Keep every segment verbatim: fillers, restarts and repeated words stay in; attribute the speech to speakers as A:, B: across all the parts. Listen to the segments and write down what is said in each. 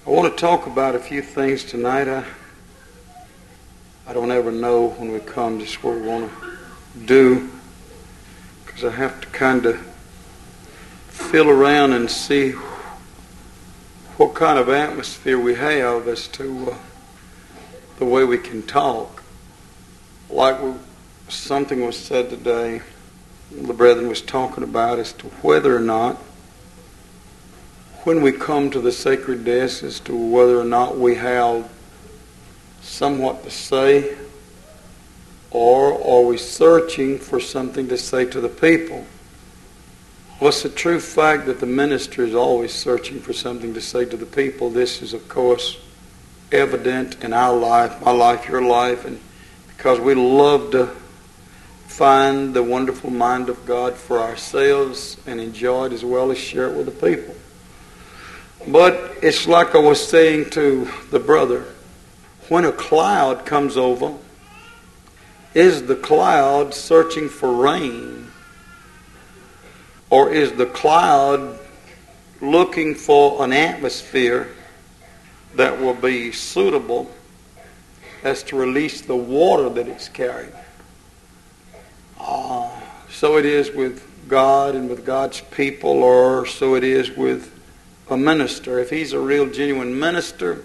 A: I want to talk about a few things tonight. I, I don't ever know when we come just what we want to do, because I have to kind of feel around and see what kind of atmosphere we have as to uh, the way we can talk. Like we, something was said today, the brethren was talking about as to whether or not when we come to the sacred desk, as to whether or not we have somewhat to say, or are we searching for something to say to the people? Well, it's a true fact that the minister is always searching for something to say to the people. This is, of course, evident in our life, my life, your life, and because we love to find the wonderful mind of God for ourselves and enjoy it as well as share it with the people. But it's like I was saying to the brother, when a cloud comes over, is the cloud searching for rain? Or is the cloud looking for an atmosphere that will be suitable as to release the water that it's carrying? Uh, so it is with God and with God's people, or so it is with a minister. If he's a real genuine minister,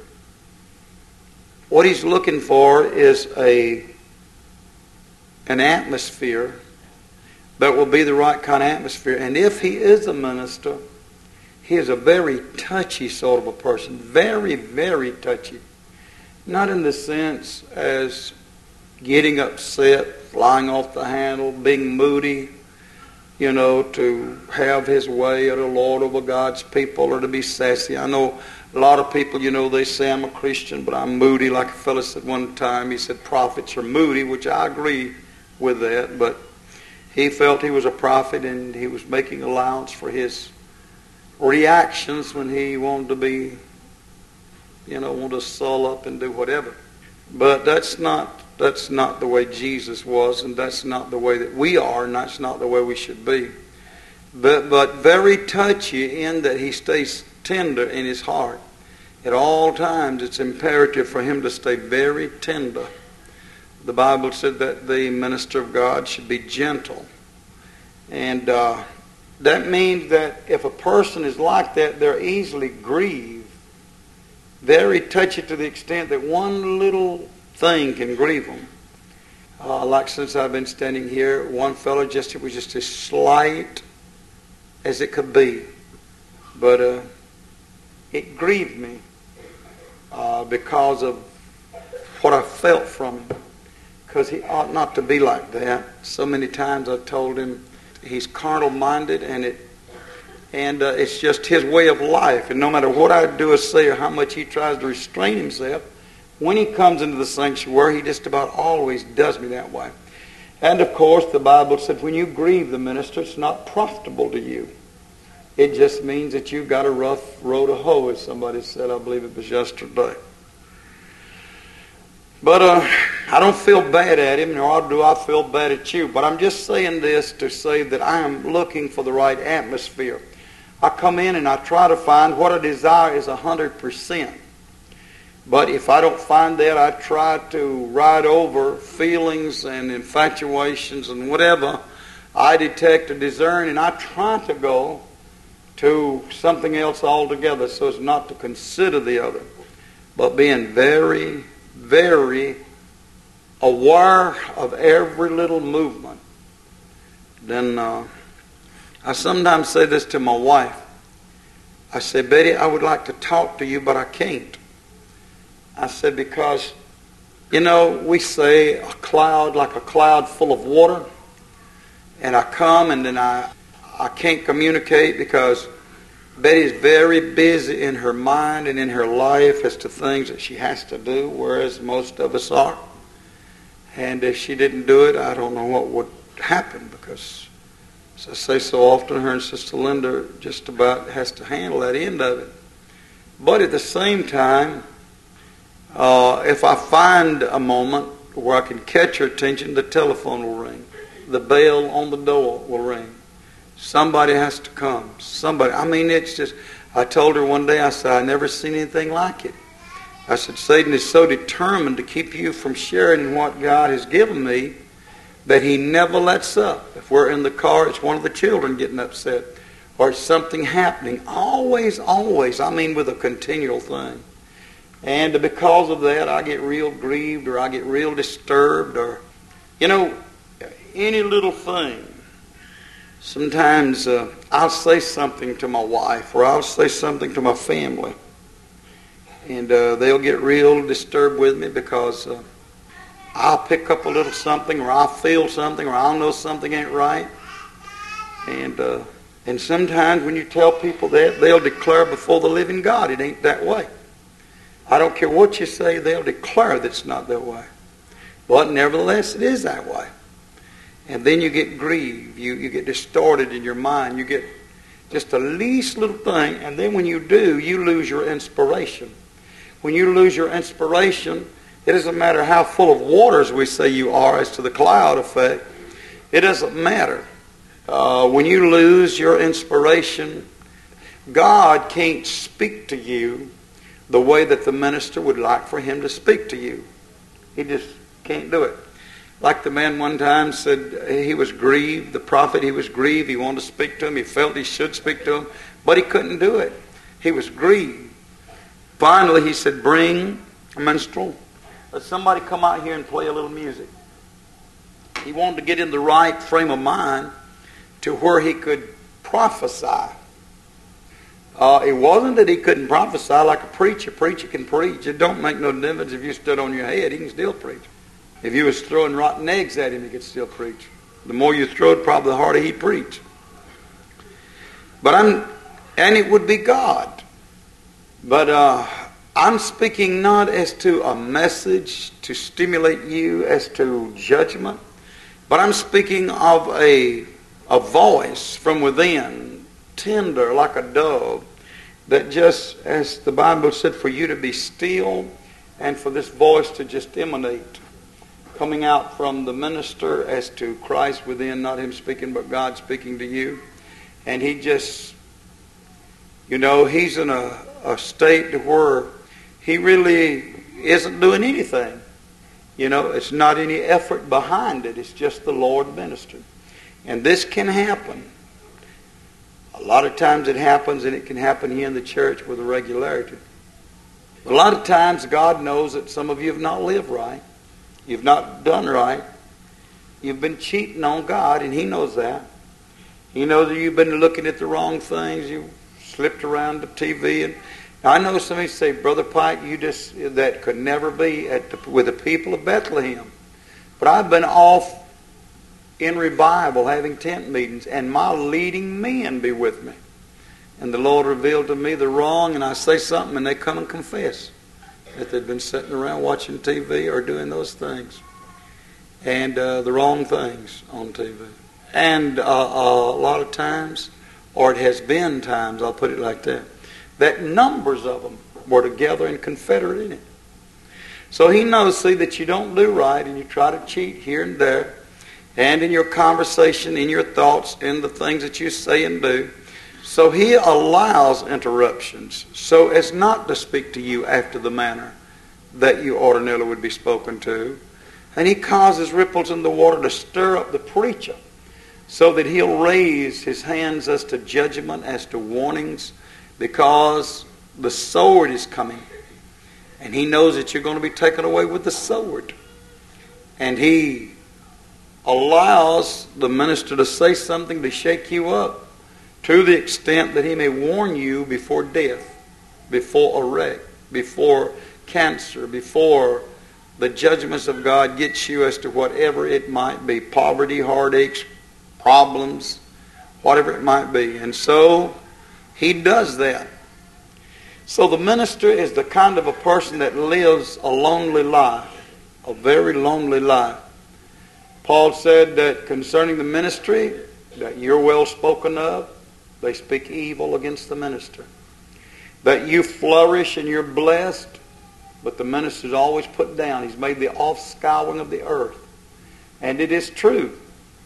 A: what he's looking for is a an atmosphere that will be the right kind of atmosphere. And if he is a minister, he is a very touchy sort of a person. Very, very touchy. Not in the sense as getting upset, flying off the handle, being moody, you know, to have his way or the Lord over God's people, or to be sassy. I know a lot of people, you know, they say I'm a Christian, but I'm moody. Like a fellow said one time, he said prophets are moody, which I agree with that, but he felt he was a prophet and he was making allowance for his reactions when he wanted to be, you know, want to sull up and do whatever. But that's not that's not the way Jesus was, and that's not the way that we are, and that's not the way we should be. But but very touchy in that he stays tender in his heart. At all times it's imperative for him to stay very tender. The Bible said that the minister of God should be gentle. And uh, that means that if a person is like that, they're easily grieved. Very touchy to the extent that one little thing can grieve them. Uh, like since I've been standing here, one fellow, just it was just as slight as it could be. But uh, it grieved me uh, because of what I felt from him. Because he ought not to be like that. So many times I've told him he's carnal-minded, and it and uh, it's just his way of life. And no matter what I do or say or how much he tries to restrain himself, when he comes into the sanctuary, he just about always does me that way. And of course, the Bible said when you grieve the minister, it's not profitable to you. It just means that you've got a rough road to hoe, as somebody said. I believe it was yesterday. But uh, I don't feel bad at him, nor do I feel bad at you. But I'm just saying this to say that I am looking for the right atmosphere. I come in and I try to find what I desire is one hundred percent. But if I don't find that, I try to ride over feelings and infatuations and whatever I detect or discern, and I try to go to something else altogether so as not to consider the other. But being very, very aware of every little movement. Then uh, I sometimes say this to my wife. I say, Betty, I would like to talk to you, but I can't. I said, because, you know, we say a cloud, like a cloud full of water, and I come and then I, I can't communicate because Betty's very busy in her mind and in her life as to things that she has to do, whereas most of us are. And if she didn't do it, I don't know what would happen, because, as I say so often, her and Sister Linda just about has to handle that end of it. But at the same time, uh, if I find a moment where I can catch her attention, the telephone will ring. The bell on the door will ring. Somebody has to come. Somebody. I mean, it's just, I told her one day, I said, I never seen anything like it. I said, Satan is so determined to keep you from sharing in what God has given me that he never lets up. If we're in the car, it's one of the children getting upset. Or it's something happening. Always, always. I mean, with a continual thing. And because of that, I get real grieved, or I get real disturbed, or, you know, any little thing. Sometimes uh, I'll say something to my wife, or I'll say something to my family, and uh, they'll get real disturbed with me because uh, I'll pick up a little something, or I'll feel something, or I'll know something ain't right. And uh, and sometimes when you tell people that, they'll declare before the living God it ain't that way. I don't care what you say, they'll declare that it's not that way. But nevertheless, it is that way. And then you get grieved. You, you get distorted in your mind. You get just the least little thing. And then when you do, you lose your inspiration. When you lose your inspiration, it doesn't matter how full of waters we say you are as to the cloud effect. It doesn't matter. Uh, when you lose your inspiration, God can't speak to you the way that the minister would like for him to speak to you. He just can't do it. Like the man one time said he was grieved, the prophet, he was grieved. He wanted to speak to him. He felt he should speak to him, but he couldn't do it. He was grieved. Finally, he said, bring a minstrel. Let somebody come out here and play a little music. He wanted to get in the right frame of mind to where he could prophesy. Uh, it wasn't that he couldn't prophesy like a preacher. Preacher can preach. It don't make no difference if you stood on your head. He can still preach. If you was throwing rotten eggs at him, he could still preach. The more you throw it, probably the harder he'd preach. But I'm, and it would be God. But uh, I'm speaking not as to a message to stimulate you as to judgment, but I'm speaking of a, a voice from within, tender like a dove, that just, as the Bible said, for you to be still and for this voice to just emanate, coming out from the minister as to Christ within, not him speaking, but God speaking to you. And he just, you know, he's in a, a state where he really isn't doing anything. You know, it's not any effort behind it. It's just the Lord ministering. And this can happen. A lot of times it happens, and it can happen here in the church with a regularity. A lot of times God knows that some of you have not lived right. You've not done right. You've been cheating on God, and he knows that. He knows that you've been looking at the wrong things. You slipped around the T V. And I know somebody say, Brother Pike, you just, that could never be at the, with the people of Bethlehem. But I've been off in revival having tent meetings, and my leading men be with me. And the Lord revealed to me the wrong, and I say something, and they come and confess that they've been sitting around watching T V or doing those things. And uh, the wrong things on T V. And uh, uh, a lot of times, or it has been times, I'll put it like that, that numbers of them were together and confederate in it. So he knows, see, that you don't do right, and you try to cheat here and there, and in your conversation, in your thoughts, in the things that you say and do. So he allows interruptions so as not to speak to you after the manner that you ordinarily would be spoken to. And he causes ripples in the water to stir up the preacher so that he'll raise his hands as to judgment, as to warnings, because the sword is coming. And he knows that you're going to be taken away with the sword. And he allows the minister to say something to shake you up, to the extent that he may warn you before death, before a wreck, before cancer, before the judgments of God gets you as to whatever it might be, poverty, heartaches, problems, whatever it might be. And so he does that. So the minister is the kind of a person that lives a lonely life, a very lonely life. Paul said that concerning the ministry, that you're well spoken of, they speak evil against the minister. That you flourish and you're blessed, but the minister's always put down. He's made the offscouring of the earth. And it is true.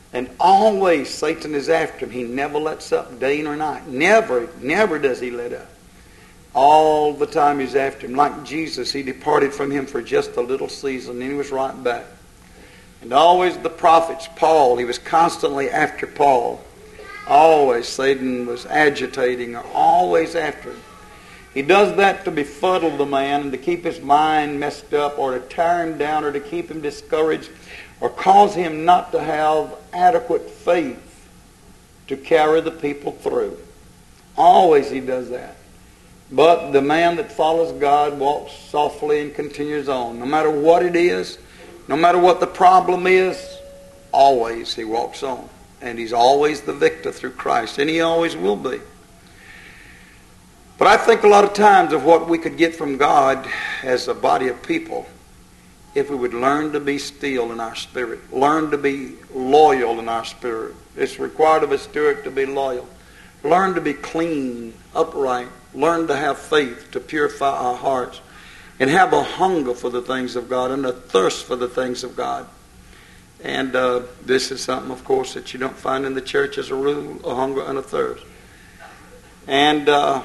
A: And always Satan is after him. He never lets up day nor night. Never, never does he let up. All the time he's after him. Like Jesus, he departed from him for just a little season, and he was right back. And always the prophets, Paul, he was constantly after Paul. Always Satan was agitating or always after him. He does that to befuddle the man and to keep his mind messed up or to tear him down or to keep him discouraged or cause him not to have adequate faith to carry the people through. Always he does that. But the man that follows God walks softly and continues on. No matter what it is, no matter what the problem is, always he walks on. And he's always the victor through Christ. And he always will be. But I think a lot of times of what we could get from God as a body of people, if we would learn to be still in our spirit, learn to be loyal in our spirit. It's required of a steward to be loyal. Learn to be clean, upright. Learn to have faith, to purify our hearts, and have a hunger for the things of God and a thirst for the things of God. And uh, this is something, of course, that you don't find in the church as a rule, a hunger and a thirst. And, uh,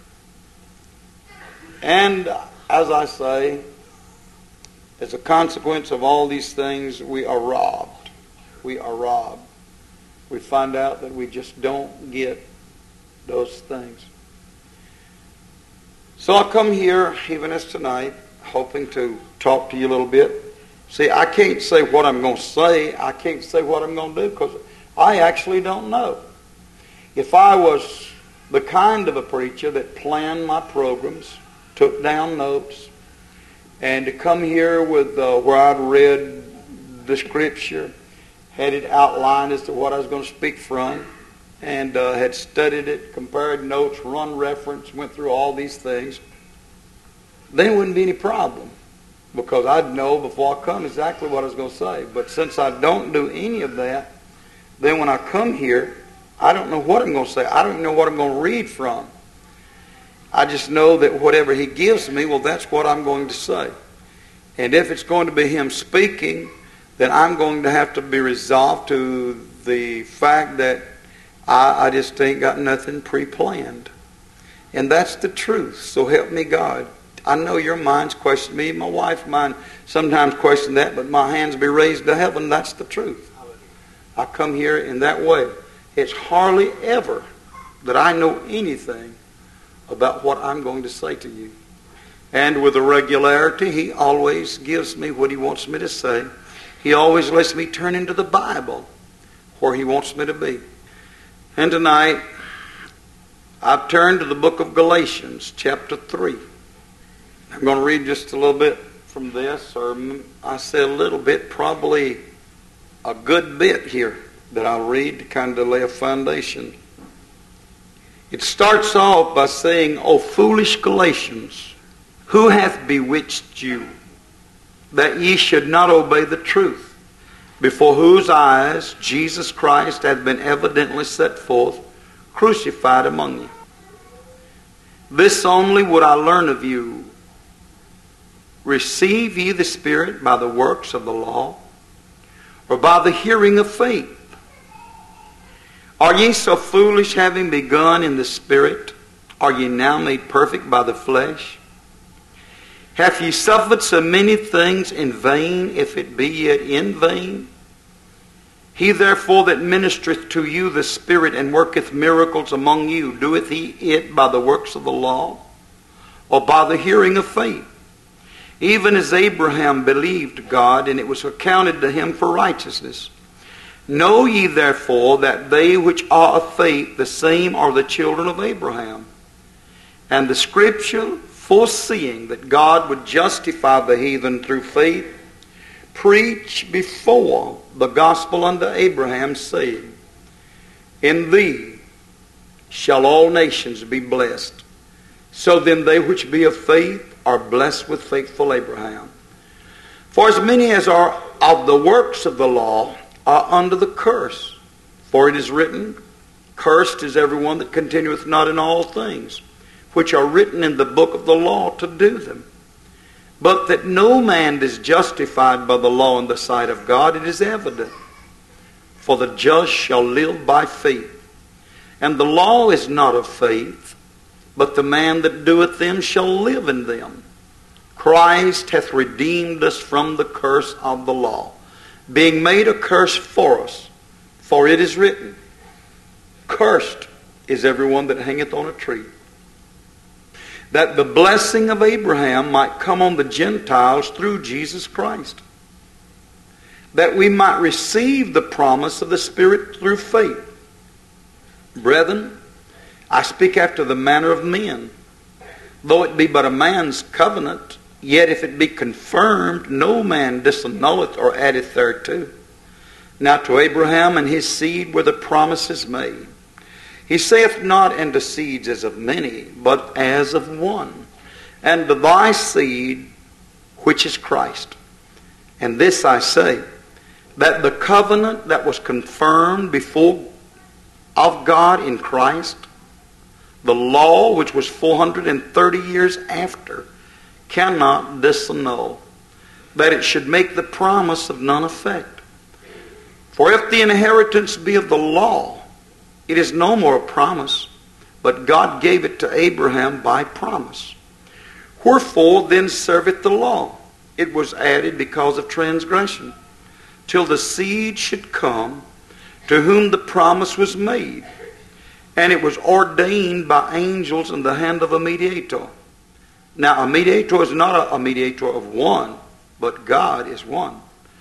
A: and as I say, as a consequence of all these things, we are robbed. We are robbed. We find out that we just don't get those things. So I come here, even as tonight, hoping to talk to you a little bit. See, I can't say what I'm going to say. I can't say what I'm going to do because I actually don't know. If I was the kind of a preacher that planned my programs, took down notes, and to come here with uh, where I'd read the Scripture, had it outlined as to what I was going to speak from, and uh, had studied it, compared notes, run reference, went through all these things, then it wouldn't be any problem because I'd know before I come exactly what I was going to say. But since I don't do any of that, then when I come here, I don't know what I'm going to say. I don't know what I'm going to read from. I just know that whatever He gives me, well, that's what I'm going to say. And if it's going to be Him speaking, then I'm going to have to be resolved to the fact that I, I just ain't got nothing pre-planned. And that's the truth. So help me God. I know your minds question me. My wife's mind sometimes question that, but my hands be raised to heaven. That's the truth. I come here in that way. It's hardly ever that I know anything about what I'm going to say to you. And with a regularity, He always gives me what He wants me to say. He always lets me turn into the Bible where He wants me to be. And tonight, I've turned to the book of Galatians, chapter three. I'm going to read just a little bit from this, or I say a little bit, probably a good bit here that I'll read to kind of lay a foundation. It starts off by saying, O foolish Galatians, who hath bewitched you, that ye should not obey the truth, before whose eyes Jesus Christ hath been evidently set forth, crucified among you? This only would I learn of you. Receive ye the Spirit by the works of the law, or by the hearing of faith? Are ye so foolish, having begun in the Spirit? Are ye now made perfect by the flesh? Hath ye suffered so many things in vain, if it be yet in vain? He therefore that ministereth to you the Spirit, and worketh miracles among you, doeth he it by the works of the law, or by the hearing of faith? Even as Abraham believed God, and it was accounted to him for righteousness. Know ye therefore that they which are of faith, the same are the children of Abraham. And the Scripture, foreseeing that God would justify the heathen through faith, preach before the gospel unto Abraham, saying, In thee shall all nations be blessed. So then they which be of faith are blessed with faithful Abraham. For as many as are of the works of the law are under the curse. For it is written, Cursed is everyone that continueth not in all things, which are written in the book of the law to do them. But that no man is justified by the law in the sight of God, it is evident. for the just shall live by faith. And the law is not of faith, but the man that doeth them shall live in them. Christ hath redeemed us from the curse of the law, being made a curse for us. For it is written, Cursed is everyone that hangeth on a tree, that the blessing of Abraham might come on the Gentiles through Jesus Christ, that we might receive the promise of the Spirit through faith. Brethren, I speak after the manner of men. Though it be but a man's covenant, yet if it be confirmed, no man disannulleth or addeth thereto. Now to Abraham and his seed were the promises made. He saith not unto seeds as of many, but as of one, and to thy seed, which is Christ. And this I say, that the covenant that was confirmed before of God in Christ, the law which was four hundred thirty years after, cannot disannul, that it should make the promise of none effect. For if the inheritance be of the law, it is no more a promise, but God gave it to Abraham by promise. Wherefore then serveth the law? It was added because of transgression, till the seed should come, to whom the promise was made. And it was ordained by angels in the hand of a mediator. Now a mediator is not a, a mediator of one, but God is one.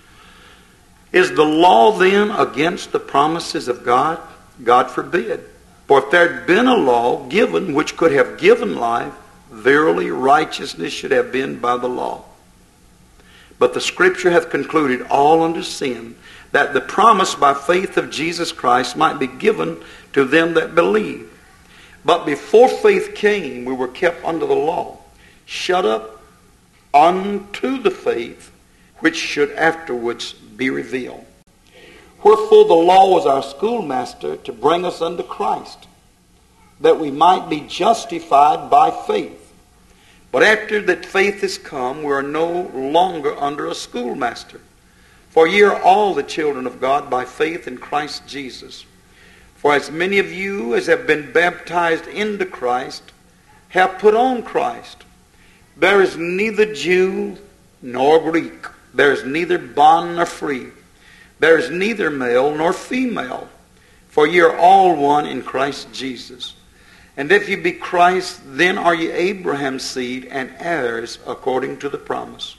A: Is the law then against the promises of God? God forbid. For if there had been a law given which could have given life, verily righteousness should have been by the law. But the Scripture hath concluded all unto sin, that the promise by faith of Jesus Christ might be given to them that believe. But before faith came, we were kept under the law, shut up unto the faith which should afterwards be revealed. Wherefore the law was our schoolmaster to bring us unto Christ, that we might be justified by faith. But after that faith is come, we are no longer under a schoolmaster. For ye are all the children of God by faith in Christ Jesus. For as many of you as have been baptized into Christ have put on Christ. There is neither Jew nor Greek. There is neither bond nor free. There is neither male nor female. For ye are all one in Christ Jesus. And if ye be Christ, then are ye Abraham's seed and heirs according to the promise.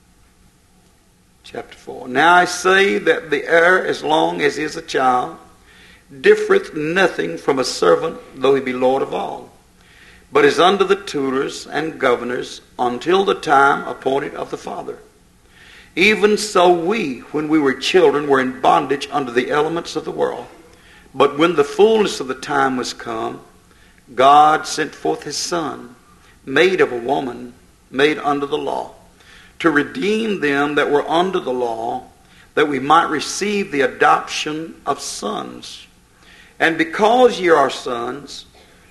A: Chapter four. Now I say that the heir, as long as he is a child, differeth nothing from a servant, though he be Lord of all, but is under the tutors and governors until the time appointed of the Father. Even so we, when we were children, were in bondage under the elements of the world. But when the fullness of the time was come, God sent forth his Son, made of a woman, made under the law, to redeem them that were under the law, that we might receive the adoption of sons. And because ye are sons,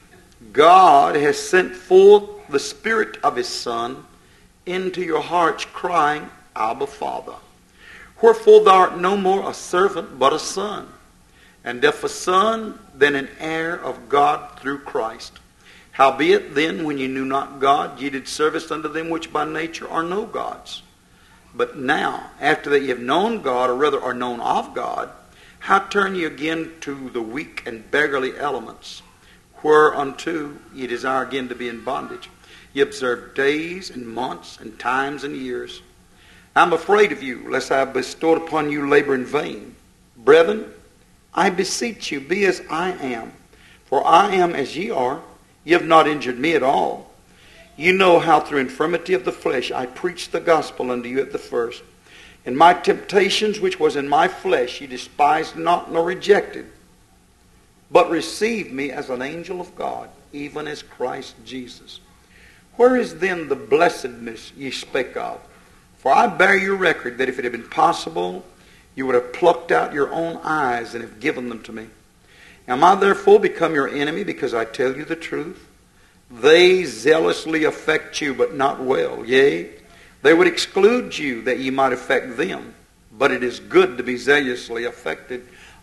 A: God has sent forth the Spirit of his Son into your hearts, crying, Abba, Father. Wherefore thou art no more a servant, but a son. And if a son, then an heir of God through Christ. Howbeit then, when ye knew not God, ye did service unto them which by nature are no gods. But now, after that ye have known God, or rather are known of God, how turn ye again to the weak and beggarly elements, whereunto ye desire again to be in bondage? Ye observe days and months and times and years. I am afraid of you, lest I have bestowed upon you labor in vain. Brethren, I beseech you, be as I am. For I am as ye are. Ye have not injured me at all. You know how through infirmity of the flesh I preached the gospel unto you at the first. And my temptations which was in my flesh ye despised not nor rejected, but received me as an angel of God, even as Christ Jesus. Where is then the blessedness ye spake of? For I bear you record that if it had been possible, you would have plucked out your own eyes and have given them to me. Am I therefore become your enemy because I tell you the truth? They zealously affect you, but not well. Yea, they would exclude you that ye might affect them. But it is good to be zealously affected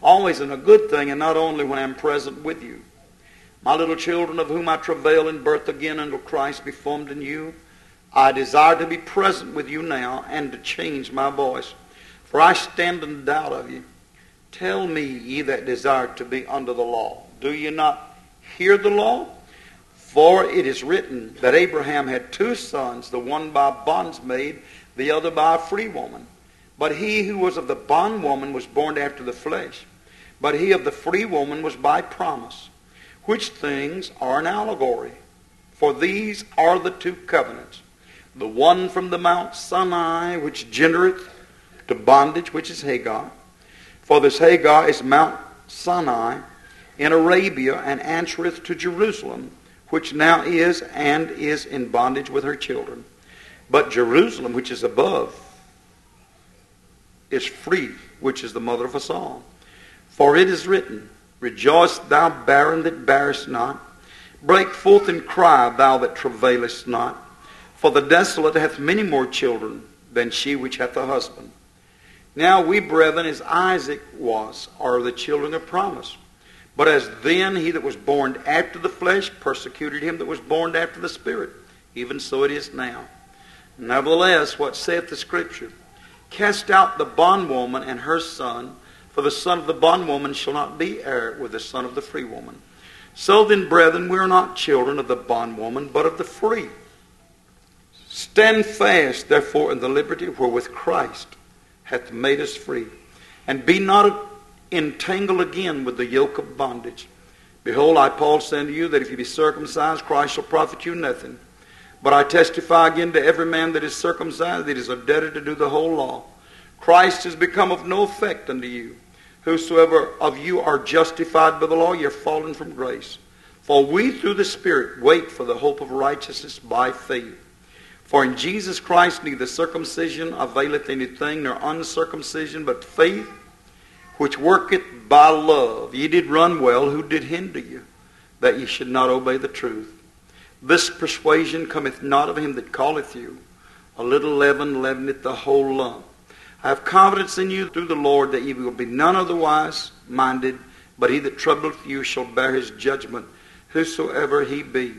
A: always in a good thing, and not only when I am present with you. My little children, of whom I travail in birth again until Christ be formed in you, I desire to be present with you now and to change my voice. For I stand in doubt of you. Tell me, ye that desire to be under the law, do ye not hear the law? For it is written that Abraham had two sons, the one by a bondmaid, the other by a free woman. But he who was of the bondwoman was born after the flesh, but he of the free woman was by promise, which things are an allegory. For these are the two covenants, the one from the Mount Sinai, which gendereth to bondage, which is Hagar. For this Hagar is Mount Sinai in Arabia, and answereth to Jerusalem, which now is and is in bondage with her children. But Jerusalem, which is above, is free, which is the mother of us all. For it is written, Rejoice, thou barren that bearest not. Break forth and cry, thou that travailest not. For the desolate hath many more children than she which hath a husband. Now we, brethren, as Isaac was, are the children of promise. But as then he that was born after the flesh persecuted him that was born after the Spirit, even so it is now. Nevertheless, what saith the Scripture? Cast out the bondwoman and her son, for the son of the bondwoman shall not be heir with the son of the free woman. So then, brethren, we are not children of the bondwoman, but of the free. Stand fast, therefore, in the liberty wherewith Christ hath made us free, and be not entangled again with the yoke of bondage. Behold, I, Paul, say unto you that if you be circumcised, Christ shall profit you nothing. But I testify again to every man that is circumcised, that he is a debtor to do the whole law. Christ is become of no effect unto you. Whosoever of you are justified by the law, ye are fallen from grace. For we through the Spirit wait for the hope of righteousness by faith. For in Jesus Christ neither circumcision availeth anything, nor uncircumcision, but faith which worketh by love. Ye did run well, who did hinder you, that ye should not obey the truth? This persuasion cometh not of him that calleth you. A little leaven leaveneth the whole lump. I have confidence in you through the Lord that ye will be none otherwise minded, but he that troubleth you shall bear his judgment, whosoever he be.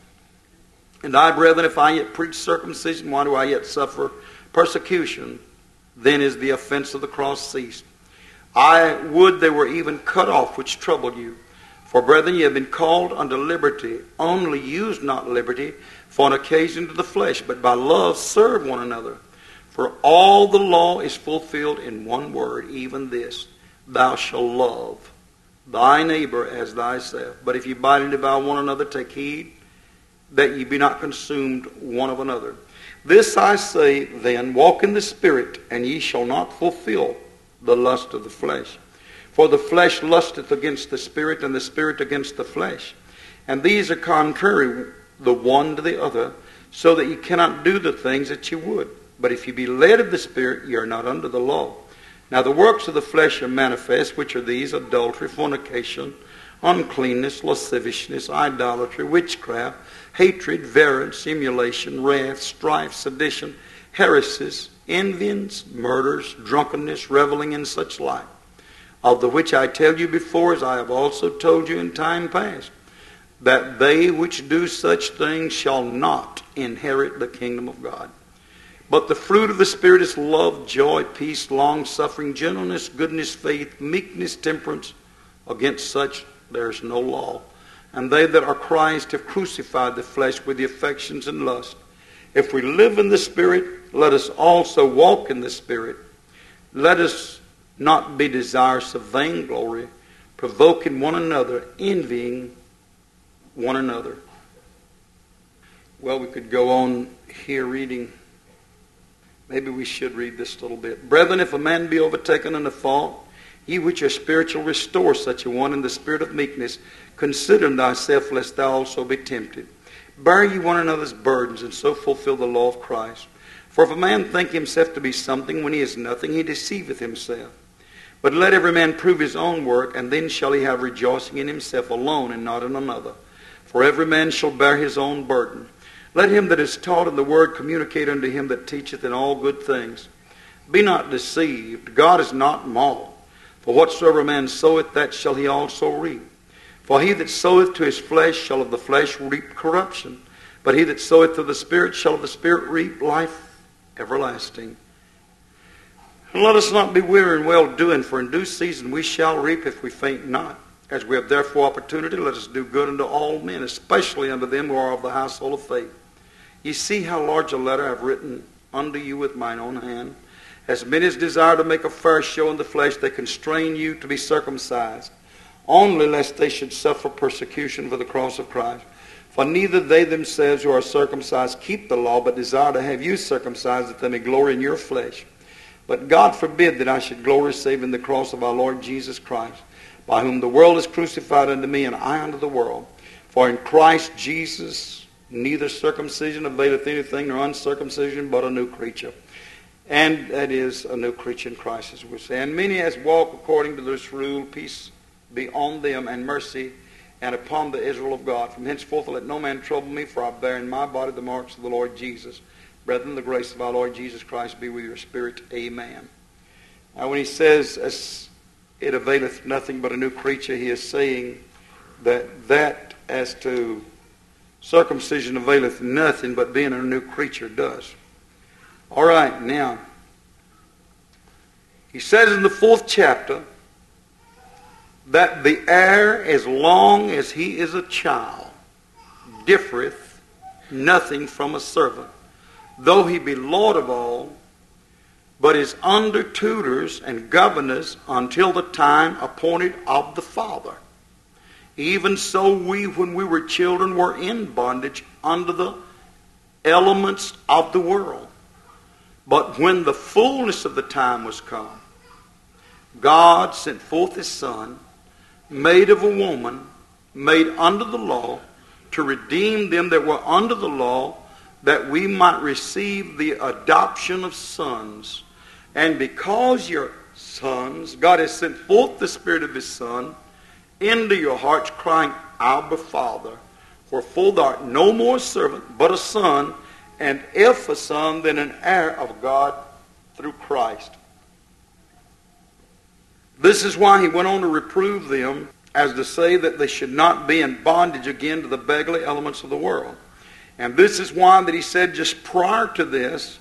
A: And I, brethren, if I yet preach circumcision, why do I yet suffer persecution? Then is the offense of the cross ceased. I would they were even cut off which trouble you. For, brethren, ye have been called unto liberty. Only use not liberty for an occasion to the flesh, but by love serve one another. For all the law is fulfilled in one word, even this, thou shalt love thy neighbor as thyself. But if ye bite and devour one another, take heed that ye be not consumed one of another. This I say then, walk in the Spirit, and ye shall not fulfill the lust of the flesh. For the flesh lusteth against the Spirit, and the Spirit against the flesh. And these are contrary the one to the other, so that ye cannot do the things that ye would. But if ye be led of the Spirit, ye are not under the law. Now the works of the flesh are manifest, which are these: adultery, fornication, uncleanness, lasciviousness, idolatry, witchcraft, hatred, variance, emulation, wrath, strife, sedition, heresies, envyings, murders, drunkenness, reveling, and such like. Of the which I tell you before, as I have also told you in time past, that they which do such things shall not inherit the kingdom of God. But the fruit of the Spirit is love, joy, peace, long-suffering, gentleness, goodness, faith, meekness, temperance. Against such there is no law. And they that are Christ have crucified the flesh with the affections and lust. If we live in the Spirit, let us also walk in the Spirit. Let us not be desirous of vainglory, provoking one another, envying one another. Well, we could go on here reading. Maybe we should read this a little bit. Brethren, if a man be overtaken in a fault, ye which are spiritual, restore such a one in the spirit of meekness, considering thyself, lest thou also be tempted. Bear ye one another's burdens, and so fulfill the law of Christ. For if a man think himself to be something when he is nothing, he deceiveth himself. But let every man prove his own work, and then shall he have rejoicing in himself alone, and not in another. For every man shall bear his own burden. Let him that is taught in the word communicate unto him that teacheth in all good things. Be not deceived. God is not mocked. For whatsoever a man soweth, that shall he also reap. For he that soweth to his flesh shall of the flesh reap corruption. But he that soweth to the Spirit shall of the Spirit reap life everlasting. And let us not be weary in well-doing, for in due season we shall reap if we faint not. As we have therefore opportunity, let us do good unto all men, especially unto them who are of the household of faith. Ye see how large a letter I have written unto you with mine own hand. As many as desire to make a fair show in the flesh, they constrain you to be circumcised, only lest they should suffer persecution for the cross of Christ. For neither they themselves who are circumcised keep the law, but desire to have you circumcised, that they may glory in your flesh. But God forbid that I should glory save in the cross of our Lord Jesus Christ, by whom the world is crucified unto me, and I unto the world. For in Christ Jesus neither circumcision availeth anything, nor uncircumcision, but a new creature. And that is a new creature in Christ, as we say. And many as walk according to this rule, peace be on them, and mercy, and upon the Israel of God. From henceforth let no man trouble me, for I bear in my body the marks of the Lord Jesus. Brethren, the grace of our Lord Jesus Christ be with your spirit. Amen. Now when he says, as it availeth nothing but a new creature, he is saying that that as to circumcision availeth nothing, but being a new creature does. All right, now, he says in the fourth chapter that the heir, as long as he is a child, differeth nothing from a servant, though he be Lord of all, but is under tutors and governors until the time appointed of the Father. Even so we, when we were children, were in bondage under the elements of the world. But when the fullness of the time was come, God sent forth his Son, made of a woman, made under the law, to redeem them that were under the law, that we might receive the adoption of sons. And because you're sons, God has sent forth the Spirit of his Son into your hearts, crying, Abba, Father. Wherefore thou art no more a servant, but a son, and if a son, then an heir of God through Christ. This is why he went on to reprove them, as to say that they should not be in bondage again to the beggarly elements of the world. And this is why that he said just prior to this,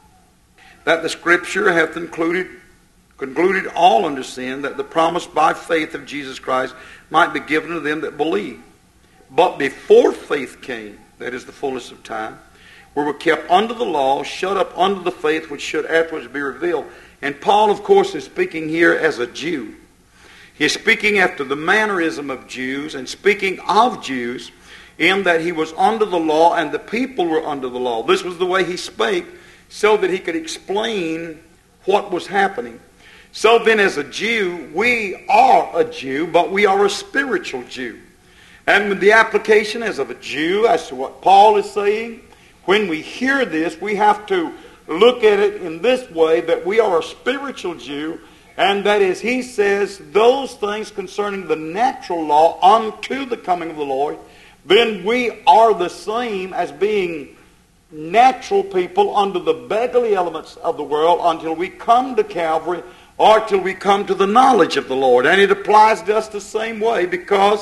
A: that the Scripture hath included, concluded all under sin, that the promise by faith of Jesus Christ might be given to them that believe. But before faith came, that is the fullness of time, we were kept under the law, shut up under the faith which should afterwards be revealed. And Paul, of course, is speaking here as a Jew. He is speaking after the mannerism of Jews, and speaking of Jews, in that he was under the law and the people were under the law. This was the way he spake, so that he could explain what was happening. So then as a Jew, we are a Jew, but we are a spiritual Jew. And with the application as of a Jew, as to what Paul is saying, when we hear this, we have to look at it in this way, that we are a spiritual Jew, and that is, he says, those things concerning the natural law unto the coming of the Lord, then we are the same as being natural people under the beggarly elements of the world until we come to Calvary, or till we come to the knowledge of the Lord. And it applies to us the same way, because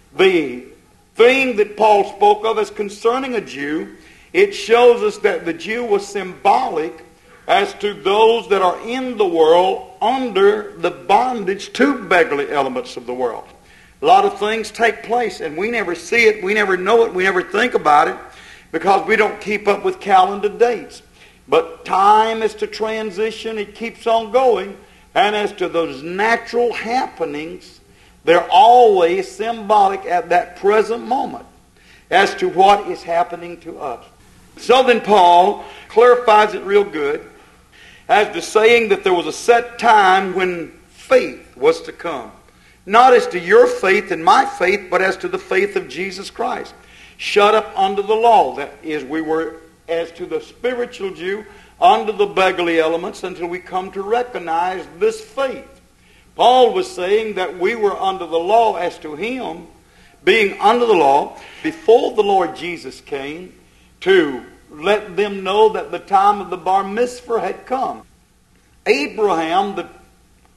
A: the thing that Paul spoke of as concerning a Jew, it shows us that the Jew was symbolic as to those that are in the world under the bondage to beggarly elements of the world. A lot of things take place, and we never see it, we never know it, we never think about it, because we don't keep up with calendar dates. But time is to transition, it keeps on going, and as to those natural happenings, they're always symbolic at that present moment as to what is happening to us. So then Paul clarifies it real good as to saying that there was a set time when faith was to come. Not as to your faith and my faith, but as to the faith of Jesus Christ. Shut up under the law. That is, we were, as to the spiritual Jew, under the beggarly elements until we come to recognize this faith. Paul was saying that we were under the law as to him, being under the law, before the Lord Jesus came, to let them know that the time of the bar mitzvah had come. Abraham, the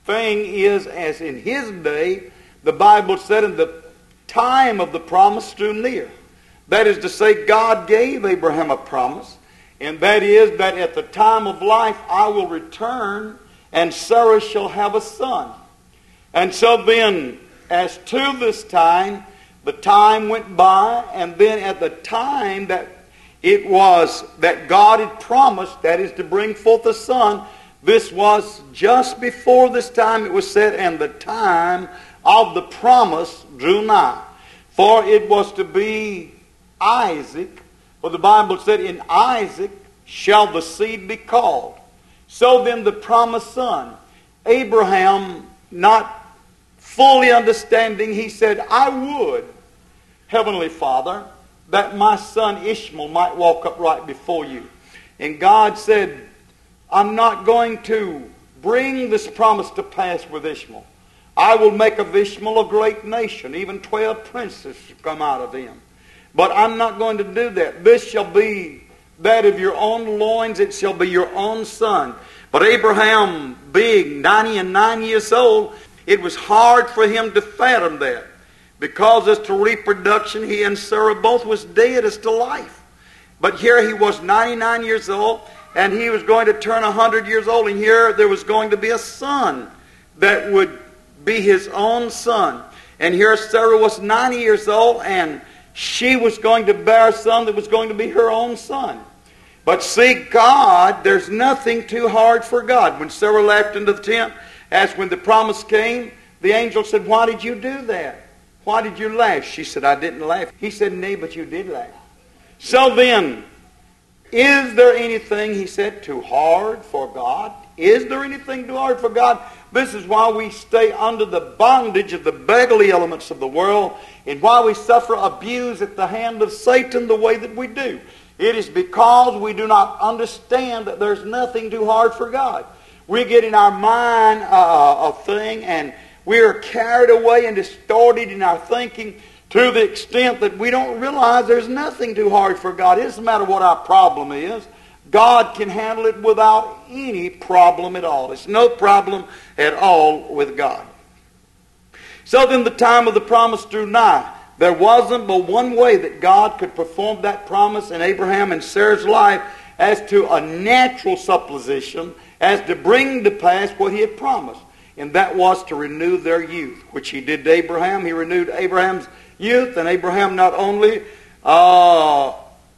A: thing is, as in his day, the Bible said, in the time of the promise drew near. That is to say, God gave Abraham a promise, and that is that at the time of life I will return, and Sarah shall have a son. And so then, as to this time, the time went by, and then at the time that it was that God had promised, that is to bring forth a son, this was just before this time it was said, and the time of the promise drew nigh. For it was to be Isaac, for the Bible said, in Isaac shall the seed be called. So then the promised son, Abraham, not fully understanding, he said, I would, Heavenly Father, that my son Ishmael might walk upright before you. And God said, I'm not going to bring this promise to pass with Ishmael. I will make of Ishmael a great nation, even twelve princes come out of him. But I'm not going to do that. This shall be that of your own loins, it shall be your own son. But Abraham, being ninety and nine years old, it was hard for him to fathom that. Because as to reproduction, he and Sarah both was dead as to life. But here he was ninety-nine years old, and he was going to turn one hundred years old, and here there was going to be a son that would be his own son. And here Sarah was ninety years old, and she was going to bear a son that was going to be her own son. But see, God, there's nothing too hard for God. When Sarah left into the tent, as when the promise came, the angel said, why did you do that? Why did you laugh? She said, I didn't laugh. He said, nay, but you did laugh. So then, is there anything, he said, too hard for God? Is there anything too hard for God? This is why we stay under the bondage of the beggarly elements of the world, and why we suffer abuse at the hand of Satan the way that we do. It is because we do not understand that there's nothing too hard for God. We get in our mind uh, a thing, and we are carried away and distorted in our thinking to the extent that we don't realize there's nothing too hard for God. It doesn't matter what our problem is. God can handle it without any problem at all. It's no problem at all with God. So then the time of the promise drew nigh. There wasn't but one way that God could perform that promise in Abraham and Sarah's life, as to a natural supposition, as to bring to pass what he had promised. And that was to renew their youth, which he did to Abraham. He renewed Abraham's youth, and Abraham not only uh,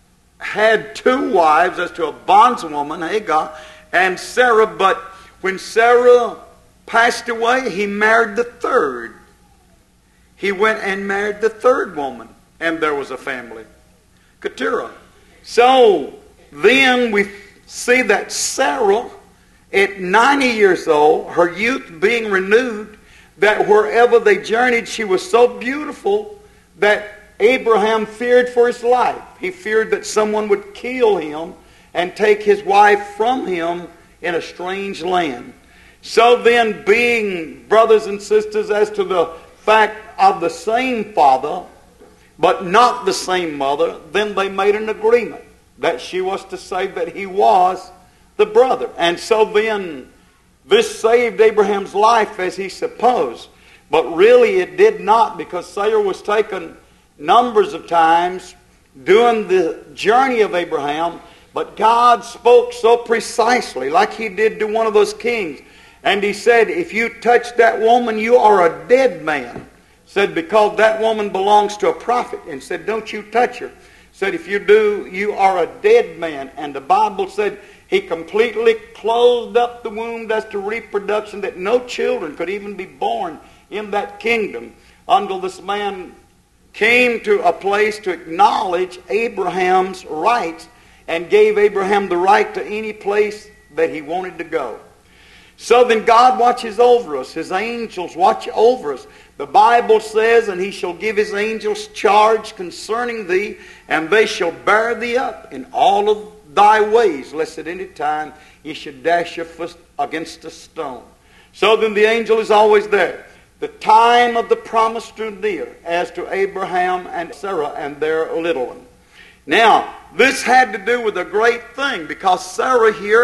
A: had two wives, as to a bondswoman, Hagar, and Sarah, but when Sarah passed away, he married the third. He went and married the third woman, and there was a family, Keturah. So then we see that Sarah, at ninety years old, her youth being renewed, that wherever they journeyed, she was so beautiful that Abraham feared for his life. He feared that someone would kill him and take his wife from him in a strange land. So then, being brothers and sisters as to the fact of the same father, but not the same mother, then they made an agreement that she was to say that he was the brother. And so then, this saved Abraham's life as he supposed. But really it did not, because Sarah was taken numbers of times during the journey of Abraham, but God spoke so precisely, like he did to one of those kings. And he said, if you touch that woman, you are a dead man. Said, because that woman belongs to a prophet. And said, don't you touch her. Said, if you do, you are a dead man. And the Bible said he completely closed up the womb as to reproduction, that no children could even be born in that kingdom until this man came to a place to acknowledge Abraham's rights and gave Abraham the right to any place that he wanted to go. So then God watches over us. His angels watch over us. The Bible says, and he shall give his angels charge concerning thee, and they shall bear thee up in all of thy ways, lest at any time ye should dash your foot against a stone. So then the angel is always there. The time of the promise drew near, as to Abraham and Sarah and their little one. Now, this had to do with a great thing, because Sarah here,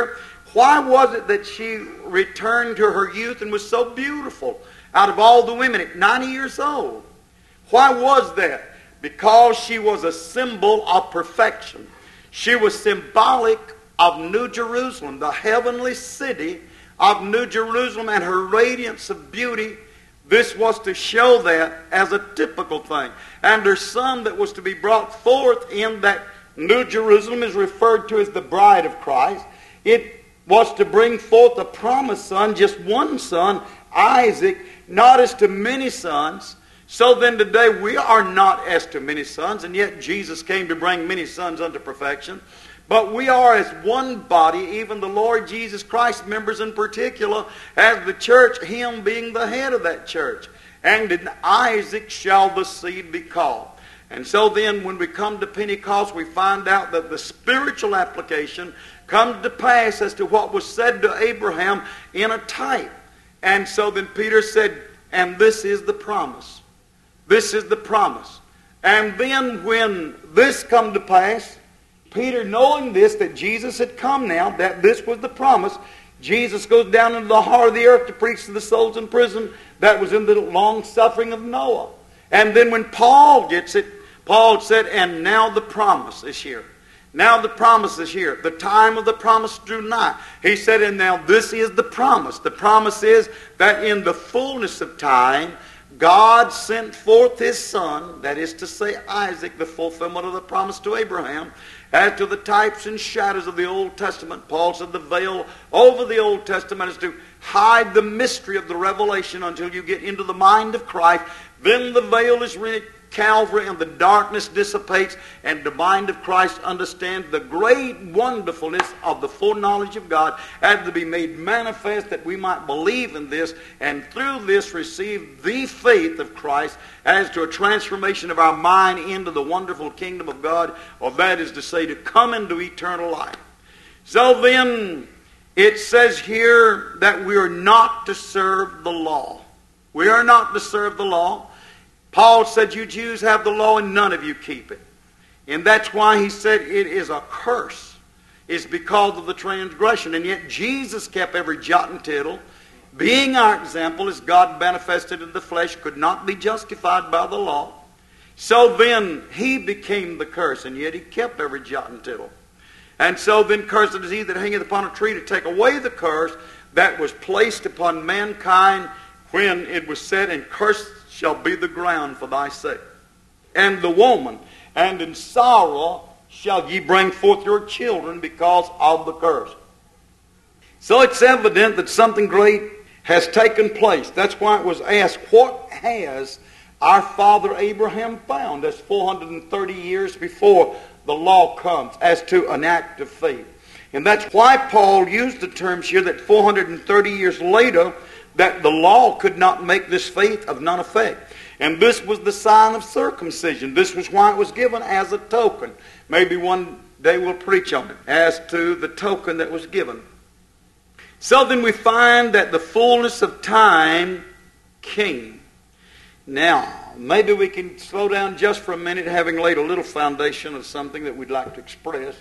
A: Why was it that she returned to her youth and was so beautiful out of all the women at ninety years old? Why was that? Because she was a symbol of perfection. She was symbolic of New Jerusalem, the heavenly city of New Jerusalem, and her radiance of beauty. This was to show that as a typical thing. And her son that was to be brought forth in that New Jerusalem is referred to as the bride of Christ. It was to bring forth a promised son, just one son, Isaac, not as to many sons. So then today we are not as to many sons, and yet Jesus came to bring many sons unto perfection. But we are as one body, even the Lord Jesus Christ, members in particular, as the church, him being the head of that church. And in Isaac shall the seed be called. And so then when we come to Pentecost, we find out that the spiritual application comes to pass as to what was said to Abraham in a type. And so then Peter said, and this is the promise. This is the promise. And then when this come to pass, Peter, knowing this, that Jesus had come now, that this was the promise, Jesus goes down into the heart of the earth to preach to the souls in prison. That was in the long suffering of Noah. And then when Paul gets it, Paul said, and now the promise is here. Now the promise is here. The time of the promise drew nigh. He said, and now this is the promise. The promise is that in the fullness of time, God sent forth His Son, that is to say Isaac, the fulfillment of the promise to Abraham. As to the types and shadows of the Old Testament, Paul said the veil over the Old Testament is to hide the mystery of the revelation until you get into the mind of Christ. Then the veil is rent at Calvary and the darkness dissipates, and the mind of Christ understands the great wonderfulness of the full knowledge of God, and to be made manifest that we might believe in this, and through this receive the faith of Christ as to a transformation of our mind into the wonderful kingdom of God, or that is to say, to come into eternal life. So then, it says here that we are not to serve the law. We are not to serve the law. Paul said, you Jews have the law and none of you keep it. And that's why he said it is a curse. It's because of the transgression. And yet Jesus kept every jot and tittle. Being our example, as God manifested in the flesh, could not be justified by the law. So then he became the curse, and yet he kept every jot and tittle. And so then cursed is he that hangeth upon a tree to take away the curse that was placed upon mankind when it was said, and cursed shall be the ground for thy sake. And the woman, and in sorrow shall ye bring forth your children because of the curse. So it's evident that something great has taken place. That's why it was asked, what has our father Abraham found? That's four hundred thirty years before the law comes, as to an act of faith. And that's why Paul used the terms here that four hundred thirty years later, that the law could not make this faith of none effect. And this was the sign of circumcision. This was why it was given as a token. Maybe one day we'll preach on it, as to the token that was given. So then we find that the fullness of time came. Now, maybe we can slow down just for a minute, having laid a little foundation of something that we'd like to express.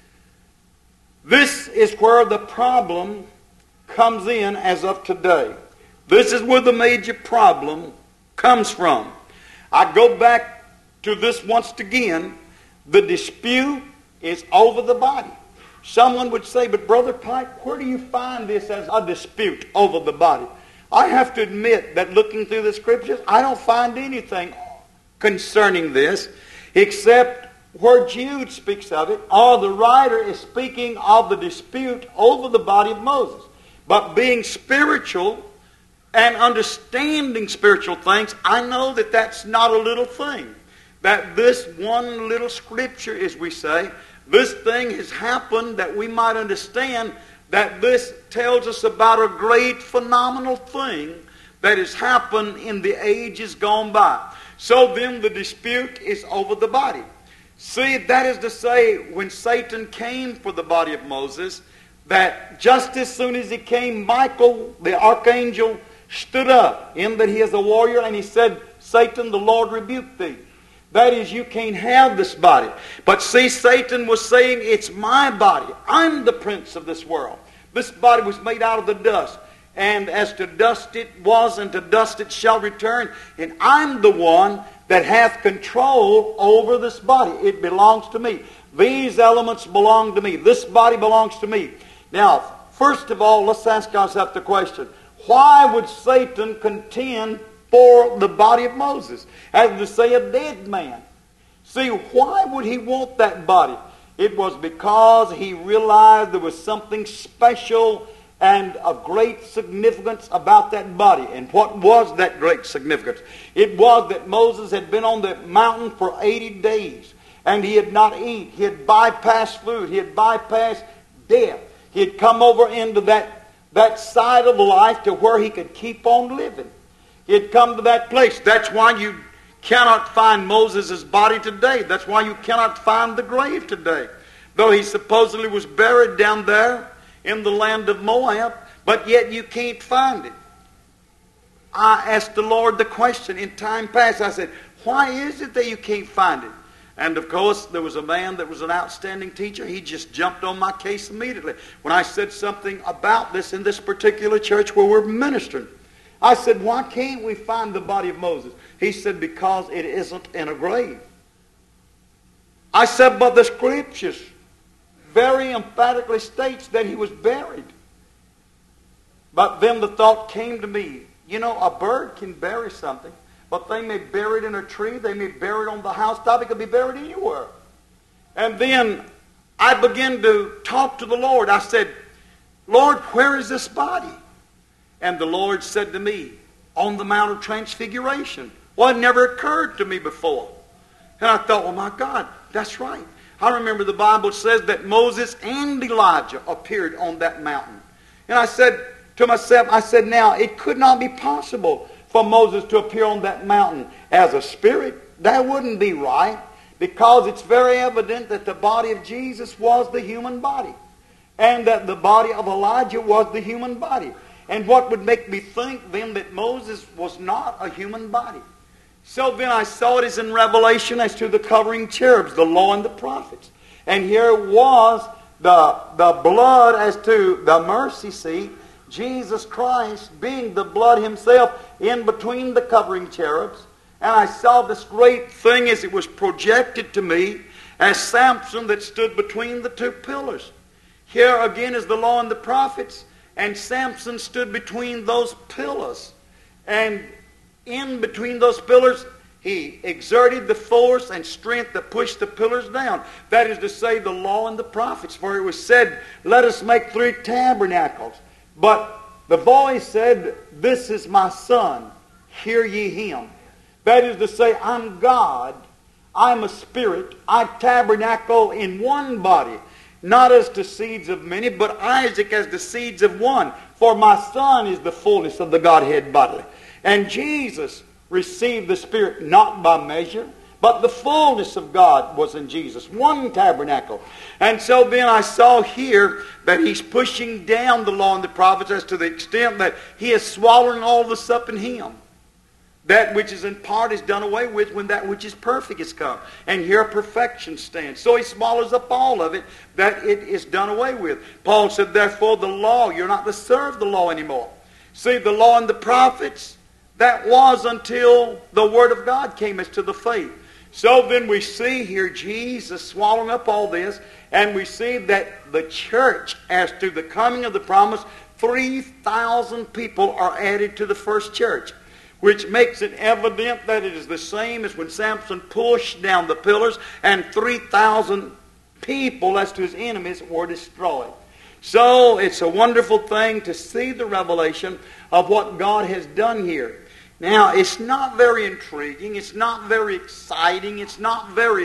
A: This is where the problem comes in as of today. This is where the major problem comes from. I go back to this once again. The dispute is over the body. Someone would say, but Brother Pike, where do you find this as a dispute over the body? I have to admit that looking through the Scriptures, I don't find anything concerning this except where Jude speaks of it, or the writer is speaking of the dispute over the body of Moses. But being spiritual and understanding spiritual things, I know that that's not a little thing. That this one little scripture, as we say, this thing has happened that we might understand that this tells us about a great phenomenal thing that has happened in the ages gone by. So then the dispute is over the body. See, that is to say, when Satan came for the body of Moses, that just as soon as he came, Michael, the archangel, stood up, in that he is a warrior, and he said, Satan, the Lord rebuke thee. That is, you can't have this body. But see, Satan was saying, it's my body. I'm the prince of this world. This body was made out of the dust. And as to dust it was, and to dust it shall return. And I'm the one that hath control over this body. It belongs to me. These elements belong to me. This body belongs to me. Now, first of all, let's ask ourselves the question, why would Satan contend for the body of Moses? As to say, a dead man. See, why would he want that body? It was because he realized there was something special and of great significance about that body. And what was that great significance? It was that Moses had been on the mountain for eighty days, and he had not eaten. He had bypassed food. He had bypassed death. He had come over into that, that side of life to where he could keep on living. He had come to that place. That's why you cannot find Moses' body today. That's why you cannot find the grave today. Though he supposedly was buried down there in the land of Moab, but yet you can't find it. I asked the Lord the question in time past. I said, why is it that you can't find it? And of course, there was a man that was an outstanding teacher. He just jumped on my case immediately when I said something about this in this particular church where we're ministering. I said, why can't we find the body of Moses? He said, because it isn't in a grave. I said, but the Scriptures very emphatically states that he was buried. But then the thought came to me, you know, a bird can bury something, but they may bury it in a tree, they may bury it on the housetop, it could be buried anywhere. And then I began to talk to the Lord. I said, Lord, where is this body? And the Lord said to me, on the Mount of Transfiguration. Well, it never occurred to me before. And I thought, well, my God, that's right. I remember the Bible says that Moses and Elijah appeared on that mountain. And I said to myself, I said, now, it could not be possible for Moses to appear on that mountain as a spirit. That wouldn't be right, because it's very evident that the body of Jesus was the human body, and that the body of Elijah was the human body. And what would make me think then that Moses was not a human body? So then I saw it as in Revelation as to the covering cherubs, the law and the prophets. And here was the, the blood as to the mercy seat, Jesus Christ being the blood himself in between the covering cherubs. And I saw this great thing as it was projected to me as Samson that stood between the two pillars. Here again is the law and the prophets, and Samson stood between those pillars. And in between those pillars, he exerted the force and strength that pushed the pillars down. That is to say, the law and the prophets. For it was said, let us make three tabernacles. But the voice said, this is my son, hear ye him. That is to say, I'm God, I'm a spirit, I tabernacle in one body, not as the seeds of many, but Isaac as the seeds of one. For my son is the fullness of the Godhead bodily. And Jesus received the Spirit not by measure, but the fullness of God was in Jesus. One tabernacle. And so then I saw here that he's pushing down the law and the prophets as to the extent that he is swallowing all this up in him. That which is in part is done away with when that which is perfect is come. And here perfection stands. So he swallows up all of it, that it is done away with. Paul said, therefore the law, you're not to serve the law anymore. See, the law and the prophets, that was until the Word of God came as to the faith. So then we see here Jesus swallowing up all this, and we see that the church, as to the coming of the promise, three thousand people are added to the first church, which makes it evident that it is the same as when Samson pushed down the pillars and three thousand people, as to his enemies, were destroyed. So it's a wonderful thing to see the revelation of what God has done here. Now, it's not very intriguing. It's not very exciting. It's not very,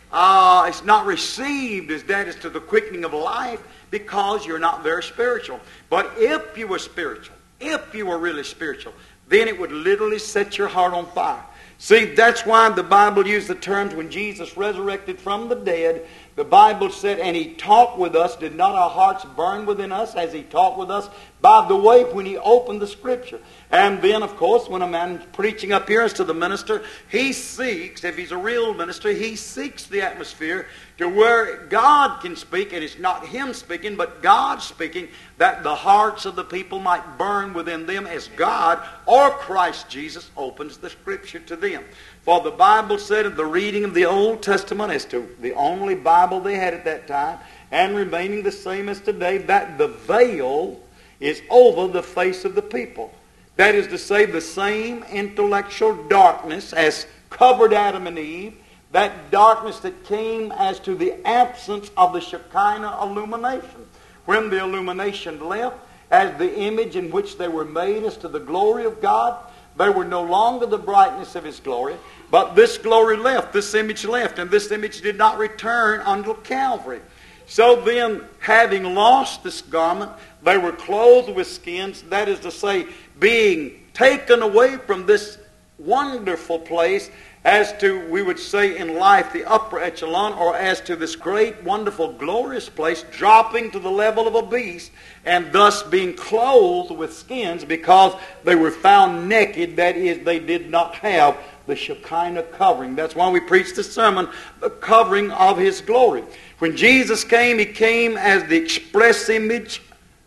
A: uh, it's not received as that is to the quickening of life, because you're not very spiritual. But if you were spiritual, if you were really spiritual, then it would literally set your heart on fire. See, that's why the Bible used the terms when Jesus resurrected from the dead. The Bible said, and he talked with us. Did not our hearts burn within us as he talked with us by the way when he opened the Scripture. And then, of course, when a man preaching appears to the minister, he seeks, if he's a real minister, he seeks the atmosphere to where God can speak, and it's not him speaking, but God speaking, that the hearts of the people might burn within them as God or Christ Jesus opens the Scripture to them. For the Bible said in the reading of the Old Testament, as to the only Bible they had at that time, and remaining the same as today, that the veil is over the face of the people. That is to say, the same intellectual darkness as covered Adam and Eve, that darkness that came as to the absence of the Shekinah illumination. When the illumination left, as the image in which they were made as to the glory of God, they were no longer the brightness of His glory, but this glory left, this image left, and this image did not return until Calvary. So then, having lost this garment, they were clothed with skins, that is to say, being taken away from this wonderful place as to, we would say in life, the upper echelon, or as to this great, wonderful, glorious place, dropping to the level of a beast, and thus being clothed with skins because they were found naked, that is, they did not have the Shekinah covering. That's why we preach the sermon, the covering of His glory. When Jesus came, He came as the express image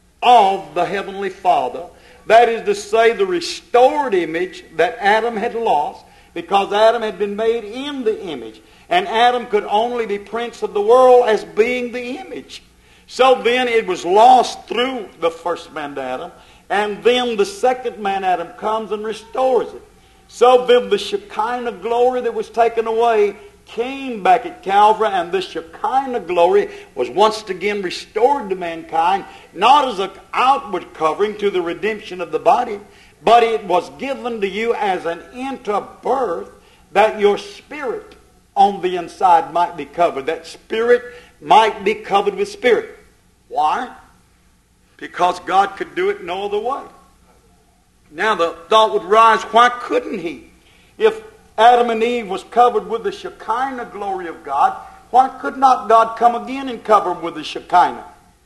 A: of the Heavenly Father. That is to say, the restored image that Adam had lost, because Adam had been made in the image. And Adam could only be prince of the world as being the image. So then it was lost through the first man Adam, and then the second man Adam comes and restores it. So then the Shekinah glory that was taken away came back at Calvary, and this Shekinah glory was once again restored to mankind, not as an outward covering to the redemption of the body, but it was given to you as an interbirth, that your spirit on the inside might be covered, that spirit might be covered with spirit. Why? Because God could do it no other way. Now the thought would rise, why couldn't He? If Adam and Eve was covered with the Shekinah glory of God, why could not God come again and cover them with the Shekinah?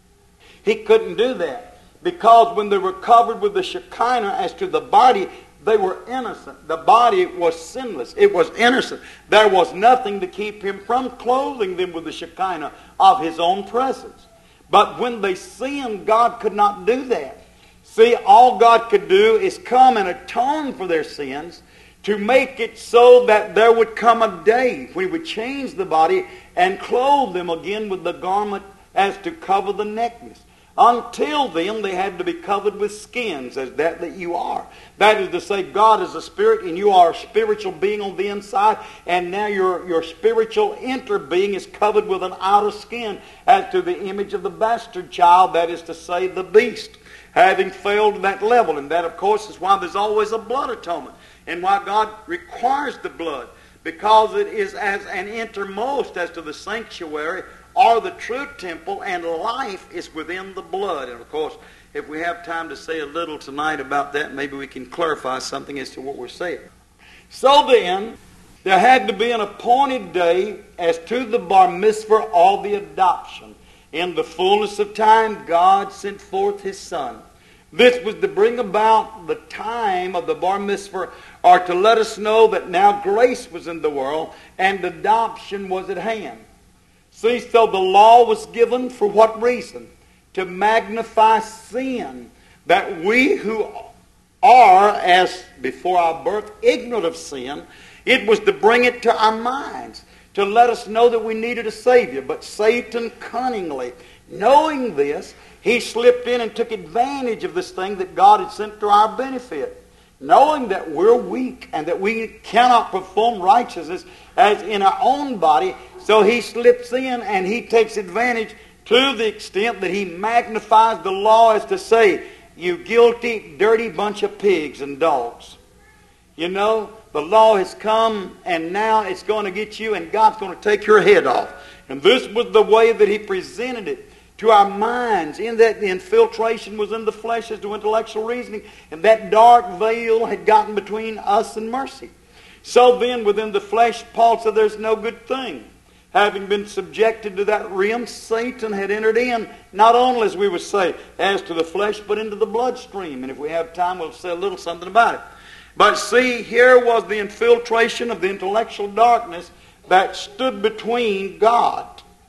A: He couldn't do that, because when they were covered with the Shekinah as to the body, they were innocent. The body was sinless. It was innocent. There was nothing to keep Him from clothing them with the Shekinah of His own presence. But when they sinned, God could not do that. See, all God could do is come and atone for their sins, to make it so that there would come a day when He would change the body and clothe them again with the garment as to cover the nakedness. Until then, they had to be covered with skins, as that that you are. That is to say, God is a spirit, and you are a spiritual being on the inside, and now your, your spiritual inner being is covered with an outer skin as to the image of the bastard child, that is to say, the beast, having failed to that level. And that, of course, is why there's always a blood atonement, and why God requires the blood, because it is as an innermost as to the sanctuary or the true temple, and life is within the blood. And of course, if we have time to say a little tonight about that, maybe we can clarify something as to what we're saying. So then, there had to be an appointed day as to the bar mitzvah or the adoption. In the fullness of time, God sent forth His Son. This was to bring about the time of the bar mitzvah, or to let us know that now grace was in the world and adoption was at hand. See, so the law was given for what reason? To magnify sin, that we who are, as before our birth, ignorant of sin, it was to bring it to our minds, to let us know that we needed a Savior. But Satan cunningly, knowing this, he slipped in and took advantage of this thing that God had sent to our benefit. Knowing that we're weak and that we cannot perform righteousness as in our own body, so he slips in and he takes advantage to the extent that he magnifies the law as to say, you guilty, dirty bunch of pigs and dogs. You know, the law has come and now it's going to get you and God's going to take your head off. And this was the way that he presented it to our minds, in that the infiltration was in the flesh as to intellectual reasoning, and that dark veil had gotten between us and mercy. So then within the flesh, Paul said there's no good thing. having been subjected to that realm, Satan had entered in, not only, as we would say, as to the flesh, but into the bloodstream. And if we have time, we'll say a little something about it. But see, here was the infiltration of the intellectual darkness that stood between God,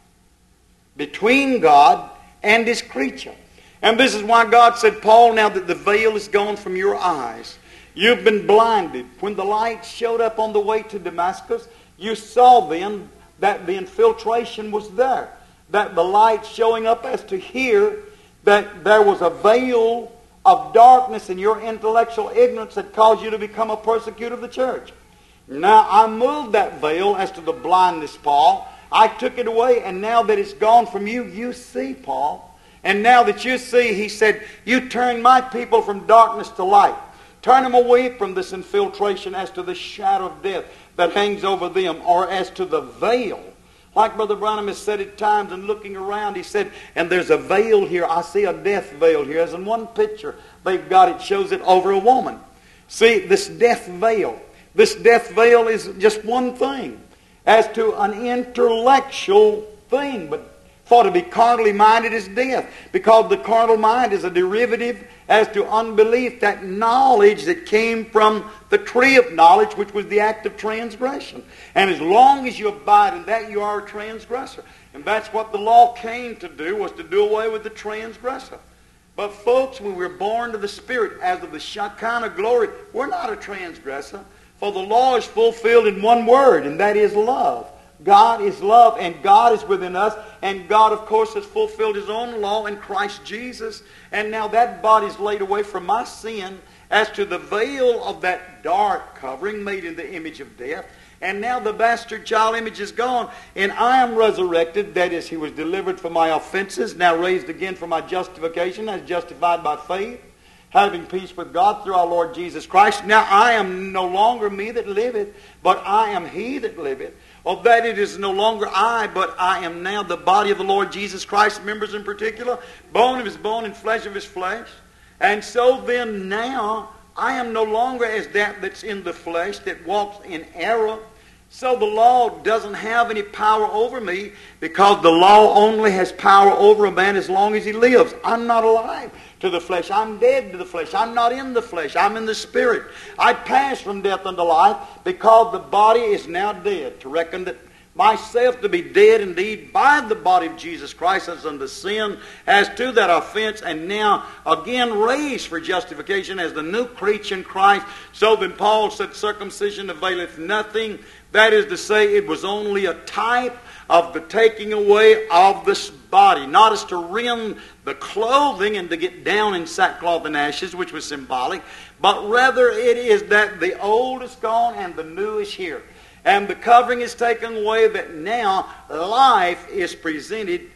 A: between God and His creature. And this is why God said, Paul, now that the veil is gone from your eyes, you've been blinded. When the light showed up on the way to Damascus, you saw then that the infiltration was there. That the light showing up as to here, that there was a veil of darkness in your intellectual ignorance that caused you to become a persecutor of the church. Now, I moved that veil as to the blindness, Paul. I took it away, and now that it's gone from you, you see, Paul. And now that you see, he said, you turn my people from darkness to light. Turn them away from this infiltration as to the shadow of death that hangs over them, or as to the veil. Like Brother Branham has said at times, and looking around, he said, and there's a veil here. I see a death veil here. As in one picture they've got, it shows it over a woman. See, this death veil. This death veil is just one thing, as to an intellectual thing. But for to be carnally minded is death, because the carnal mind is a derivative as to unbelief, that knowledge that came from the tree of knowledge, which was the act of transgression. And as long as you abide in that, you are a transgressor. And that's what the law came to do, was to do away with the transgressor. But folks, when we're born to the Spirit as of the Shekinah glory, we're not a transgressor. For the law is fulfilled in one word, and that is love. God is love, and God is within us. And God, of course, has fulfilled His own law in Christ Jesus. And now that body is laid away from my sin as to the veil of that dark covering made in the image of death. And now the bastard child image is gone, and I am resurrected. That is, He was delivered for my offenses, now raised again for my justification, as justified by faith, having peace with God through our Lord Jesus Christ. Now I am no longer me that liveth, but I am He that liveth. Of that it is no longer I, but I am now the body of the Lord Jesus Christ, members in particular, bone of His bone and flesh of His flesh. And so then now I am no longer as that that's in the flesh, that walks in error. So the law doesn't have any power over me, because the law only has power over a man as long as he lives. I'm not alive to the flesh. I'm dead to the flesh. I'm not in the flesh. I'm in the Spirit. I pass from death unto life, because the body is now dead. To reckon that myself to be dead indeed by the body of Jesus Christ as unto sin, as to that offense, and now again raised for justification as the new creature in Christ. So then Paul said, circumcision availeth nothing. That is to say, it was only a type of the taking away of this body. Not as to rend the clothing and to get down in sackcloth and ashes, which was symbolic, but rather it is that the old is gone and the new is here. And the covering is taken away, that now life is presented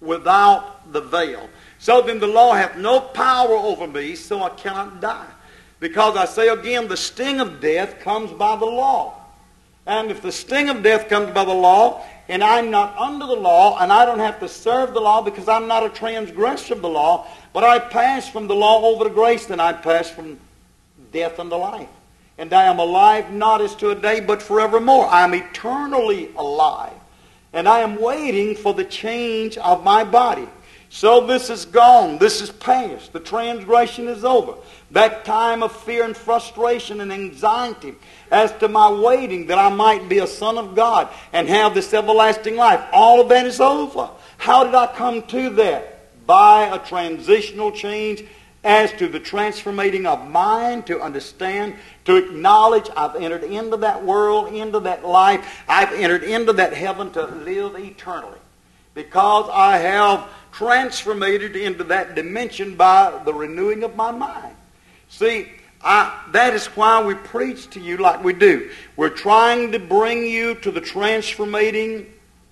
A: without the veil. So then the law hath no power over me, so I cannot die. Because I say again, the sting of death comes by the law. And if the sting of death comes by the law, and I'm not under the law, and I don't have to serve the law because I'm not a transgressor of the law, but I pass from the law over to grace, then I pass from death unto life. And I am alive not as to a day, but forevermore. I am eternally alive. And I am waiting for the change of my body. So this is gone. This is past. The transgression is over. That time of fear and frustration and anxiety as to my waiting that I might be a son of God and have this everlasting life, all of that is over. How did I come to that? By a transitional change as to the transformating of mind, to understand, to acknowledge I've entered into that world, into that life. I've entered into that heaven to live eternally. Because I have transformated into that dimension by the renewing of my mind. See, I, that is why we preach to you like we do. We're trying to bring you to the transformating,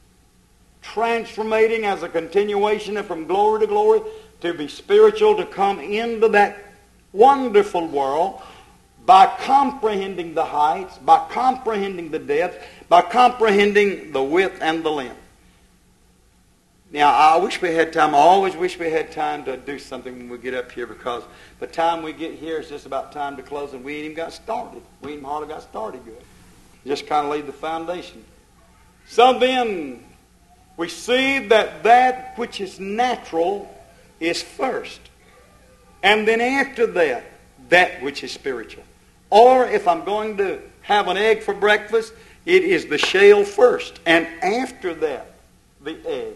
A: transformating as a continuation of from glory to glory, to be spiritual, to come into that wonderful world by comprehending the heights, by comprehending the depths, by comprehending the width and the length. Now, I wish we had time. I always wish we had time to do something when we get up here, because the time we get here is just about time to close, and we ain't even got started. We ain't hardly got started good. Just kind of laid the foundation. So then, we see that that which is natural is first. And then after that, that which is spiritual. Or if I'm going to have an egg for breakfast, it is the shell first. And after that, the egg.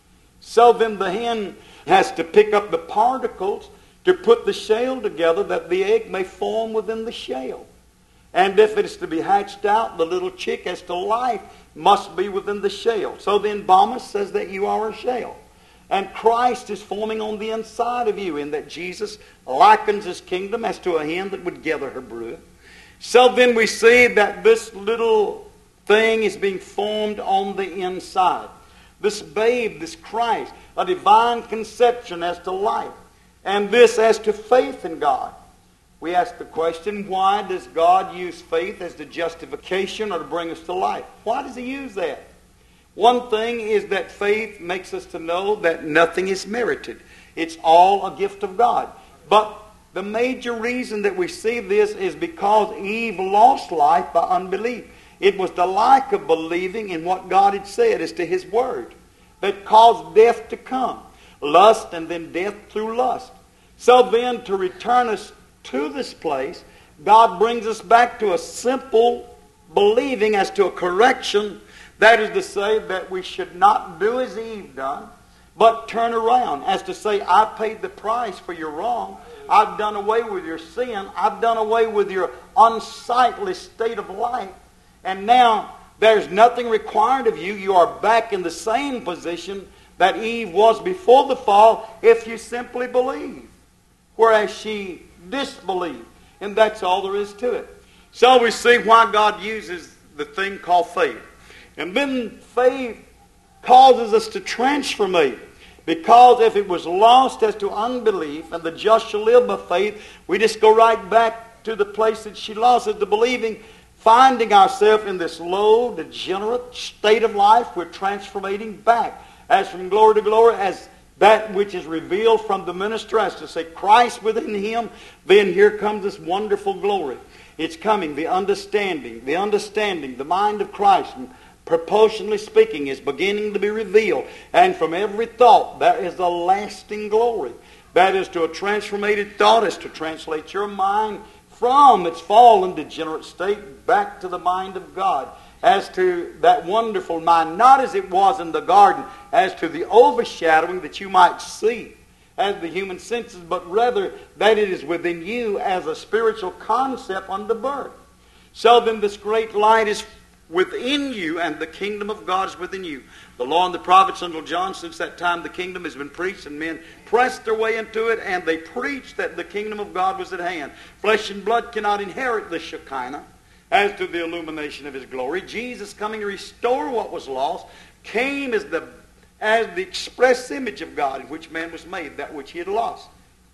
A: So then the hen has to pick up the particles to put the shell together that the egg may form within the shell. And if it is to be hatched out, the little chick as to life must be within the shell. So the embalmist says that you are a shell. And Christ is forming on the inside of you, in that Jesus likens his kingdom as to a hen that would gather her brood. So then we see that this little thing is being formed on the inside. This babe, this Christ, a divine conception as to life. And this as to faith in God. We ask the question, why does God use faith as the justification or to bring us to life? Why does he use that? One thing is that faith makes us to know that nothing is merited. It's all a gift of God. But the major reason that we see this is because Eve lost life by unbelief. It was the lack of believing in what God had said as to his word that caused death to come. Lust and then death through lust. So then, to return us to this place, God brings us back to a simple believing as to a correction. That is to say that we should not do as Eve done, but turn around. As to say, I paid the price for your wrong. I've done away with your sin. I've done away with your unsightly state of life. And now there's nothing required of you. You are back in the same position that Eve was before the fall if you simply believe. Whereas she disbelieved. And that's all there is to it. So we see why God uses the thing called faith. And then faith causes us to transformate. Because if it was lost as to unbelief, and the just shall live by faith, we just go right back to the place that she lost as to believing, finding ourselves in this low, degenerate state of life. We're transformating back. As from glory to glory, as that which is revealed from the minister, as to say Christ within him, then here comes this wonderful glory. It's coming, the understanding, the understanding, the mind of Christ, proportionally speaking, is beginning to be revealed. And from every thought, there is a lasting glory. That is, to a transformated thought, is to translate your mind from its fallen, degenerate state back to the mind of God. As to that wonderful mind, not as it was in the garden, as to the overshadowing that you might see as the human senses, but rather that it is within you as a spiritual concept unto birth. So then this great light is within you, and the kingdom of God is within you. The law and the prophets until John, since that time the kingdom has been preached, and men pressed their way into it, and they preached that the kingdom of God was at hand. Flesh and blood cannot inherit the Shekinah. As to the illumination of his glory, Jesus coming to restore what was lost, came as the as the express image of God in which man was made, that which he had lost.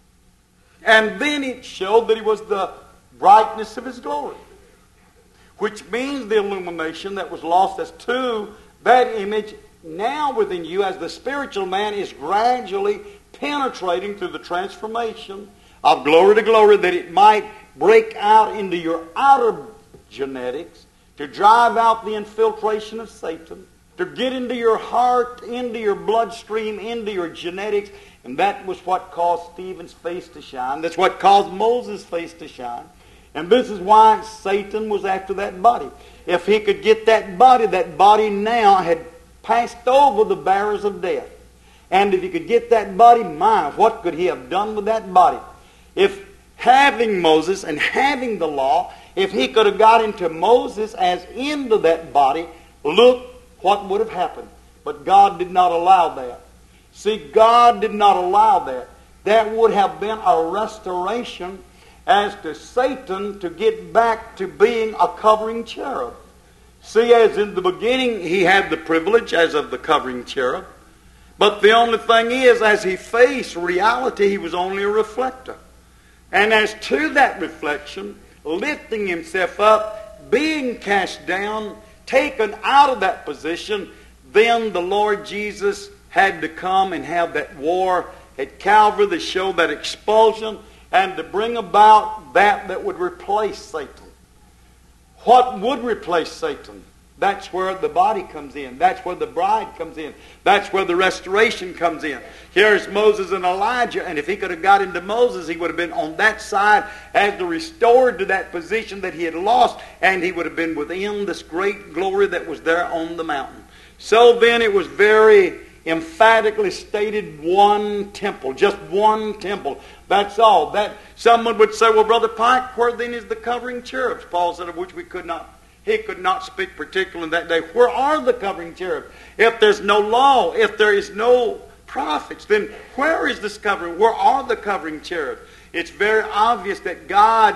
A: And then it showed that he was the brightness of his glory, which means the illumination that was lost as to that image now within you, as the spiritual man is gradually penetrating through the transformation of glory to glory, that it might break out into your outer genetics, to drive out the infiltration of Satan, to get into your heart, into your bloodstream, into your genetics. And that was what caused Stephen's face to shine. That's what caused Moses' face to shine. And this is why Satan was after that body. If he could get that body, that body now had passed over the barriers of death. And if he could get that body, my, what could he have done with that body? If having Moses and having the law, if he could have got into Moses as into that body, look what would have happened. But God did not allow that. See, God did not allow that. That would have been a restoration as to Satan to get back to being a covering cherub. See, as in the beginning he had the privilege as of the covering cherub. But the only thing is, as he faced reality, he was only a reflector. And as to that reflection, lifting himself up, being cast down, taken out of that position, then the Lord Jesus had to come and have that war at Calvary to show that expulsion and to bring about that that would replace Satan. What would replace Satan? That's where the body comes in. That's where the bride comes in. That's where the restoration comes in. Here's Moses and Elijah, and if he could have got into Moses, he would have been on that side as the restored to that position that he had lost, and he would have been within this great glory that was there on the mountain. So then it was very emphatically stated, one temple, just one temple. That's all. That someone would say, well, Brother Pike, where then is the covering cherubs? Paul said, of which we could not He could not speak particularly in that day. Where are the covering cherubs? If there's no law, if there is no prophets, then where is this covering? Where are the covering cherubs? It's very obvious that God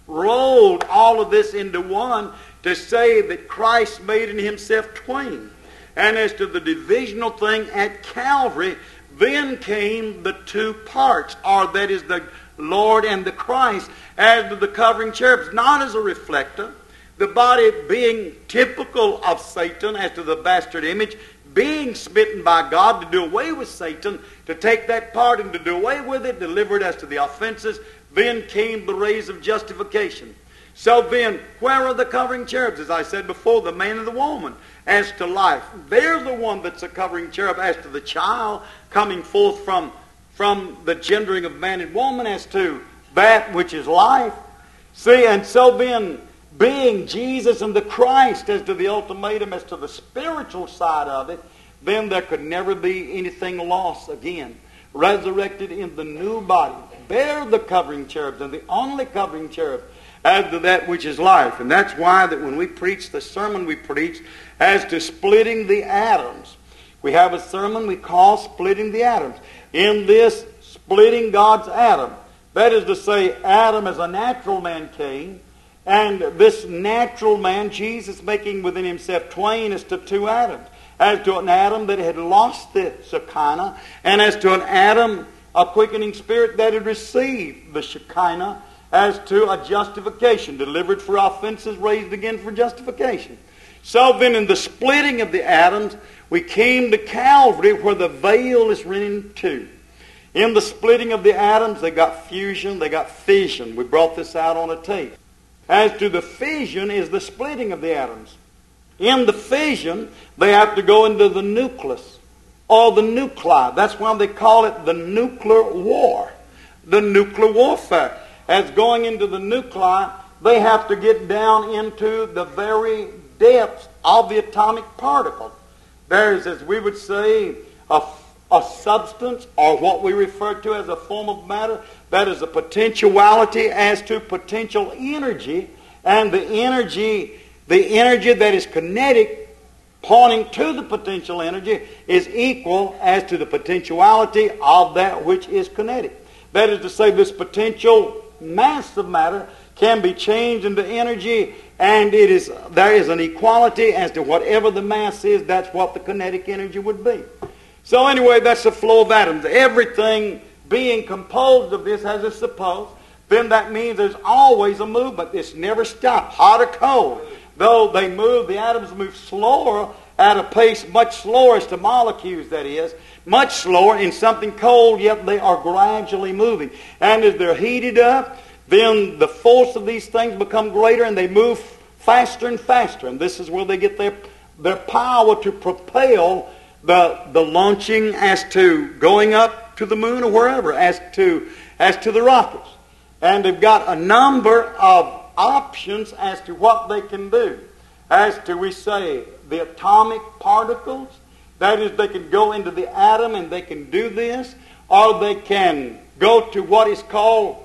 A: rolled all of this into one to say that Christ made in himself twain. And as to the divisional thing at Calvary, then came the two parts, or that is the Lord and the Christ, as to the covering cherubs, not as a reflector. The body being typical of Satan as to the bastard image, being smitten by God to do away with Satan, to take that part and to do away with it, deliver it as to the offenses. Then came the rays of justification. So then, where are the covering cherubs? As I said before, the man and the woman as to life. They're the one that's a covering cherub as to the child coming forth from, from the gendering of man and woman as to that which is life. See, and so then, being Jesus and the Christ as to the ultimatum, as to the spiritual side of it, then there could never be anything lost again. Resurrected in the new body, bear the covering cherubs, and the only covering cherub as to that which is life. And that's why that when we preach the sermon we preach as to splitting the atoms, we have a sermon we call Splitting the Atoms. In this, splitting God's atom, that is to say, Adam as a natural man came, and this natural man, Jesus, making within himself twain as to two atoms. As to an atom that had lost the Shekinah, and as to an atom, a quickening spirit that had received the Shekinah, as to a justification, delivered for offenses, raised again for justification. So then in the splitting of the atoms, we came to Calvary where the veil is rent in two. In the splitting of the atoms, they got fusion, they got fission. We brought this out on a tape. As to the fission is the splitting of the atoms. In the fission, they have to go into the nucleus or the nuclei. That's why they call it the nuclear war, the nuclear warfare. As going into the nuclei, they have to get down into the very depths of the atomic particle. There's, as we would say, a a substance, or what we refer to as a form of matter, that is a potentiality as to potential energy, and the energy, the energy that is kinetic, pointing to the potential energy, is equal as to the potentiality of that which is kinetic. That is to say, this potential mass of matter can be changed into energy, and it is there is an equality as to whatever the mass is, that's what the kinetic energy would be. So anyway, that's the flow of atoms. Everything being composed of this as it's supposed, then that means there's always a movement. It's never stopped, hot or cold. Though they move, the atoms move slower at a pace much slower as to molecules, that is, much slower in something cold, yet they are gradually moving. And as they're heated up, then the force of these things become greater and they move faster and faster. And this is where they get their, their power to propel the, the launching as to going up to the moon or wherever, as to, as to the rockets. And they've got a number of options as to what they can do. As to, we say, the atomic particles, that is, they can go into the atom and they can do this, or they can go to what is called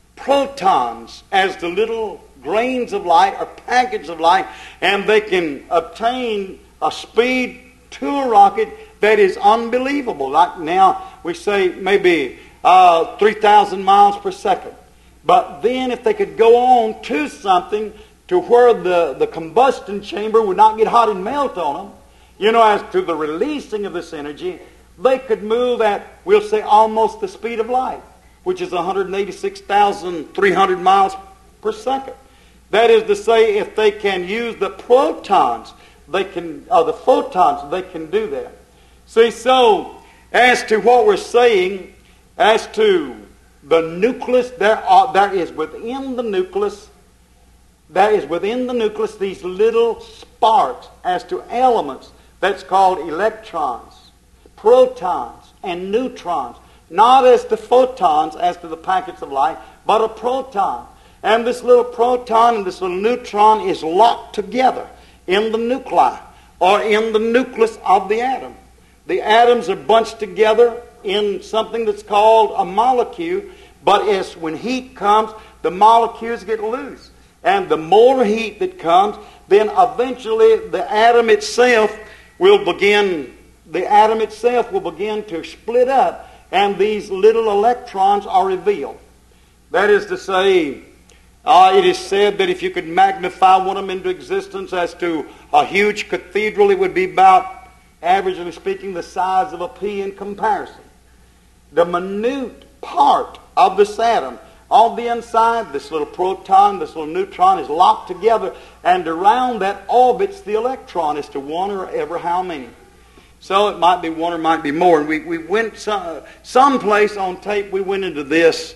A: protons, as the little grains of light or packets of light, and they can obtain a speed to a rocket that is unbelievable. Like now, we say maybe uh, three thousand miles per second. But then if they could go on to something to where the, the combustion chamber would not get hot and melt on them, you know, as to the releasing of this energy, they could move at, we'll say, almost the speed of light, which is one hundred eighty-six thousand three hundred miles per second. That is to say, if they can use the protons, they can, or the photons, they can do that. See, so, as to what we're saying, as to the nucleus, there are, there is within the nucleus, there is within the nucleus these little sparks as to elements that's called electrons, protons, and neutrons. Not as to photons, as to the packets of light, but a proton. And this little proton and this little neutron is locked together in the nuclei, or in the nucleus of the atom. The atoms are bunched together in something that's called a molecule, but as when heat comes, the molecules get loose. And the more heat that comes, then eventually the atom itself will begin, the atom itself will begin to split up, and these little electrons are revealed. That is to say, uh, it is said that if you could magnify one of them into existence as to a huge cathedral, it would be about, averagely speaking, the size of a pea in comparison. The minute part of this atom, on the inside, this little proton, this little neutron is locked together, and around that orbits the electron as to one or ever how many. So it might be one or might be more. And we, we went some, someplace on tape, we went into this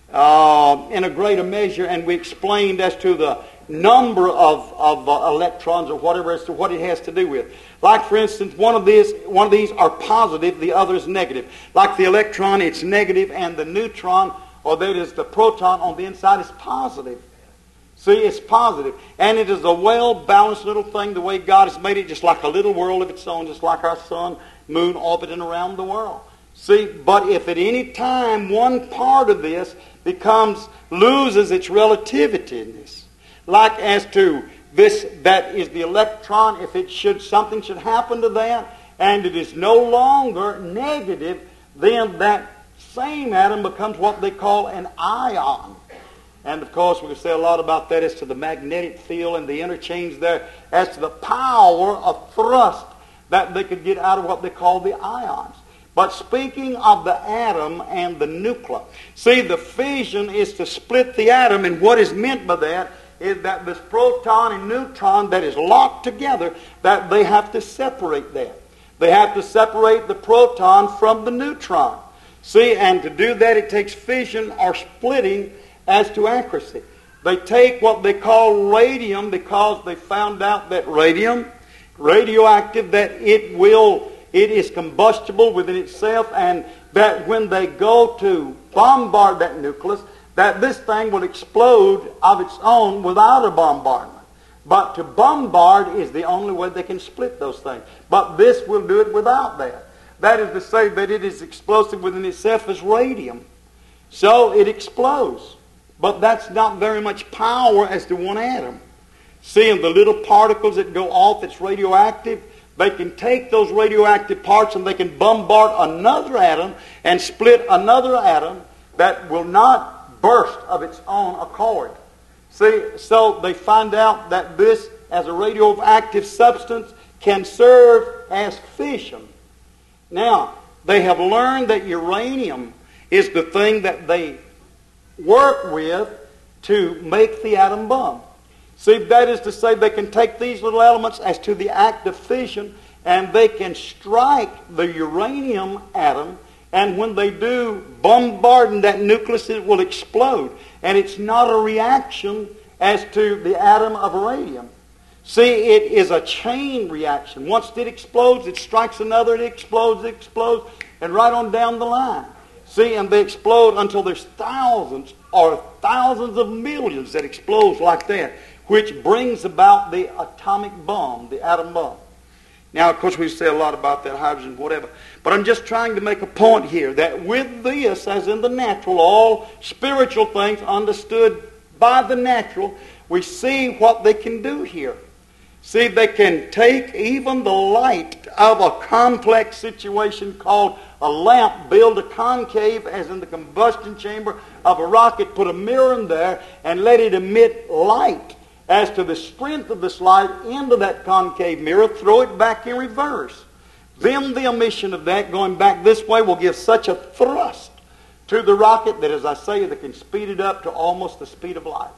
A: uh, in a greater measure, and we explained as to the number of, of uh, electrons or whatever as to what it has to do with. Like, for instance, one of these one of these are positive, the other is negative. Like the electron, it's negative, and the neutron, or that is the proton on the inside, is positive. See, it's positive. And it is a well-balanced little thing, the way God has made it, just like a little world of its own, just like our sun, moon orbiting around the world. See, but if at any time one part of this becomes, loses its relativitiness, like as to this, that is the electron, if it should, something should happen to that, and it is no longer negative, then that same atom becomes what they call an ion. And of course, we can say a lot about that as to the magnetic field and the interchange there, as to the power of thrust that they could get out of what they call the ions. But speaking of the atom and the nucleus, see, the fission is to split the atom, and what is meant by that is that this proton and neutron that is locked together, that they have to separate that. They have to separate the proton from the neutron. See, and to do that, it takes fission or splitting as to accuracy. They take what they call radium, because they found out that radium, radioactive, that it will, it is combustible within itself, and that when they go to bombard that nucleus, that this thing will explode of its own without a bombardment. But to bombard is the only way they can split those things. But this will do it without that. That is to say that it is explosive within itself as radium. So it explodes. But that's not very much power as to one atom. Seeing the little particles that go off that's radioactive, they can take those radioactive parts and they can bombard another atom and split another atom that will not burst of its own accord. See, so they find out that this, as a radioactive substance, can serve as fission. Now, they have learned that uranium is the thing that they work with to make the atom bomb. See, that is to say they can take these little elements as to the act of fission, and they can strike the uranium atom, and when they do, bombarding that nucleus, it will explode. And it's not a reaction as to the atom of radium. See, it is a chain reaction. Once it explodes, it strikes another, it explodes, it explodes, and right on down the line. See, and they explode until there's thousands or thousands of millions that explode like that, which brings about the atomic bomb, the atom bomb. Now, of course, we say a lot about that, hydrogen, whatever. But I'm just trying to make a point here that with this, as in the natural, all spiritual things understood by the natural, we see what they can do here. See, they can take even the light of a complex situation called a lamp, build a concave, as in the combustion chamber of a rocket, put a mirror in there, and let it emit light as to the strength of this light into that concave mirror, throw it back in reverse. Then the emission of that going back this way will give such a thrust to the rocket that, as I say, they can speed it up to almost the speed of light.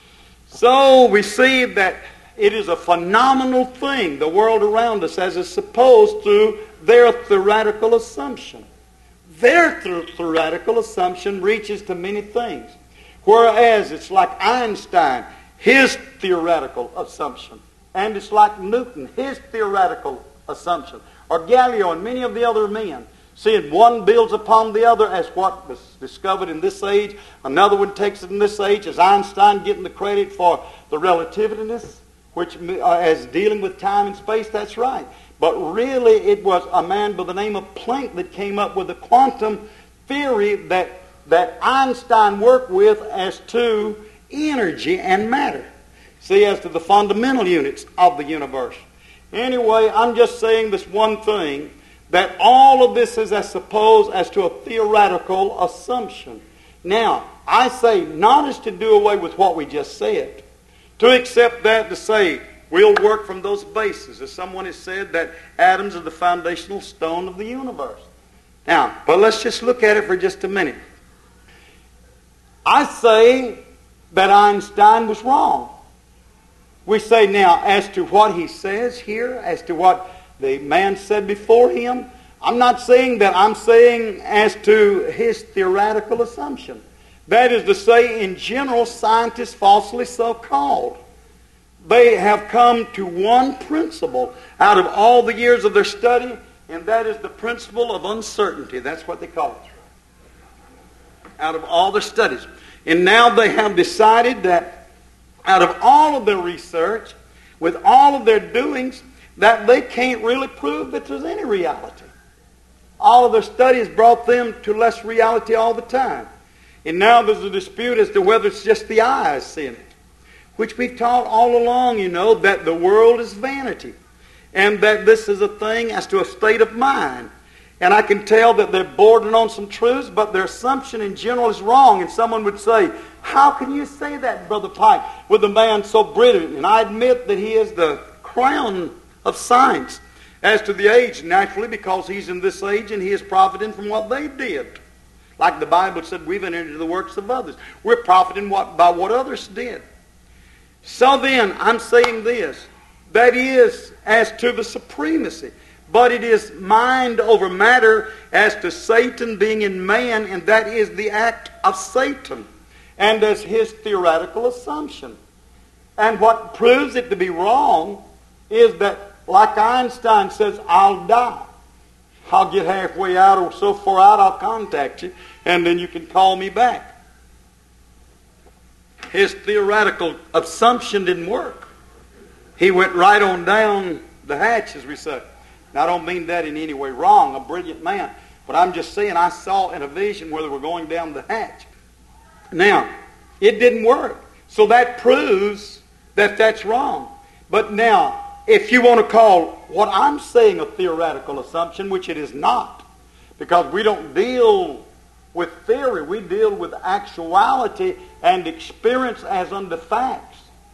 A: So we see that it is a phenomenal thing, the world around us, as is supposed through their theoretical assumption. Their th- theoretical assumption reaches to many things. Whereas it's like Einstein, his theoretical assumption And it's like Newton, his theoretical assumption, or Galileo and many of the other men, seeing one builds upon the other as what was discovered in this age, another one takes it in this age, as Einstein getting the credit for the relativitiness, which uh, as dealing with time and space, that's right. But really it was a man by the name of Planck that came up with the quantum theory that, that Einstein worked with as to energy and matter. See, as to the fundamental units of the universe. Anyway, I'm just saying this one thing, that all of this is, I suppose, as to a theoretical assumption. Now, I say not as to do away with what we just said, to accept that to say we'll work from those bases, as someone has said that atoms are the foundational stone of the universe. Now, but let's just look at it for just a minute. I say that Einstein was wrong. We say now, as to what he says here, as to what the man said before him, I'm not saying that. I'm saying as to his theoretical assumption. That is to say, in general, scientists, falsely so called, they have come to one principle out of all the years of their study, and that is the principle of uncertainty. That's what they call it. Out of all their studies. And now they have decided that out of all of their research, with all of their doings, that they can't really prove that there's any reality. All of their studies brought them to less reality all the time. And now there's a dispute as to whether it's just the eyes seeing it. Which we've taught all along, you know, that the world is vanity. And that this is a thing as to a state of mind. And I can tell that they're bordering on some truths, but their assumption in general is wrong. And someone would say, how can you say that, Brother Pike, with a man so brilliant? And I admit that he is the crown of science as to the age, naturally, because he's in this age and he is profiting from what they did. Like the Bible said, we've entered into the works of others. We're profiting what, by what others did. So then, I'm saying this, that is as to the supremacy. But it is mind over matter as to Satan being in man, and that is the act of Satan, and as his theoretical assumption. And what proves it to be wrong is that, like Einstein says, I'll die. I'll get halfway out or so far out, I'll contact you, and then you can call me back. His theoretical assumption didn't work. He went right on down the hatch, as we say. Now, I don't mean that in any way wrong, a brilliant man. But I'm just saying I saw in a vision where they were going down the hatch. Now, it didn't work. So that proves that that's wrong. But now, if you want to call what I'm saying a theoretical assumption, which it is not, because we don't deal with theory, we deal with actuality and experience as unto facts.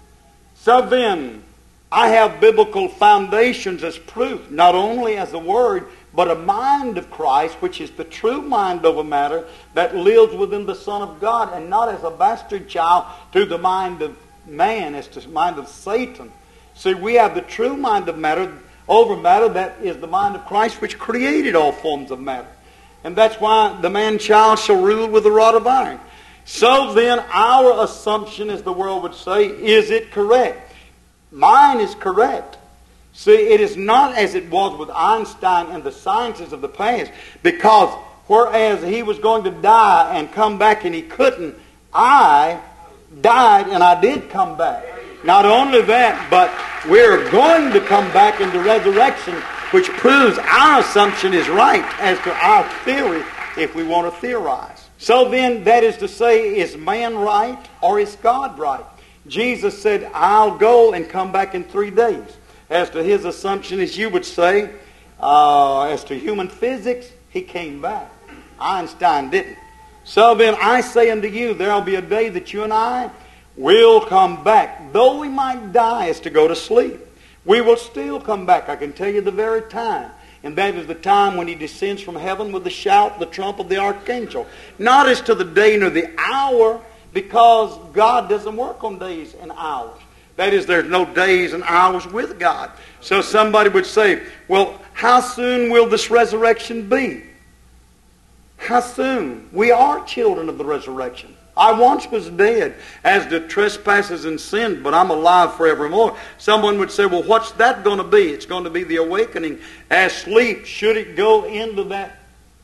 A: So then, I have biblical foundations as proof, not only as a word, but a mind of Christ, which is the true mind over matter that lives within the Son of God, and not as a bastard child to the mind of man, as to the mind of Satan. See, we have the true mind of matter over matter, that is the mind of Christ, which created all forms of matter. And that's why the man-child shall rule with a rod of iron. So then, our assumption, as the world would say, is it correct? Mine is correct. See, it is not as it was with Einstein and the sciences of the past, because whereas he was going to die and come back and he couldn't, I died and I did come back. Not only that, but we're going to come back in the resurrection, which proves our assumption is right as to our theory, if we want to theorize. So then, that is to say, is man right or is God right? Jesus said, I'll go and come back in three days. As to his assumption, as you would say, uh, as to human physics, he came back. Einstein didn't. So then I say unto you, there will be a day that you and I will come back. Though we might die as to go to sleep, we will still come back. I can tell you the very time. And that is the time when he descends from heaven with the shout, the trump of the archangel. Not as to the day nor the hour, because God doesn't work on days and hours. That is, there's no days and hours with God. So somebody would say, well, how soon will this resurrection be? How soon? We are children of the resurrection. I once was dead as to trespasses and sins, but I'm alive forevermore. Someone would say, well, what's that going to be? It's going to be the awakening as sleep, should it go into that,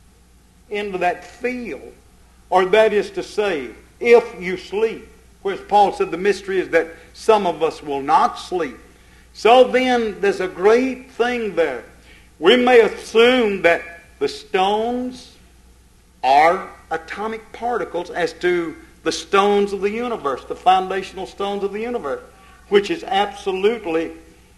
A: into that field. Or that is to say, if you sleep. Whereas Paul said the mystery is that some of us will not sleep. So then, there's a great thing there. We may assume that the stones are atomic particles as to the stones of the universe, the foundational stones of the universe, which is absolutely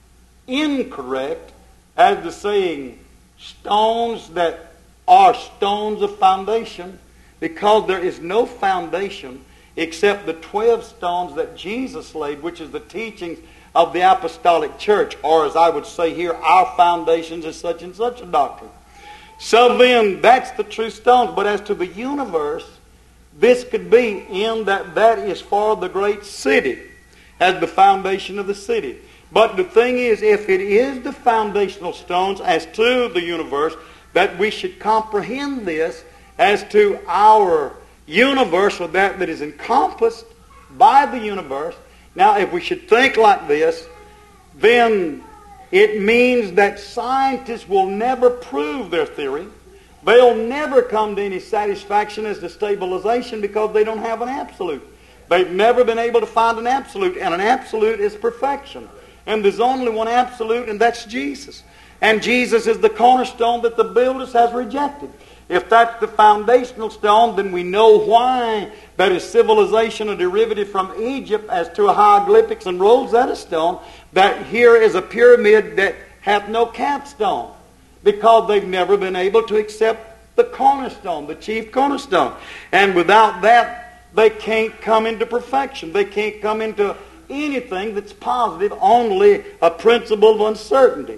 A: incorrect as to saying stones that are stones of foundation, because there is no foundation except the twelve stones that Jesus laid, which is the teachings of the apostolic church, or as I would say here, our foundations is such and such a doctrine. So then, that's the true stones. But as to the universe, this could be in that that is for the great city, as the foundation of the city. But the thing is, if it is the foundational stones as to the universe, that we should comprehend this as to our universe, or that that is encompassed by the universe. Now, if we should think like this, then it means that scientists will never prove their theory. They'll never come to any satisfaction as to stabilization, because they don't have an absolute. They've never been able to find an absolute, and an absolute is perfection. And there's only one absolute, and that's Jesus. And Jesus is the cornerstone that the builders has rejected. If that's the foundational stone, then we know why that is civilization, a derivative from Egypt, as to hieroglyphics and Rosetta Stone, that here is a pyramid that hath no capstone, because they've never been able to accept the cornerstone, the chief cornerstone. And without that, they can't come into perfection. They can't come into anything that's positive, only a principle of uncertainty.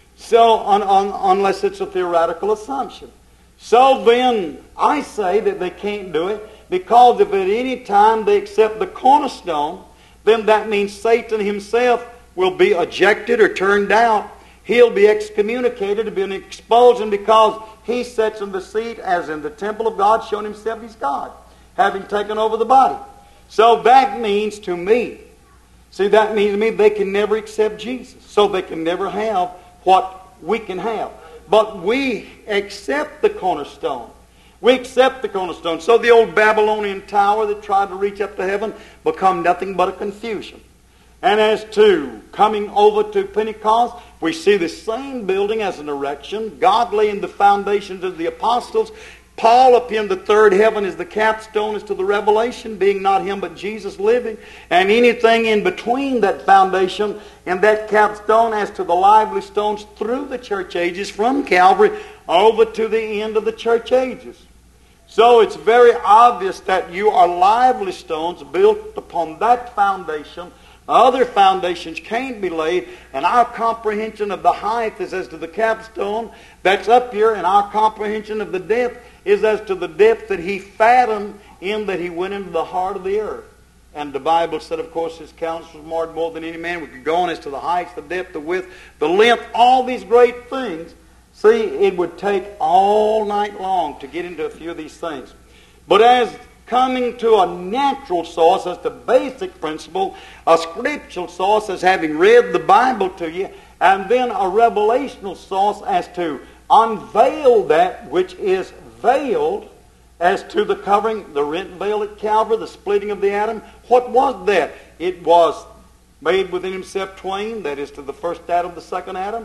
A: So, un, un, unless it's a theoretical assumption. So then, I say that they can't do it, because if at any time they accept the cornerstone, then that means Satan himself will be ejected or turned out. He'll be excommunicated, to be an expulsion, because he sits in the seat as in the temple of God, showing himself he's God, having taken over the body. So that means to me, see, that means to me they can never accept Jesus. So they can never have what we can have. But we accept the cornerstone. We accept the cornerstone. So the old Babylonian tower that tried to reach up to heaven become nothing but a confusion. And as to coming over to Pentecost, we see the same building as an erection. God laying the foundations of the apostles. Paul up in the third heaven is the capstone as to the revelation, being not him but Jesus living. And anything in between that foundation and that capstone as to the lively stones through the church ages, from Calvary over to the end of the church ages. So it's very obvious that you are lively stones built upon that foundation. Other foundations can't be laid, and our comprehension of the height is as to the capstone that's up here, and our comprehension of the depth is as to the depth that he fathomed in that he went into the heart of the earth. And the Bible said, of course, his counsel was marred more than any man. We could go on as to the height, the depth, the width, the length, all these great things. See, it would take all night long to get into a few of these things. But as coming to a natural source, as the basic principle, a scriptural source as having read the Bible to you, and then a revelational source as to unveil that which is veiled, as to the covering, the rent veil at Calvary, the splitting of the atom. What was that? It was made within himself twain, that is to the first Adam, the second Adam.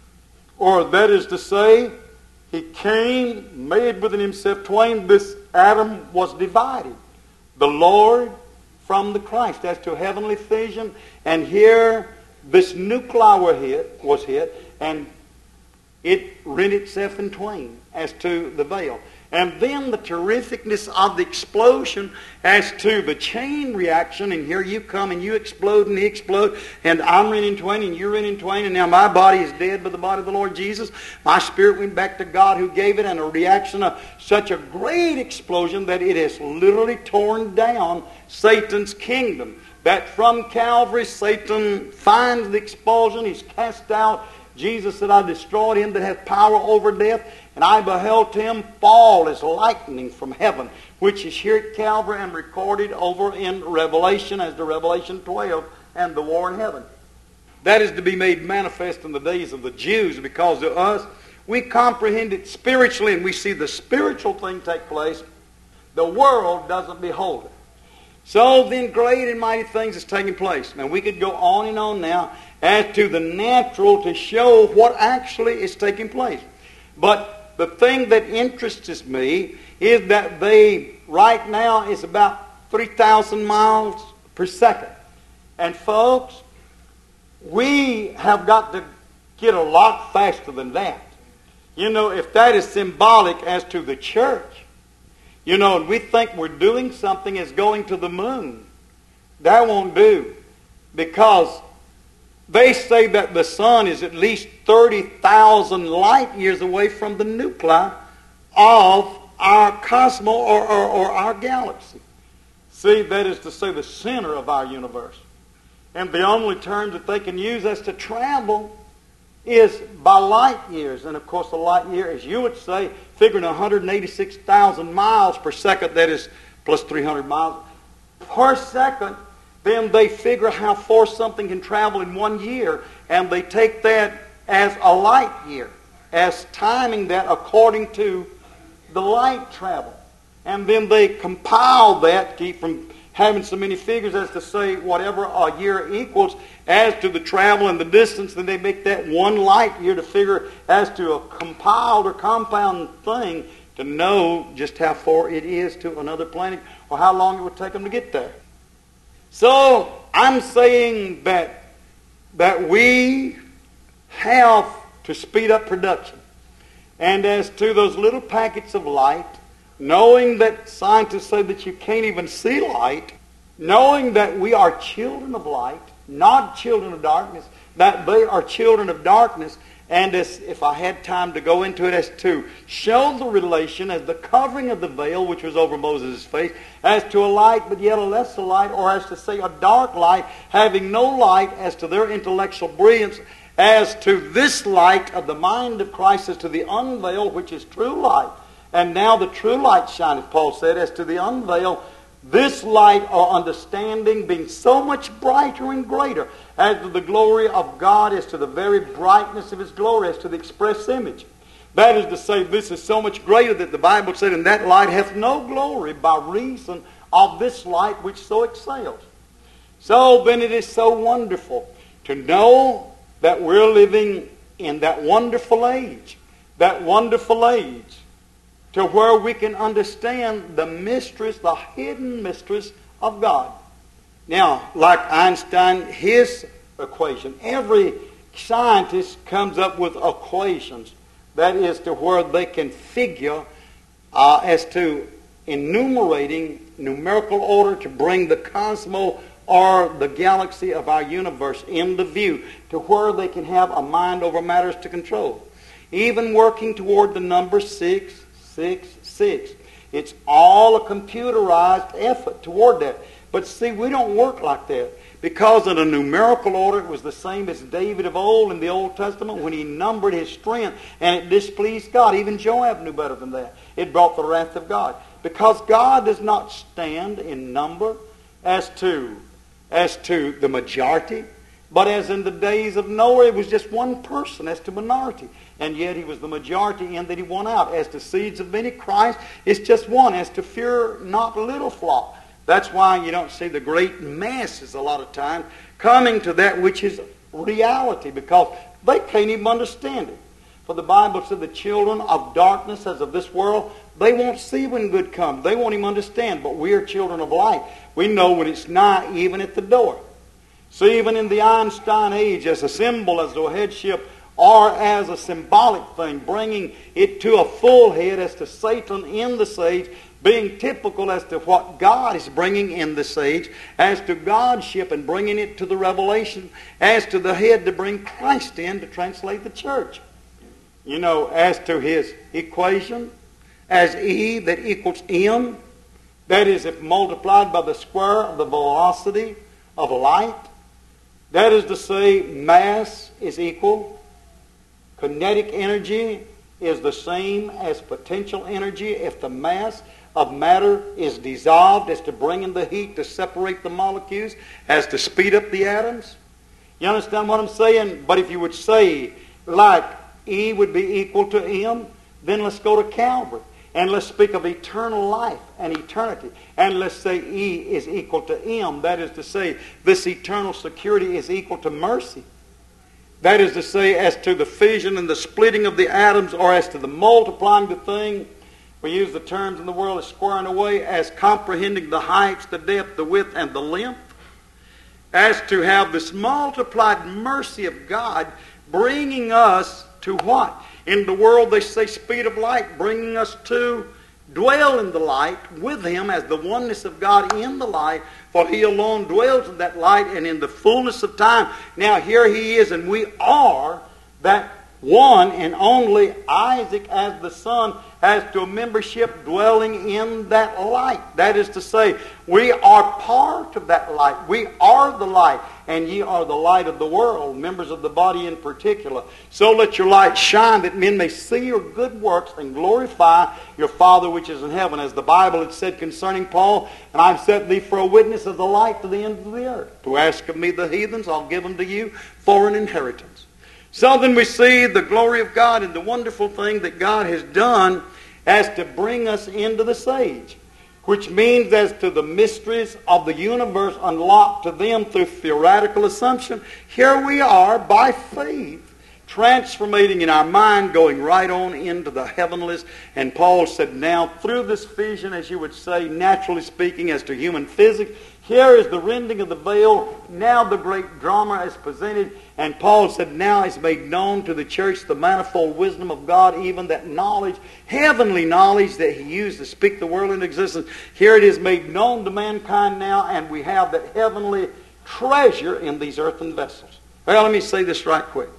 A: Or that is to say, he came, made within himself twain, this Adam was divided. The Lord from the Christ, as to heavenly fission. And here, this nuclei were hit, was hit, and it rent itself in twain, as to the veil. And then the terrificness of the explosion as to the chain reaction, and here you come and you explode and he explode, and I'm rent in twain and you're rent in twain, and now my body is dead by the body of the Lord Jesus. My spirit went back to God who gave it, and a reaction of such a great explosion that it has literally torn down Satan's kingdom. That from Calvary Satan finds the expulsion, he's cast out. Jesus said, I destroyed him that hath power over death. And I beheld him fall as lightning from heaven, which is here at Calvary and recorded over in Revelation as the Revelation twelve and the war in heaven. That is to be made manifest in the days of the Jews, because to us, we comprehend it spiritually and we see the spiritual thing take place. The world doesn't behold it. So then great and mighty things is taking place. Now we could go on and on now as to the natural to show what actually is taking place. But the thing that interests me is that they, right now, is about three thousand miles per second. And folks, we have got to get a lot faster than that. You know, if that is symbolic as to the church, you know, and we think we're doing something as going to the moon, that won't do. Because they say that the sun is at least thirty thousand light years away from the nuclei of our cosmos or, or, or our galaxy. See, that is to say the center of our universe. And the only term that they can use as to travel is by light years. And of course, a light year, as you would say, figuring one hundred eighty-six thousand miles per second, that is plus three hundred miles per second, then they figure how far something can travel in one year, and they take that as a light year, as timing that according to the light travel. And then they compile that, keep from having so many figures as to say whatever a year equals as to the travel and the distance, then they make that one light year to figure as to a compiled or compound thing to know just how far it is to another planet or how long it would take them to get there. So I'm saying that that we have to speed up production. And as to those little packets of light, knowing that scientists say that you can't even see light, knowing that we are children of light, not children of darkness, that they are children of darkness, and as, if I had time to go into it, as to show the relation as the covering of the veil which was over Moses' face, as to a light but yet a lesser light, or as to say a dark light having no light, as to their intellectual brilliance, as to this light of the mind of Christ, as to the unveil which is true light. And now the true light shineth, Paul said, as to the unveil, this light or understanding being so much brighter and greater, as to the glory of God, as to the very brightness of His glory, as to the express image. That is to say, this is so much greater that the Bible said, and that light hath no glory by reason of this light which so excels. So then it is so wonderful to know that we're living in that wonderful age, that wonderful age, to where we can understand the mysteries, the hidden mysteries of God. Now, like Einstein, his equation, every scientist comes up with equations. That is to where they can figure uh, as to enumerating numerical order to bring the cosmos or the galaxy of our universe into view, to where they can have a mind over matters to control. Even working toward the number six, six, six. It's all a computerized effort toward that. But see, we don't work like that. Because in a numerical order, it was the same as David of old in the Old Testament when he numbered his strength, and it displeased God. Even Joab knew better than that. It brought the wrath of God. Because God does not stand in number as to, as to the majority, but as in the days of Noah, it was just one person as to minority. And yet he was the majority in that he won out. As to seeds of many, Christ is just one. As to fear not little flock. That's why you don't see the great masses a lot of times coming to that which is reality, because they can't even understand it. For the Bible said the children of darkness as of this world, they won't see when good comes. They won't even understand. But we are children of light. We know when it's nigh, even at the door. So even in the Einstein age, as a symbol, as a headship, or as a symbolic thing, bringing it to a full head as to Satan in the sage, being typical as to what God is bringing in the sage, as to Godship and bringing it to the revelation, as to the head to bring Christ in to translate the church. You know, as to his equation, as E that equals M, that is if multiplied by the square of the velocity of light, that is to say mass is equal, kinetic energy is the same as potential energy if the mass of matter is dissolved as to bring in the heat to separate the molecules, as to speed up the atoms? You understand what I'm saying? But if you would say, like, E would be equal to M, then let's go to Calvary. And let's speak of eternal life and eternity. And let's say E is equal to M. That is to say, this eternal security is equal to mercy. That is to say, as to the fission and the splitting of the atoms, or as to the multiplying the thing. We use the terms in the world as squaring away, as comprehending the heights, the depth, the width, and the length. As to have this multiplied mercy of God bringing us to what? In the world they say speed of light, bringing us to dwell in the light with Him as the oneness of God in the light, for He alone dwells in that light and in the fullness of time. Now here He is, and we are that one and only Isaac as the son, as to a membership dwelling in that light. That is to say, we are part of that light. We are the light, and ye are the light of the world, members of the body in particular. So let your light shine, that men may see your good works and glorify your Father which is in heaven. As the Bible had said concerning Paul, and I've set thee for a witness of the light to the end of the earth. To ask of me the heathens, I'll give them to you for an inheritance. So then we see the glory of God and the wonderful thing that God has done as to bring us into the sage, which means as to the mysteries of the universe unlocked to them through theoretical assumption. Here we are by faith, transformating in our mind, going right on into the heavenlies. And Paul said, now through this vision, as you would say, naturally speaking, as to human physics, here is the rending of the veil. Now the great drama is presented. And Paul said, now is made known to the church the manifold wisdom of God, even that knowledge, heavenly knowledge that He used to speak the world into existence. Here it is made known to mankind now, and we have that heavenly treasure in these earthen vessels. Well, let me say this right quick.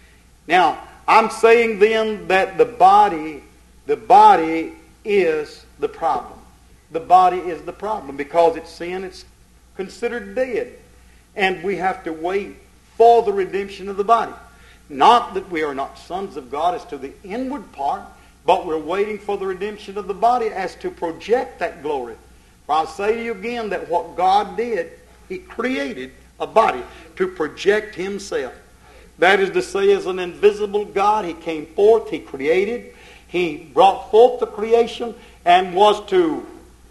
A: Now, I'm saying then that the body, the body is the problem. The body is the problem because it's sin, it's considered dead. And we have to wait for the redemption of the body. Not that we are not sons of God as to the inward part, but we're waiting for the redemption of the body as to project that glory. For I'll say to you again that what God did, He created a body to project Himself. That is to say, as an invisible God, He came forth, He created, He brought forth the creation, and was to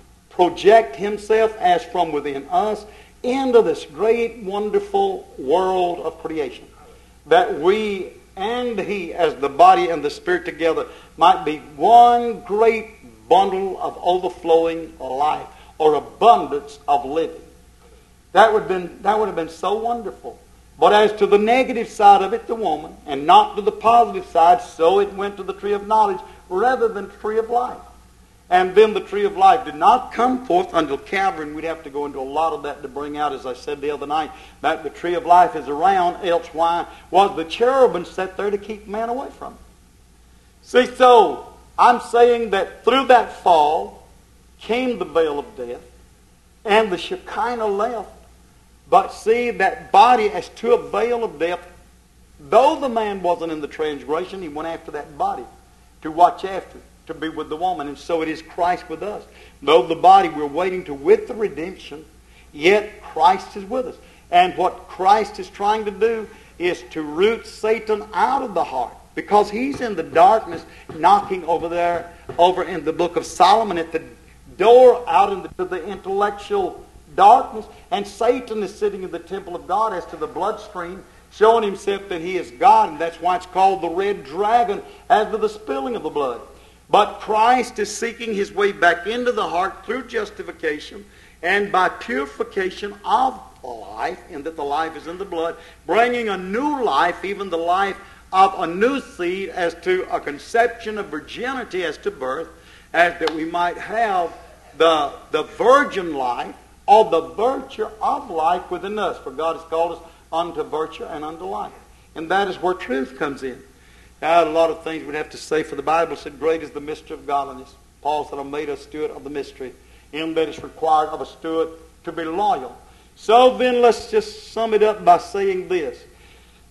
A: project Himself as from within us into this great, wonderful world of creation. That we and He, as the body and the Spirit together, might be one great bundle of overflowing life, or abundance of living. That would have been, that would have been so wonderful. But as to the negative side of it, the woman, and not to the positive side, so it went to the tree of knowledge rather than the tree of life. And then the tree of life did not come forth until Calvary, and we'd have to go into a lot of that to bring out, as I said the other night, that the tree of life is around, else why was the cherubim set there to keep man away from it? See, so I'm saying that through that fall came the veil of death, and the Shekinah left. But see, that body as to a veil of death, though the man wasn't in the transgression, he went after that body to watch after it, to be with the woman. And so it is Christ with us. Though the body we're waiting to with the redemption, yet Christ is with us. And what Christ is trying to do is to root Satan out of the heart. Because he's in the darkness, knocking over there, over in the book of Solomon, at the door out into the intellectual darkness. And Satan is sitting in the temple of God as to the bloodstream, showing himself that he is God. And that's why it's called the red dragon, as to the spilling of the blood. But Christ is seeking His way back into the heart through justification and by purification of life, in that the life is in the blood, bringing a new life, even the life of a new seed, as to a conception of virginity as to birth, as that we might have the, the virgin life, or the virtue of life within us. For God has called us unto virtue and unto life. And that is where truth comes in. Now, a lot of things we'd have to say, for the Bible said, great is the mystery of godliness. Paul said, I made a steward of the mystery, in that it's required of a steward to be loyal. So then let's just sum it up by saying this, that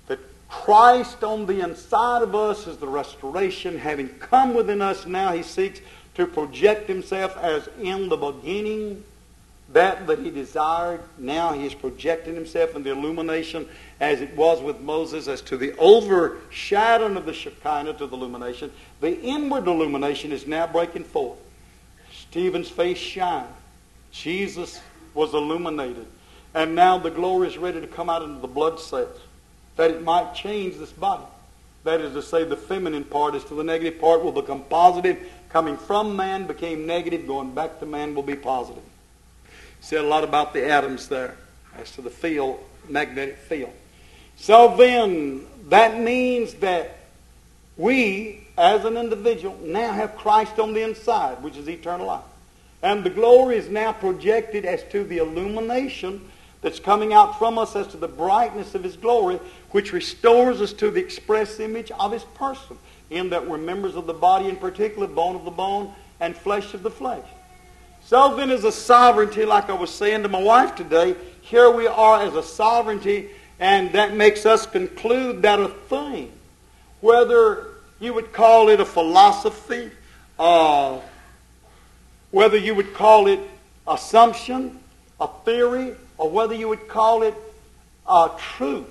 A: Christ on the inside of us is the restoration. Having come within us now, he seeks to project himself as in the beginning that that he desired. Now he is projecting himself in the illumination as it was with Moses, as to the overshadowing of the Shekinah to the illumination. The inward illumination is now breaking forth. Stephen's face shined. Jesus was illuminated. And now the glory is ready to come out into the blood cells, that it might change this body. That is to say, the feminine part as to the negative part will become positive. Coming from man became negative. Going back to man will be positive. Said a lot about the atoms there as to the field, magnetic field. So then, that means that we, as an individual, now have Christ on the inside, which is eternal life. And the glory is now projected as to the illumination that's coming out from us as to the brightness of his glory, which restores us to the express image of his person, in that we're members of the body, in particular, bone of the bone and flesh of the flesh. So then, as a sovereignty, like I was saying to my wife today, here we are as a sovereignty, and that makes us conclude that a thing, whether you would call it a philosophy, uh, whether you would call it assumption, a theory, or whether you would call it a truth.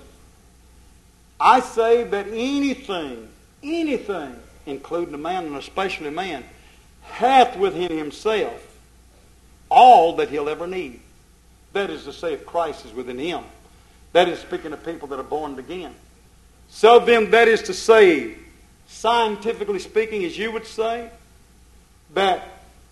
A: I say that anything, anything, including a man and especially a man, hath within himself all that he'll ever need. That is to say, if Christ is within him. That is speaking of people that are born again. So then, that is to say, scientifically speaking, as you would say, that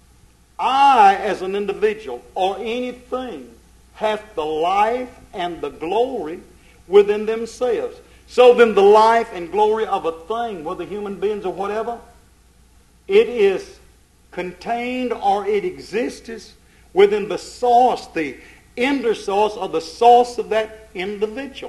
A: I, as an individual, or anything, hath the life and the glory within themselves. So then, the life and glory of a thing, whether human beings or whatever, it is contained or it exists within the source, the inner source, or the source of that individual.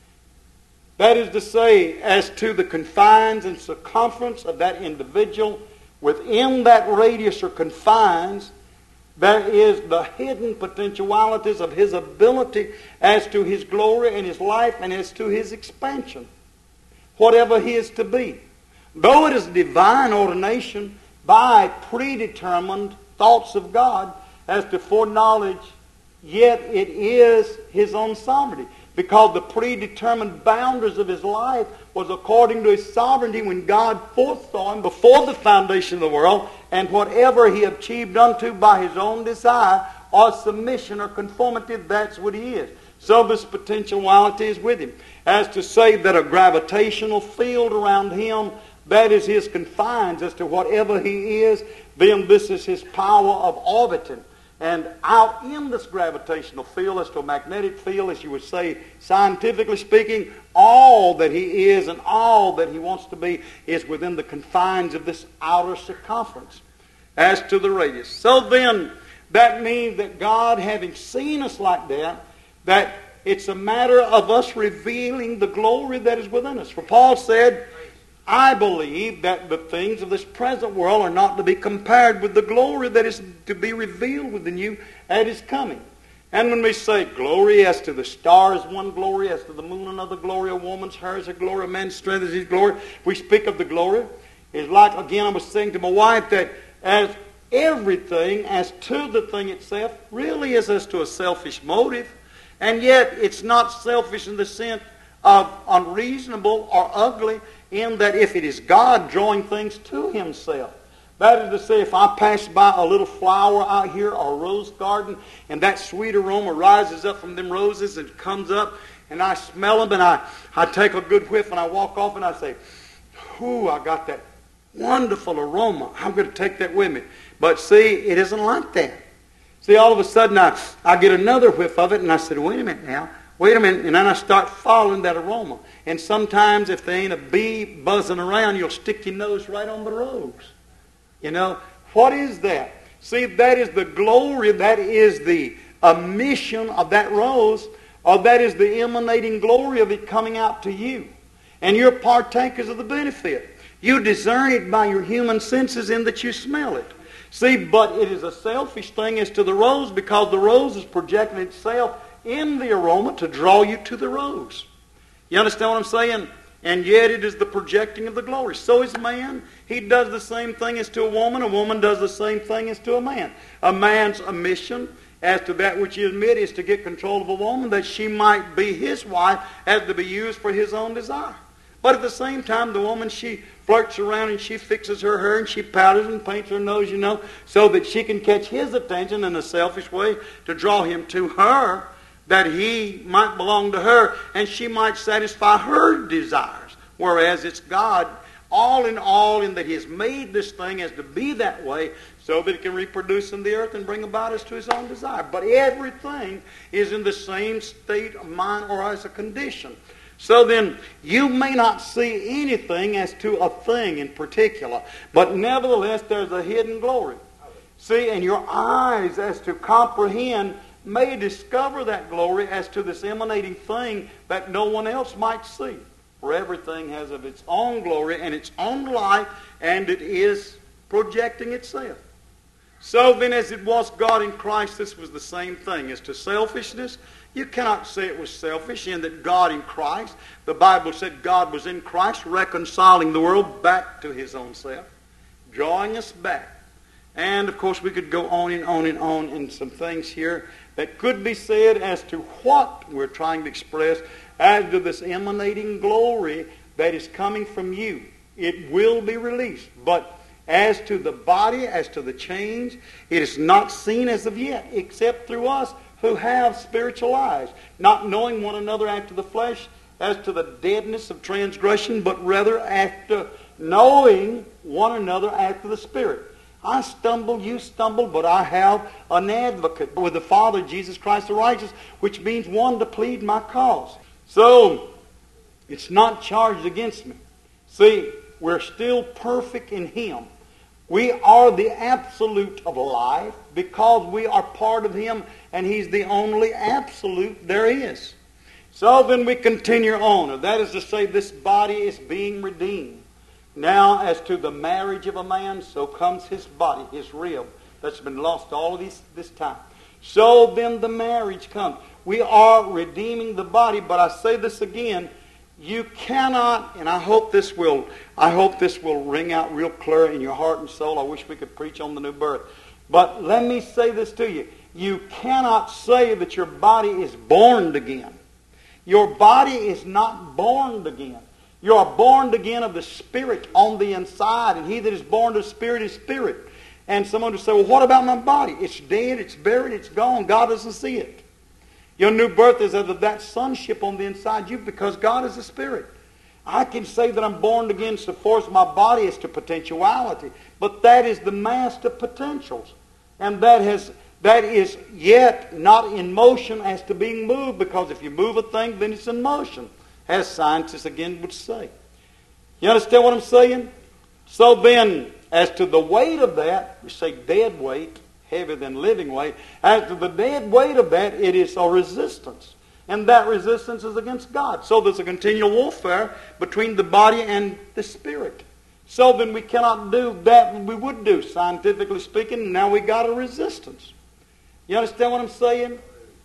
A: That is to say, as to the confines and circumference of that individual, within that radius or confines, there is the hidden potentialities of his ability as to his glory and his life and as to his expansion, whatever he is to be. Though it is divine ordination by predetermined thoughts of God as to foreknowledge, yet it is his own sovereignty, because the predetermined boundaries of his life was according to his sovereignty when God foresaw him before the foundation of the world, and whatever he achieved unto by his own desire or submission or conformity, that's what he is. So this potentiality is with him. As to say that a gravitational field around him, that is his confines as to whatever he is, then this is his power of orbiting. And out in this gravitational field, as to a magnetic field, as you would say, scientifically speaking, all that he is and all that he wants to be is within the confines of this outer circumference as to the radius. So then, that means that God, having seen us like that, that it's a matter of us revealing the glory that is within us. For Paul said, I believe that the things of this present world are not to be compared with the glory that is to be revealed within you at his coming. And when we say glory, as to the stars one glory, as to the moon another glory, a woman's hair is a glory, a man's strength is his glory, we speak of the glory. It's like, again, I was saying to my wife that as everything, as to the thing itself, really is as to a selfish motive. And yet it's not selfish in the sense of unreasonable or ugly, in that if it is God drawing things to himself. That is to say, if I pass by a little flower out here or a rose garden, and that sweet aroma rises up from them roses and comes up, and I smell them, and I, I take a good whiff, and I walk off, and I say, ooh, I got that wonderful aroma. I'm going to take that with me. But see, it isn't like that. See, all of a sudden, I, I get another whiff of it, and I said, wait a minute now. Wait a minute, and then I start following that aroma. And sometimes if there ain't a bee buzzing around, you'll stick your nose right on the rose. You know, what is that? See, that is the glory, that is the emission of that rose, or that is the emanating glory of it coming out to you. And you're partakers of the benefit. You discern it by your human senses in that you smell it. See, but it is a selfish thing as to the rose, because the rose is projecting itself in the aroma to draw you to the rose. You understand what I'm saying? And yet it is the projecting of the glory. So is man. He does the same thing as to a woman. A woman does the same thing as to a man. A man's mission as to that which he admit is to get control of a woman, that she might be his wife, as to be used for his own desire. But at the same time, the woman, she flirts around and she fixes her hair and she powders and paints her nose, you know, so that she can catch his attention in a selfish way to draw him to her, that he might belong to her and she might satisfy her desires. Whereas it's God, all in all, in that He has made this thing as to be that way so that it can reproduce in the earth and bring about as to His own desire. But everything is in the same state of mind or as a condition. So then, you may not see anything as to a thing in particular, but nevertheless there's a hidden glory. See, and your eyes as to comprehend may discover that glory as to this emanating thing that no one else might see. For everything has of its own glory and its own light, and it is projecting itself. So then, as it was God in Christ, this was the same thing. As to selfishness, you cannot say it was selfish in that God in Christ, the Bible said God was in Christ reconciling the world back to His own self, drawing us back. And of course we could go on and on and on in some things here that could be said as to what we're trying to express as to this emanating glory that is coming from you. It will be released. But as to the body, as to the change, it is not seen as of yet, except through us who have spiritual eyes, not knowing one another after the flesh as to the deadness of transgression, but rather after knowing one another after the Spirit. I stumble, you stumble, but I have an advocate with the Father, Jesus Christ the righteous, which means one to plead my cause. So, it's not charged against me. See, we're still perfect in Him. We are the absolute of life because we are part of Him and He's the only absolute there is. So then we continue on. That is to say, this body is being redeemed. Now, as to the marriage of a man, so comes his body, his rib, that's been lost all of this, this time. So then the marriage comes. We are redeeming the body, but I say this again, you cannot, and I hope this will, I hope this will ring out real clear in your heart and soul. I wish we could preach on the new birth. But let me say this to you. You cannot say that your body is born again. Your body is not born again. You are born again of the Spirit on the inside, and he that is born of the Spirit is Spirit. And someone will say, well, what about my body? It's dead, it's buried, it's gone. God doesn't see it. Your new birth is of that sonship on the inside of you because God is a Spirit. I can say that I'm born again so far as my body is to potentiality, but that is the mass of potentials. And that has that is yet not in motion as to being moved, because if you move a thing, then it's in motion, as scientists again would say. You understand what I'm saying? So then, as to the weight of that, we say dead weight, heavier than living weight. As to the dead weight of that, it is a resistance. And that resistance is against God. So there's a continual warfare between the body and the spirit. So then we cannot do that we would do, scientifically speaking. Now we got a resistance. You understand what I'm saying?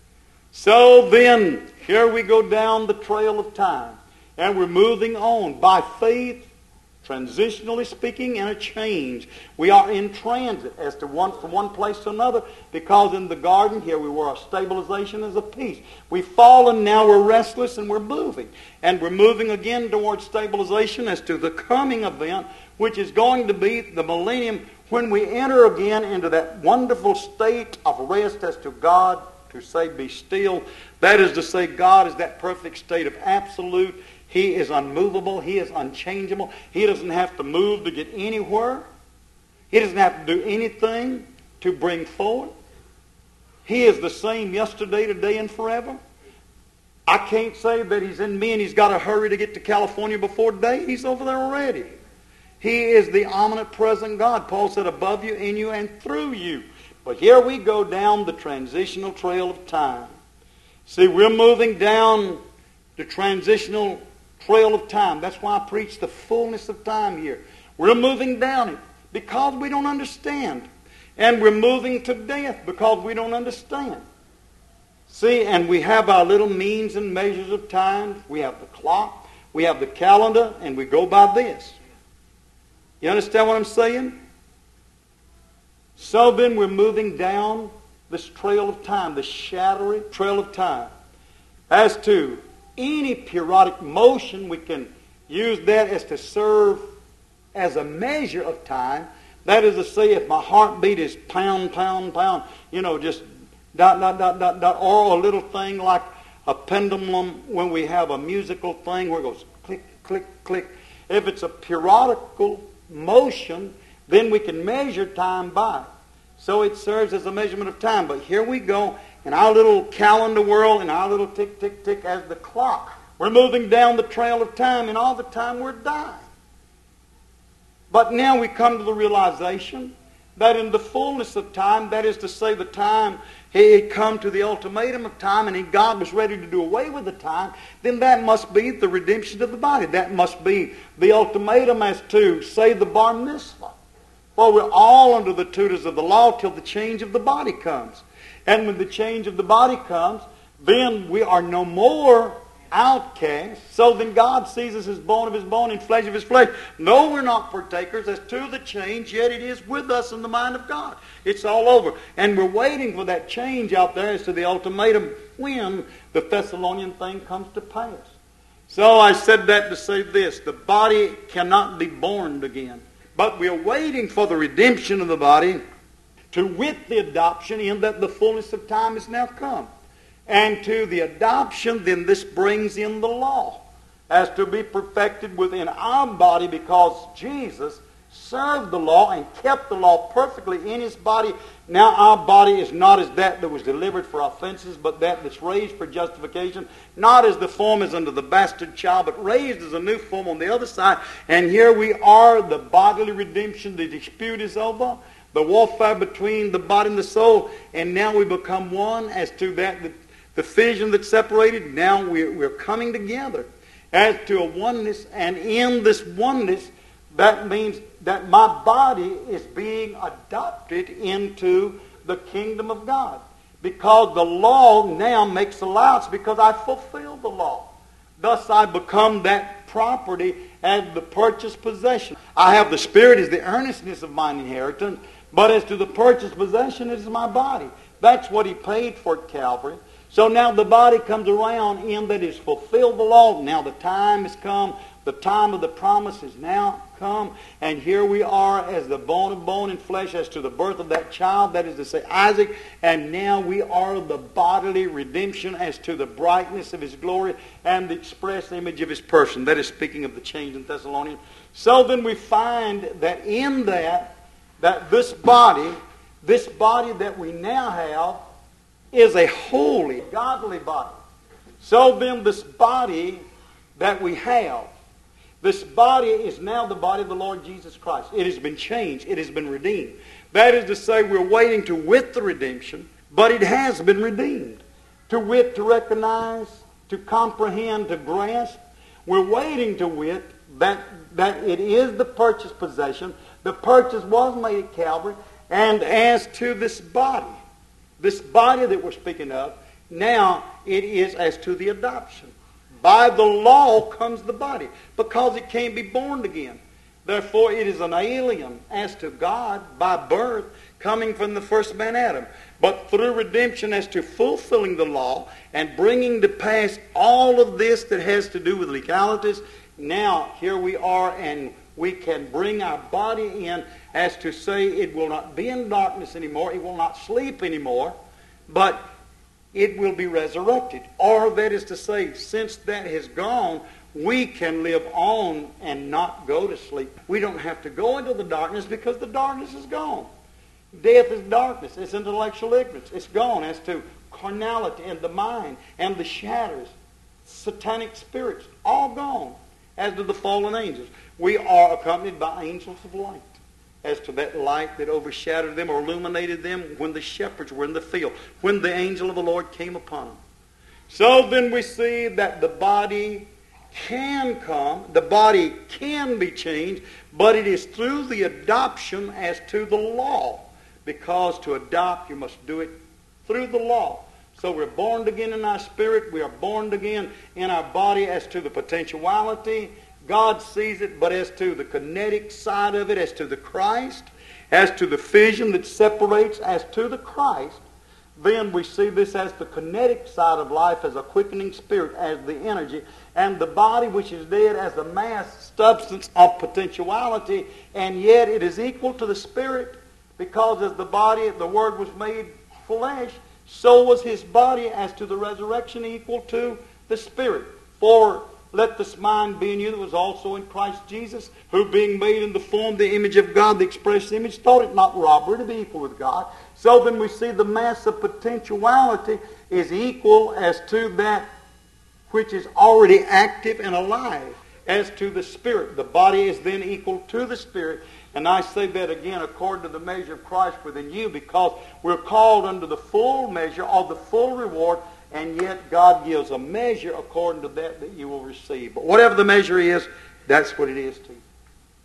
A: So then, here we go down the trail of time. And we're moving on by faith, transitionally speaking, in a change. We are in transit as to one from one place to another, because in the garden here we were a stabilization as a peace. We've fallen, now we're restless and we're moving. And we're moving again towards stabilization as to the coming event, which is going to be the millennium, when we enter again into that wonderful state of rest as to God, to say be still. That is to say, God is that perfect state of absolute. He is unmovable. He is unchangeable. He doesn't have to move to get anywhere. He doesn't have to do anything to bring forward. He is the same yesterday, today, and forever. I can't say that He's in me and He's got to hurry to get to California before day. He's over there already. He is the omnipresent God. Paul said, above you, in you, and through you. But here we go down the transitional trail of time. See, we're moving down the transitional trail of time. That's why I preach the fullness of time here. We're moving down it because we don't understand. And we're moving to death because we don't understand. See, and we have our little means and measures of time. We have the clock, we have the calendar, and we go by this. You understand what I'm saying? So then we're moving down this trail of time, the shadowy trail of time. As to any periodic motion, we can use that as to serve as a measure of time. That is to say, if my heartbeat is pound, pound, pound, you know, just dot, dot, dot, dot, dot, or a little thing like a pendulum when we have a musical thing where it goes click, click, click. If it's a periodical motion, then we can measure time by it. So it serves as a measurement of time. But here we go in our little calendar world, in our little tick, tick, tick as the clock. We're moving down the trail of time, and all the time we're dying. But now we come to the realization that in the fullness of time, that is to say the time he had come to the ultimatum of time and God was ready to do away with the time, then that must be the redemption of the body. That must be the ultimatum as to, say, the bar mitzvah. For we're all under the tutors of the law till the change of the body comes. And when the change of the body comes, then we are no more outcasts. So then God sees us as bone of his bone and flesh of his flesh. No, we're not partakers as to the change, yet it is with us in the mind of God. It's all over. And we're waiting for that change out there as to the ultimatum when the Thessalonian thing comes to pass. So I said that to say this. The body cannot be born again. But we are waiting for the redemption of the body to wit the adoption in that the fullness of time is now come. And to the adoption, then this brings in the law as to be perfected within our body because Jesus served the law and kept the law perfectly in his body. Now our body is not as that that was delivered for offenses, but that that's raised for justification. Not as the form is under the bastard child, but raised as a new form on the other side. And here we are, the bodily redemption. The dispute is over. The warfare between the body and the soul. And now we become one as to that, the, the fission that separated. Now we're, we're coming together as to a oneness. And in this oneness, that means that my body is being adopted into the kingdom of God. Because the law now makes allowance because I fulfill the law. Thus I become that property as the purchased possession. I have the Spirit as the earnestness of mine inheritance, but as to the purchased possession, it is my body. That's what he paid for at Calvary. So now the body comes around in that it's fulfilled the law. Now the time has come. The time of the promise has now come. And here we are as the bone of bone and flesh as to the birth of that child, that is to say Isaac. And now we are the bodily redemption as to the brightness of his glory and the express image of his person. That is speaking of the change in Thessalonians. So then we find that in that, that this body, this body that we now have, is a holy, godly body. So then this body that we have, this body is now the body of the Lord Jesus Christ. It has been changed. It has been redeemed. That is to say, we're waiting to wit the redemption, but it has been redeemed. To wit, to recognize, to comprehend, to grasp. We're waiting to wit that, that it is the purchased possession. The purchase was made at Calvary. And as to this body, this body that we're speaking of, now it is as to the adoption. By the law comes the body, because it can't be born again. Therefore, it is an alien as to God by birth, coming from the first man Adam. But through redemption as to fulfilling the law and bringing to pass all of this that has to do with legalities, now here we are, and we can bring our body in as to say it will not be in darkness anymore, it will not sleep anymore, but it will be resurrected. Or that is to say, since that has gone, we can live on and not go to sleep. We don't have to go into the darkness because the darkness is gone. Death is darkness. It's intellectual ignorance. It's gone as to carnality and the mind and the shadows, satanic spirits, all gone as to the fallen angels. We are accompanied by angels of light, as to that light that overshadowed them or illuminated them when the shepherds were in the field, when the angel of the Lord came upon them. So then we see that the body can come, the body can be changed, but it is through the adoption as to the law. Because to adopt, you must do it through the law. So we're born again in our spirit. We are born again in our body as to the potentiality. God sees it, but as to the kinetic side of it, as to the Christ, as to the fission that separates, as to the Christ, then we see this as the kinetic side of life, as a quickening spirit, as the energy, and the body which is dead as the mass substance of potentiality, and yet it is equal to the spirit, because as the body, the Word was made flesh, so was his body as to the resurrection equal to the spirit. For let this mind be in you that was also in Christ Jesus, who being made in the form, the image of God, the express image, thought it not robbery to be equal with God. So then we see the mass of potentiality is equal as to that which is already active and alive, as to the spirit. The body is then equal to the spirit. And I say that again according to the measure of Christ within you, because we're called under the full measure of the full reward, and yet God gives a measure according to that that you will receive. But whatever the measure is, that's what it is to you.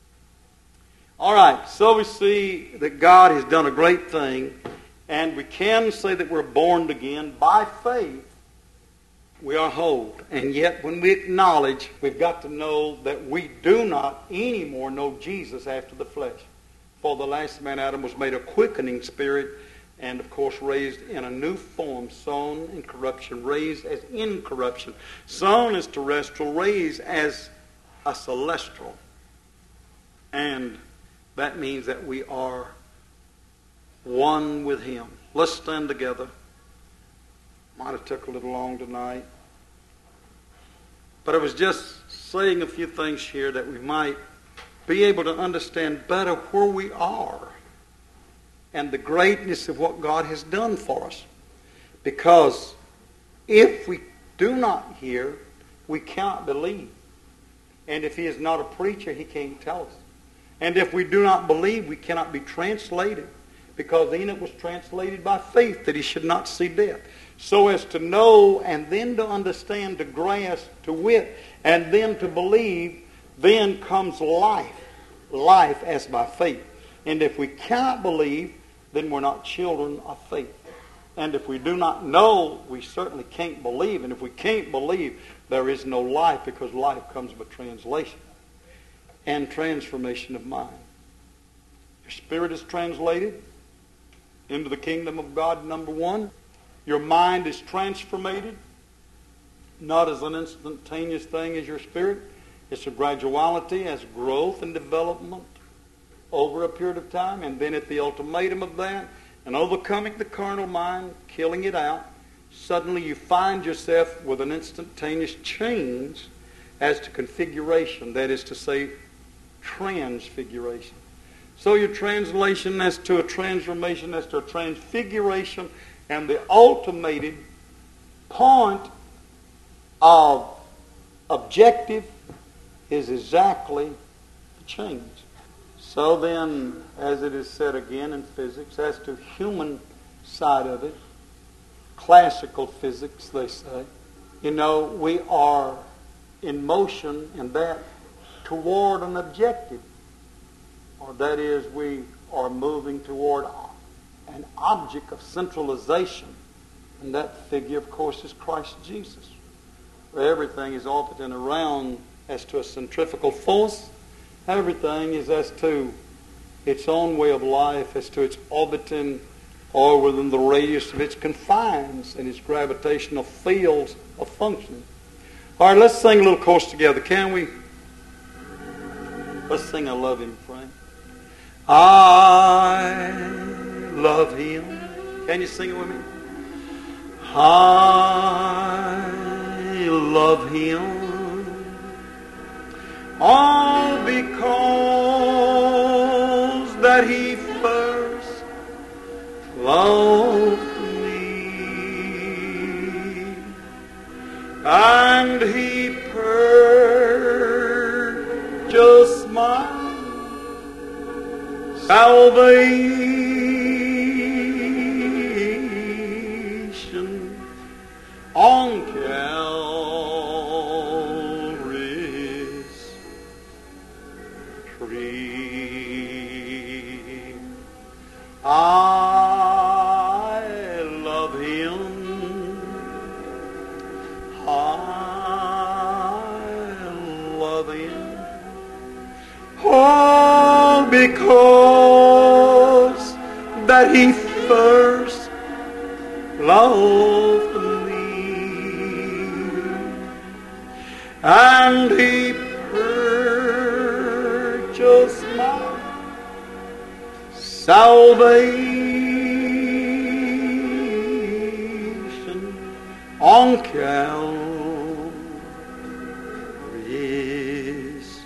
A: All right, so we see that God has done a great thing, and we can say that we're born again by faith. We are whole. And yet when we acknowledge, we've got to know that we do not anymore know Jesus after the flesh. For the last man, Adam, was made a quickening spirit, and of course raised in a new form, sown in corruption, raised as incorruption. Sown as terrestrial, raised as a celestial. And that means that we are one with Him. Let's stand together. Might have took a little long tonight. But I was just saying a few things here that we might be able to understand better where we are and the greatness of what God has done for us. Because if we do not hear, we cannot believe. And if He is not a preacher, He can't tell us. And if we do not believe, we cannot be translated. Because Enoch was translated by faith that he should not see death. So as to know and then to understand, to grasp, to wit, and then to believe, then comes life. Life as by faith. And if we cannot believe, then we're not children of faith. And if we do not know, we certainly can't believe. And if we can't believe, there is no life, because life comes by translation and transformation of mind. Your spirit is translated into the kingdom of God, number one. Your mind is transformated, not as an instantaneous thing as your spirit. It's a graduality, as growth and development over a period of time. And then at the ultimatum of that, and overcoming the carnal mind, killing it out, suddenly you find yourself with an instantaneous change as to configuration. That is to say, transfiguration. So your translation as to a transformation, as to a transfiguration, and the ultimated point of objective is exactly the change. So then, as it is said again in physics, as to human side of it, classical physics, they say, you know, we are in motion in that toward an objective. Or that is, we are moving toward an object of centralization. And that figure, of course, is Christ Jesus. Where everything is orbiting around as to a centrifugal force. Everything is as to its own way of life, as to its orbiting or within the radius of its confines and its gravitational fields of functioning. All right, let's sing a little chorus together, can we? Let's sing I Love Him, Frank. I love Him. Can you sing it with me? I love Him, all because that He first loved me, and He purchased my salvation on Calvary's tree. I love Him, because that He first loved me, and He purchased my salvation on Calvary's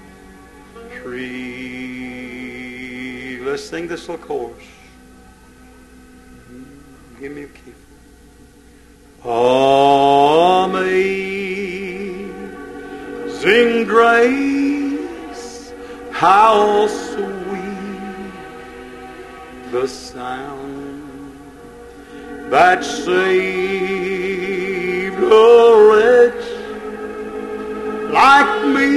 A: tree. Let's sing this little chorus. Give me a key. Amazing grace, how sweet the sound that saved a wretch like me.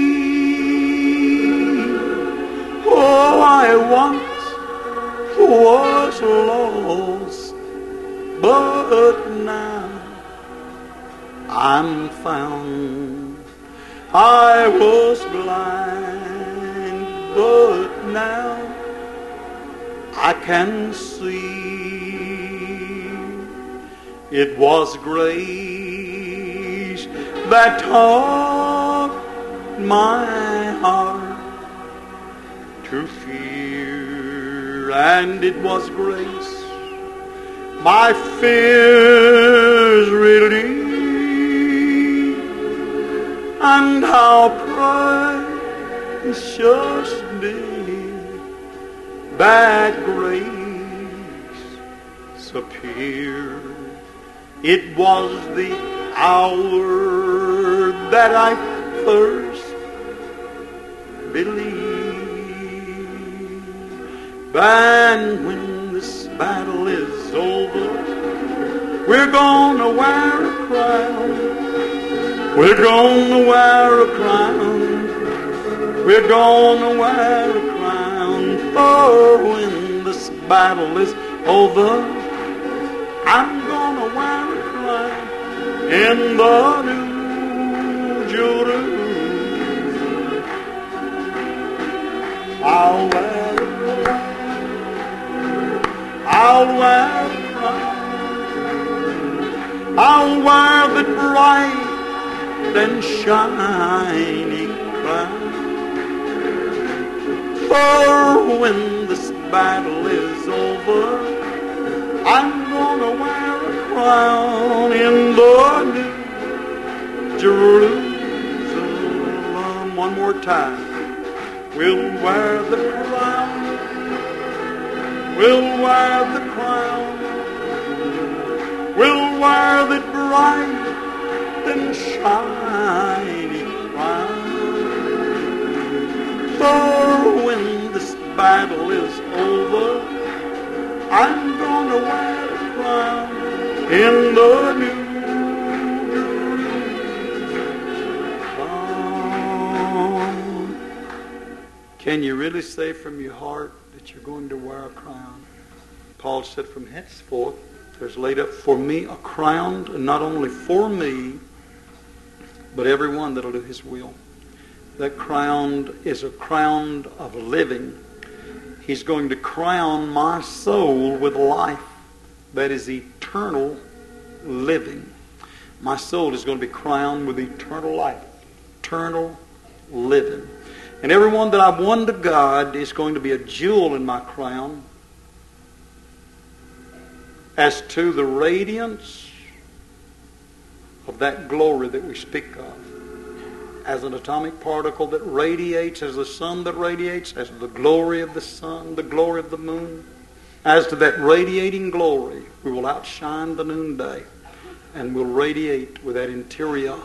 A: Oh, I once was lost, but now I'm found. I was blind, but now I can see. It was grace that taught my heart to fear, and it was grace my fears relieved, and how precious did that grace appear. It was the hour that I first believed, and when this battle is over, we're gonna wear a crown. We're gonna wear a crown. We're gonna wear a crown. Oh, when this battle is over, I'm gonna wear a crown in the New Jerusalem. I'll wear a crown. I'll wear a crown. I'll wear the bright and shiny crown. For when this battle is over, I'm gonna wear a crown in the New Jerusalem. One more time. We'll wear the crown. We'll wear the crown. We'll wear the bright and shiny crown. For when this battle is over, I'm gonna wear a crown in the New Jerusalem. Can you really say from your heart that you're going to wear a crown? Paul said, from henceforth there's laid up for me a crown, and not only for me, but everyone that'll do His will. That crown is a crown of living. He's going to crown my soul with life that is eternal living. My soul is going to be crowned with eternal life, eternal living. And everyone that I've won to God is going to be a jewel in my crown as to the radiance of that glory that we speak of. As an atomic particle that radiates, as the sun that radiates, as the glory of the sun, the glory of the moon. As to that radiating glory, we will outshine the noonday and will radiate with that interior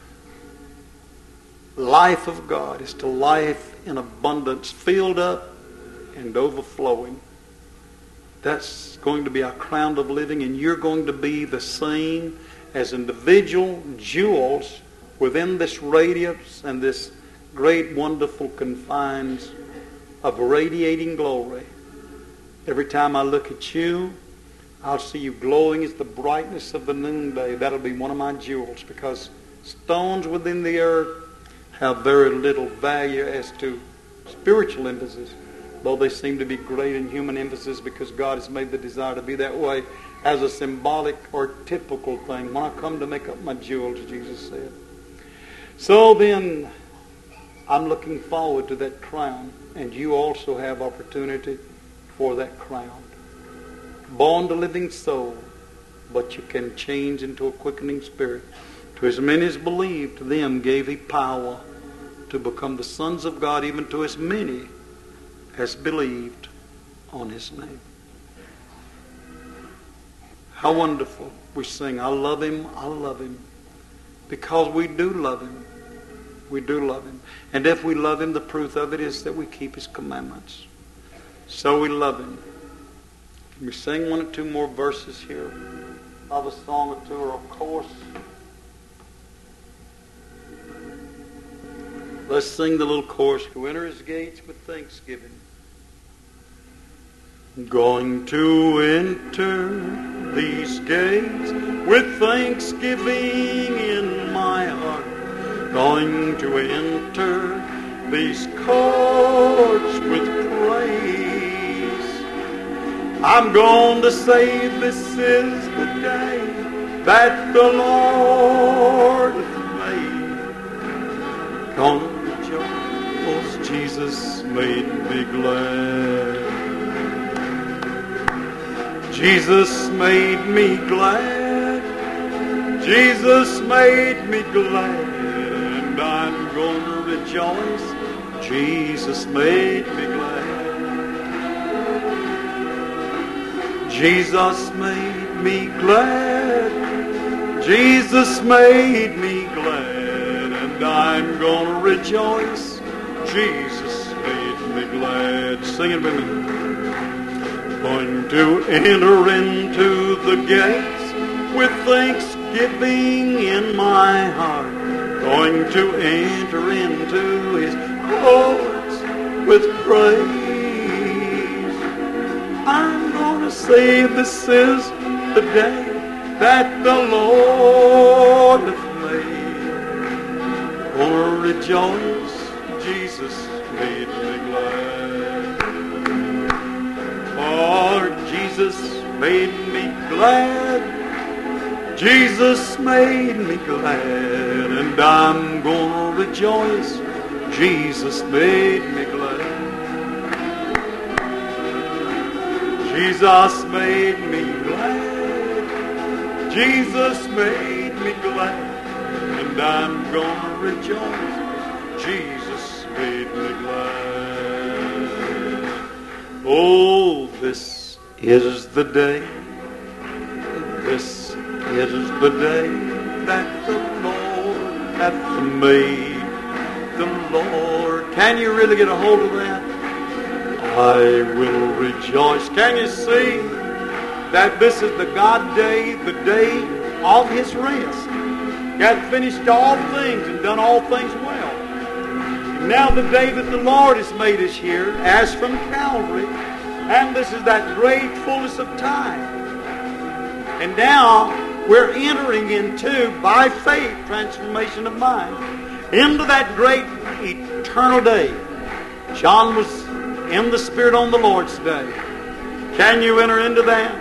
A: life of God. It's to life in abundance, filled up and overflowing. That's going to be our crown of living, and you're going to be the same as individual jewels within this radiance and this great, wonderful confines of radiating glory. Every time I look at you, I'll see you glowing as the brightness of the noonday. That'll be one of my jewels, because stones within the earth have very little value as to spiritual emphasis. though they seem to be great in human emphasis because God has made the desire to be that way as a symbolic or typical thing. When I come to make up my jewels, Jesus said. So then, I'm looking forward to that crown, and you also have opportunity for that crown. Born to living soul, but you can change into a quickening spirit. To as many as believed, to them gave he power to become the sons of God, even to as many as believed on his name. How wonderful. We sing, I love him, I love him. Because we do love him. We do love him. And if we love him, the proof of it is that we keep his commandments. So we love him. Can we sing one or two more verses here of a song or two, or a chorus? Let's sing the little chorus. To enter his gates with thanksgiving. Going to enter these gates with thanksgiving in my heart. Going to enter these courts with praise. I'm going to say this is the day that the Lord hath made. Going to rejoice, Jesus made me glad. Jesus made me glad. Jesus made me glad. And I'm going to rejoice. Jesus made me glad. Jesus made me glad. Jesus made me glad. And I'm going to rejoice. Jesus made me glad. Sing it with me. Going to enter into the gates with thanksgiving in my heart. Going to enter into his courts with praise. I'm going to say this is the day that the Lord hath made. Gonna rejoice, Jesus made me glad. For Jesus made me glad. Jesus made me glad. And I'm gonna rejoice. Jesus made me glad. Jesus made me glad. Jesus made me glad. And I'm gonna rejoice. Jesus made me glad. Oh, this is the day. This is the day that the Lord hath made. The Lord. Can you really get a hold of that? I will rejoice. Can you see that this is the God day, the day of his rest? He hath finished all things and done all things well. Now the day that the Lord has made is here, as from Calvary, and this is that great fullness of time. And now we're entering into, by faith, transformation of mind, into that great eternal day. John was in the Spirit on the Lord's day. Can you enter into that?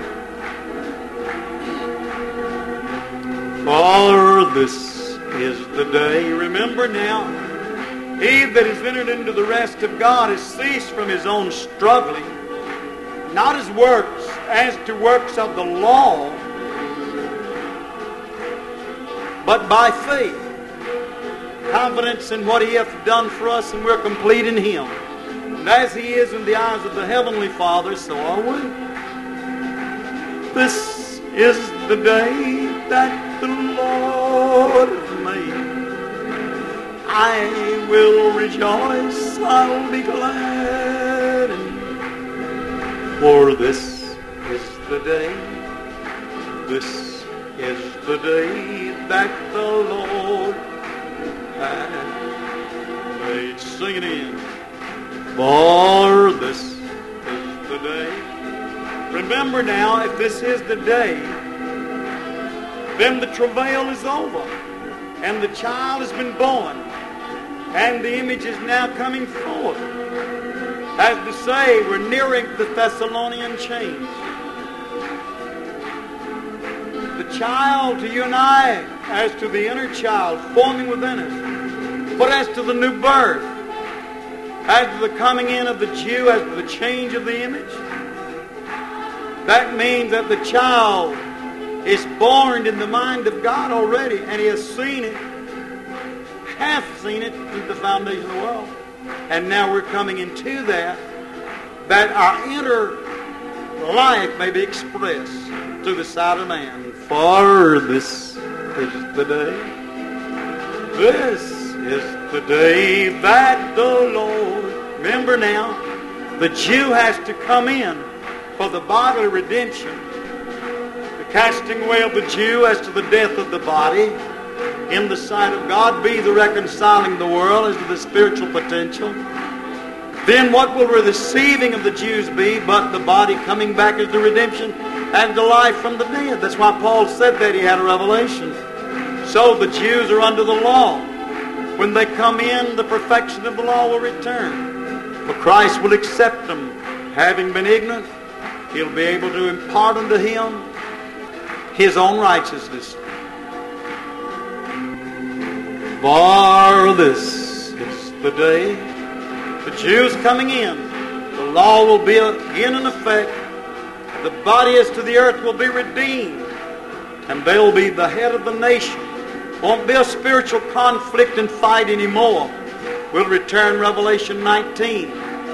A: For this is the day. Remember now, he that has entered into the rest of God has ceased from his own struggling, not as works, as to works of the law, but by faith. Confidence in what he hath done for us, and we're complete in him. And as he is in the eyes of the Heavenly Father, so are we. This is the day that the Lord hath made. I will rejoice, I'll be glad. For this is the day, this is the day that the Lord hath made. Sing it in. For this is the day. Remember now, if this is the day, then the travail is over, and the child has been born, and the image is now coming forth. As to say, we're nearing the Thessalonian change. The child to you and I, as to the inner child forming within us. But as to the new birth, as to the coming in of the Jew, as to the change of the image, that means that the child is born in the mind of God already, and he has seen it, hath seen it through the foundation of the world. And now we're coming into that, that our inner life may be expressed through the sight of man. For this is the day. This is the day that the Lord... Remember now, the Jew has to come in for the bodily redemption. The casting away of the Jew as to the death of the body in the sight of God be the reconciling the world as to the spiritual potential. Then what will the receiving of the Jews be but the body coming back as the redemption and the life from the dead? That's why Paul said that he had a revelation. So the Jews are under the law. When they come in, the perfection of the law will return. For Christ will accept them. Having been ignorant, He'll be able to impart unto him His own righteousness. For this is the day. The Jews coming in. The law will be again in effect. The body as to the earth will be redeemed. And they'll be the head of the nation. Won't be a spiritual conflict and fight anymore. We'll return Revelation nineteen.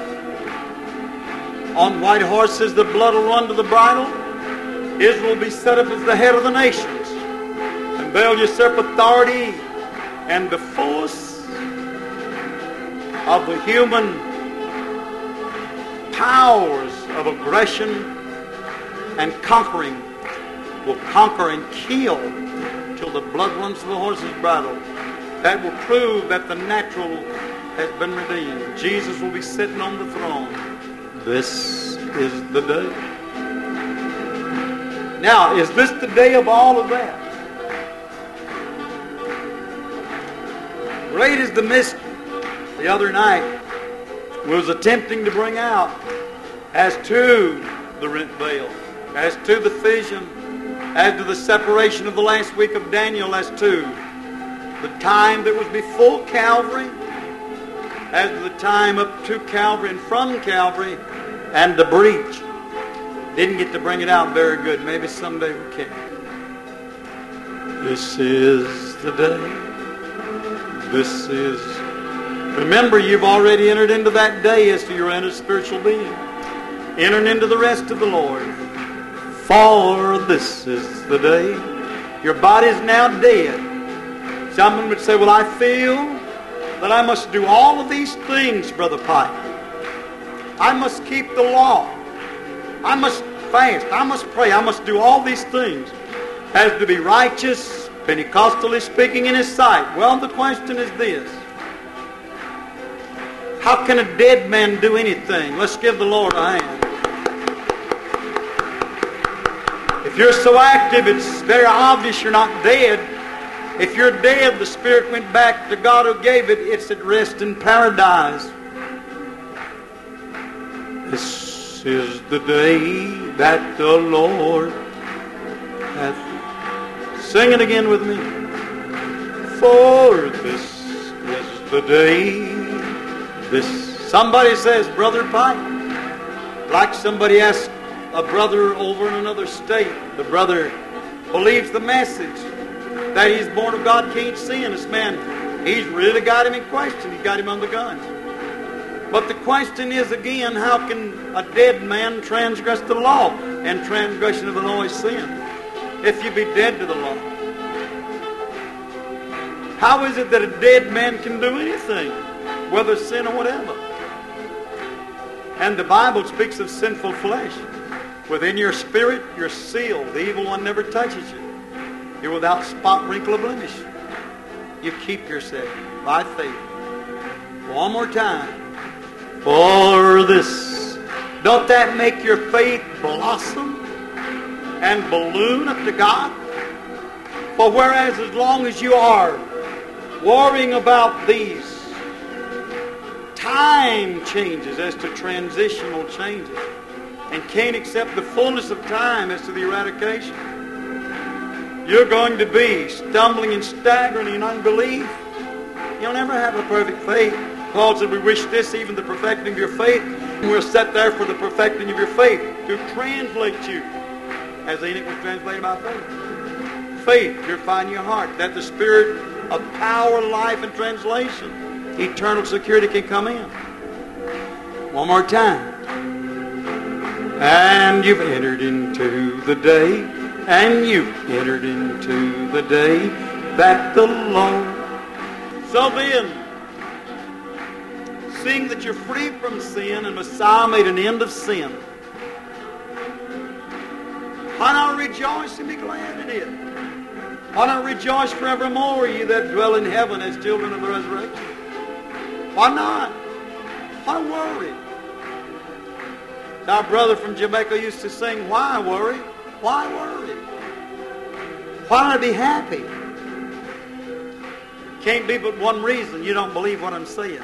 A: On white horses the blood will run to the bridle. Israel will be set up as the head of the nations. And they'll usurp authority and the force of the human powers of aggression and conquering will conquer and kill till the blood runs to the horse's bridle. That will prove that the natural has been redeemed. Jesus will be sitting on the throne. This is the day. Now, is this the day of all of that? Great is the mystery. The other night was attempting to bring out as to the rent veil, as to the vision, as to the separation of the last week of Daniel, as to the time that was before Calvary, as to the time up to Calvary and from Calvary, and the breach. Didn't get to bring it out very good. Maybe someday we can. This is the day. This is... Remember, you've already entered into that day as to your inner spiritual being. Entering into the rest of the Lord. For this is the day. Your body is now dead. Someone would say, well, I feel that I must do all of these things, Brother Pike. I must keep the law. I must fast. I must pray. I must do all these things as to be righteous, Pentecostally speaking, in His sight. Well, the question is this. How can a dead man do anything? Let's give the Lord a hand. If you're so active, it's very obvious you're not dead. If you're dead, the Spirit went back to God who gave it. It's at rest in paradise. This is the day that the Lord hath. Sing it again with me. For this is the day. This. Somebody says, Brother Pike, like somebody asked a brother over in another state. The brother believes the message that he's born of God, can't sin. This man, he's really got him in question. He's got him on the gun. But the question is again, how can a dead man transgress the law? And transgression of the law is sin. If you be dead to the law. How is it that a dead man can do anything? Whether sin or whatever. And the Bible speaks of sinful flesh. Within your spirit, you're sealed. The evil one never touches you. You're without spot, wrinkle, or blemish. You keep yourself by faith. One more time. For this. Don't that make your faith blossom and balloon up to God? For whereas as long as you are worrying about these time changes as to transitional changes, and can't accept the fullness of time as to the eradication. You're going to be stumbling and staggering in unbelief. You'll never have a perfect faith. Paul said, we wish this, even the perfecting of your faith. And we're set there for the perfecting of your faith, to translate you, as Enoch was translated by faith. Faith, purifying your heart, that the spirit of power, life, and translation, eternal security can come in. One more time. And you've entered into the day, and you've entered into the day that the Lord. So then, seeing that you're free from sin and Messiah made an end of sin, why not rejoice and be glad in it? Why not rejoice forevermore, ye that dwell in heaven as children of the resurrection? Why not? Why worry? Our brother from Jamaica used to sing, why worry? Why worry? Why not be happy? Can't be but one reason. You don't believe what I'm saying.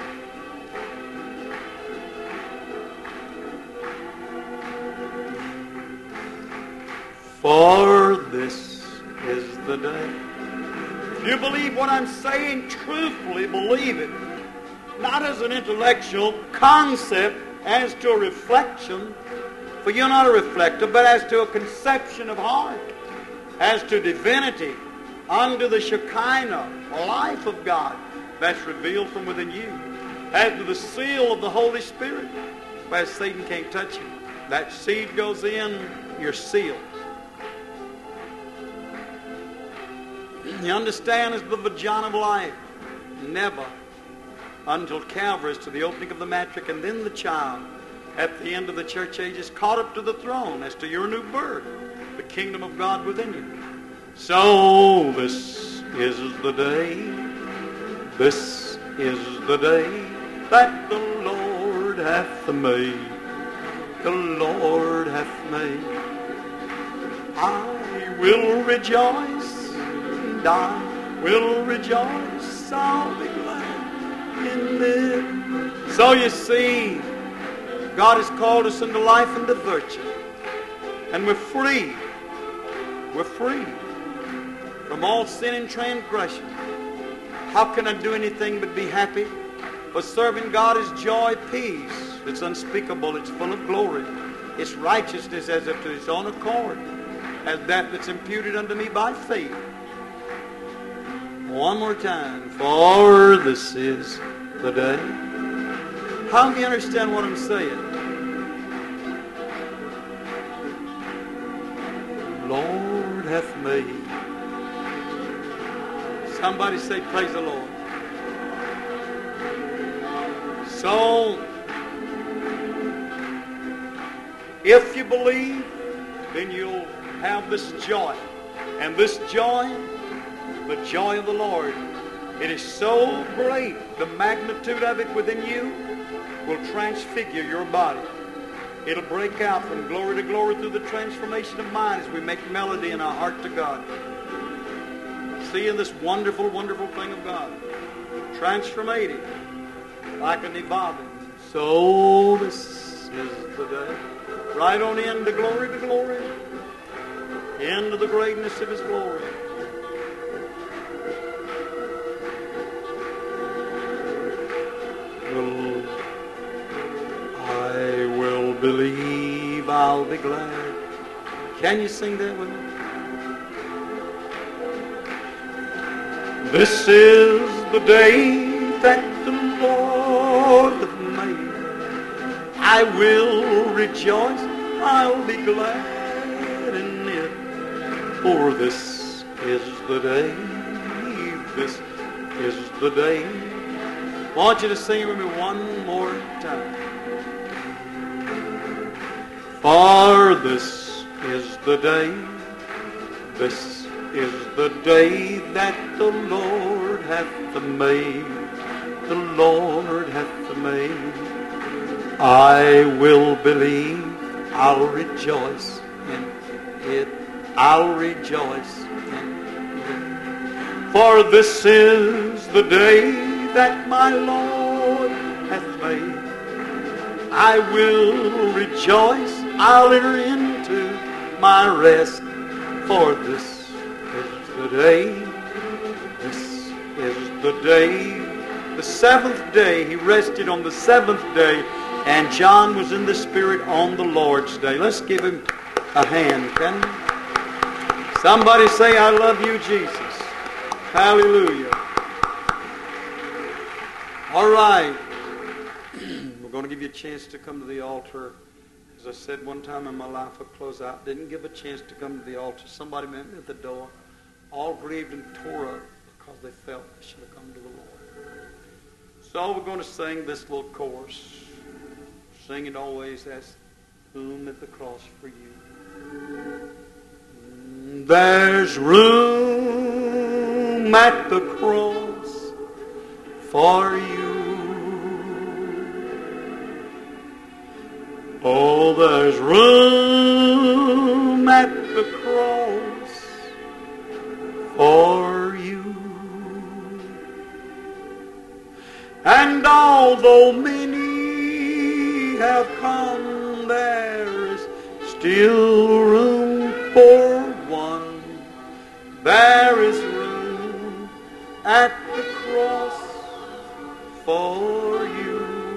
A: For this is the day. If you believe what I'm saying, truthfully believe it. Not as an intellectual concept, as to a reflection, for you're not a reflector, but as to a conception of heart, as to divinity, unto the Shekinah, life of God that's revealed from within you, as to the seal of the Holy Spirit, where Satan can't touch you. That seed goes in, you're sealed. You understand, it's the vagina of life. Never until Calvary is to the opening of the matric, and then the child at the end of the church age is caught up to the throne as to your new birth, the kingdom of God within you. So this is the day, this is the day that the Lord hath made, the Lord hath made. I will rejoice, and I will rejoice, I'll be glad in it. So you see, God has called us into life and to virtue, and we're free. We're free from all sin and transgression. How can I do anything but be happy? For serving God is joy, peace. It's unspeakable. It's full of glory. It's righteousness as if to its own accord, as that that's imputed unto me by faith. One more time. For this is the day. How do you understand what I'm saying? Lord hath made. Somebody say, praise the Lord. So, if you believe, then you'll have this joy. And this joy, the joy of the Lord, it is so great, the magnitude of it within you will transfigure your body. It'll break out from glory to glory through the transformation of mind as we make melody in our heart to God. Seeing this wonderful, wonderful thing of God. Transformative, like an evolving. So this is the day. Right on into glory to glory. Into the greatness of His glory. Well, I will believe, I'll be glad. Can you sing that with me? This is the day that the Lord hath made. I will rejoice, I'll be glad in it. For this is the day, this is the day. I want you to sing with me one more time. For this is the day, this is the day that the Lord hath made, the Lord hath made. I will believe, I'll rejoice in it, I'll rejoice in it. For this is the day that my Lord hath made. I will rejoice. I'll enter into my rest. For this is the day. This is the day. The seventh day. He rested on the seventh day. And John was in the Spirit on the Lord's day. Let's give him a hand, can we? Somebody say, I love you, Jesus. Hallelujah. All right. We're going to give you a chance to come to the altar. As I said one time in my life, I close out. Didn't give a chance to come to the altar. Somebody met me at the door, all grieved and tore up because they felt they should have come to the Lord. So we're going to sing this little chorus. Sing it always as whom at the cross for you. There's room at the cross for you. Oh, there's room at the cross for you. And although many have come, there is still room for one. There is room at the cross for you.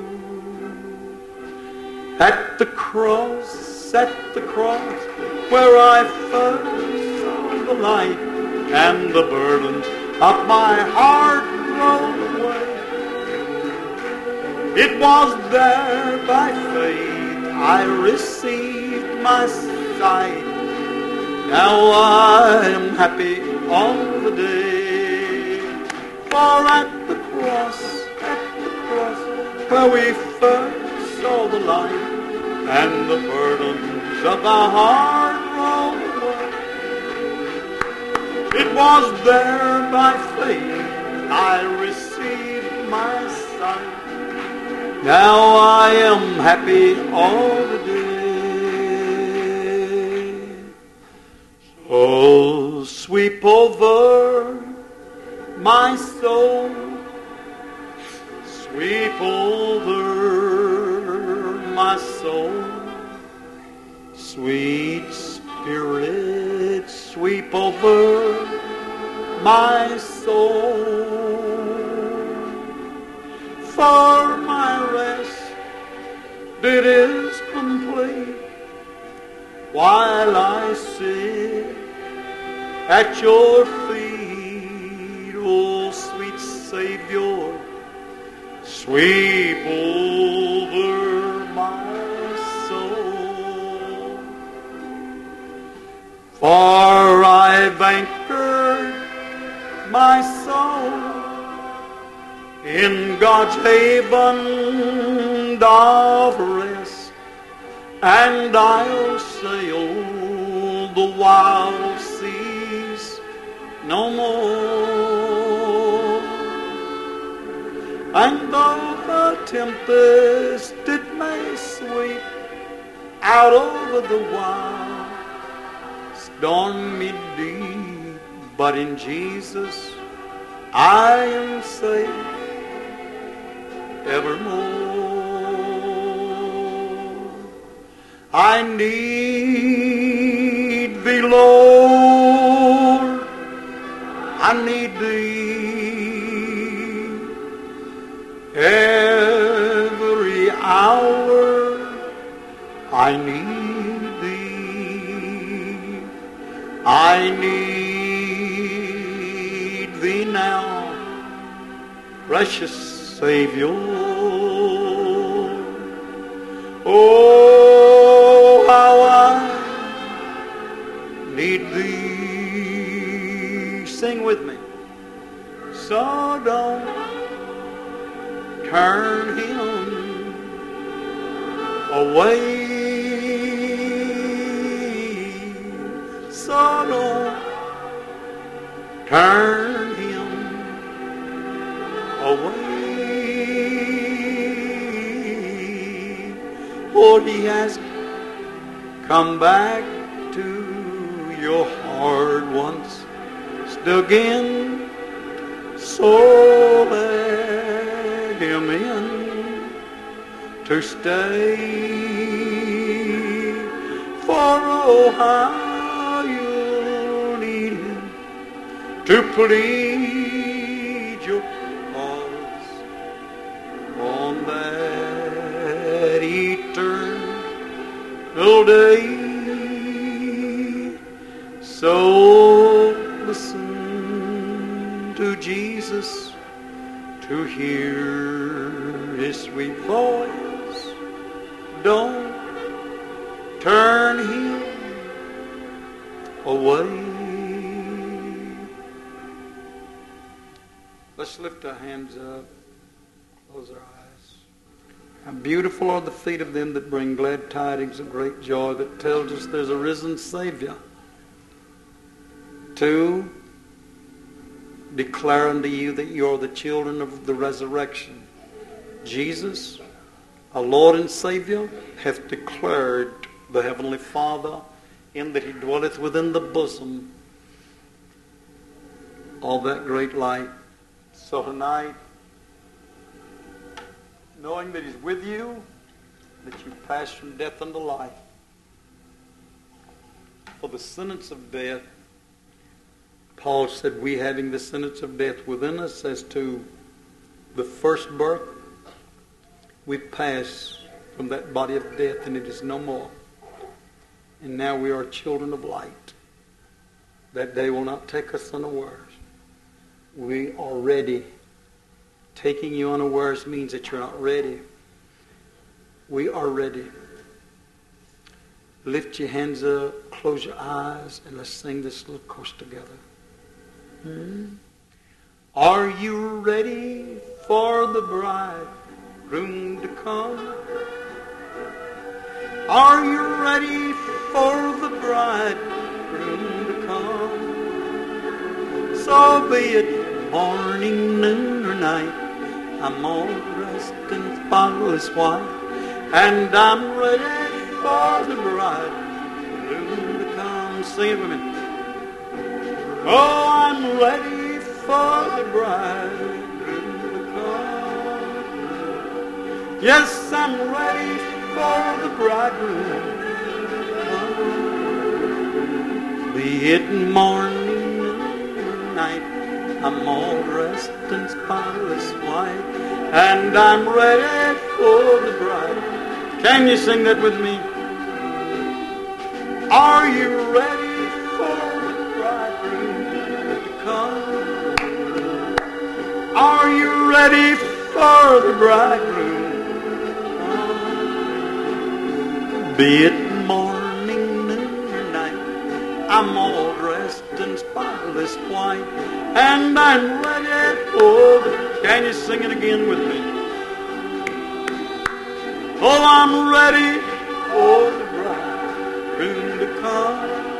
A: At the cross, at the cross, where I first saw the light and the burdens of my heart rolled away. It was there by faith I received my sight. Now I am happy all the day. For at the cross, at the cross, where we first saw the light and the burdens of our heart rolled away. It was there by faith I received my sight. Now I am happy all the day. So sweep over my soul, sweep over my soul, sweet Spirit, sweep over my soul. For my rest, it is complete while I sit at your feet, oh sweet Savior, sweep over my soul. For I've anchored my soul in God's haven of rest, and I'll sail the wild seas no more. And though the tempest it may sweep out over the wild stormy deep, but in Jesus I am safe evermore. I need thee, Lord, I need thee every hour. I need thee, I need thee now, precious Savior. Oh, how I need thee. Sing with me. So don't turn him away. So don't turn him away. For he has come back to your heart once again, so let him in. to stay. For oh, how you'll need Him to plead your cause on that eternal day. So listen to Jesus to hear His sweet voice. Don't turn Him away. Let's lift our hands up, close our eyes. How beautiful are the feet of them that bring glad tidings of great joy, that tells us there's a risen Savior. To declare unto you that you are the children of the resurrection. Jesus, our Lord and Savior, hath declared the Heavenly Father in that He dwelleth within the bosom of that great light. So tonight, knowing that He's with you, that you pass from death unto life, for the sentence of death, Paul said, we having the sentence of death within us as to the first birth, we pass from that body of death and it is no more. And now we are children of light. That day will not take us unawares. We are ready. Taking you unawares means that you're not ready. We are ready. Lift your hands up, close your eyes, and let's sing this little chorus together. Hmm? Are you ready for the bridegroom to come? Are you ready for the bridegroom to come? So be it morning, noon, or night, I'm all dressed in spotless white, and I'm ready for the bridegroom to come. Sing it with me. Oh, I'm ready for the bridegroom to come. Yes, I'm ready for the bridegroom to come. Be it morning or night, I'm all dressed in spotless white, and I'm ready for the bride. Can you sing that with me? Are you ready for Are you ready for the bridegroom? Be it morning, noon, or night, I'm all dressed in spotless white, and I'm ready for the... Can you sing it again with me? Oh, I'm ready for the bridegroom to come.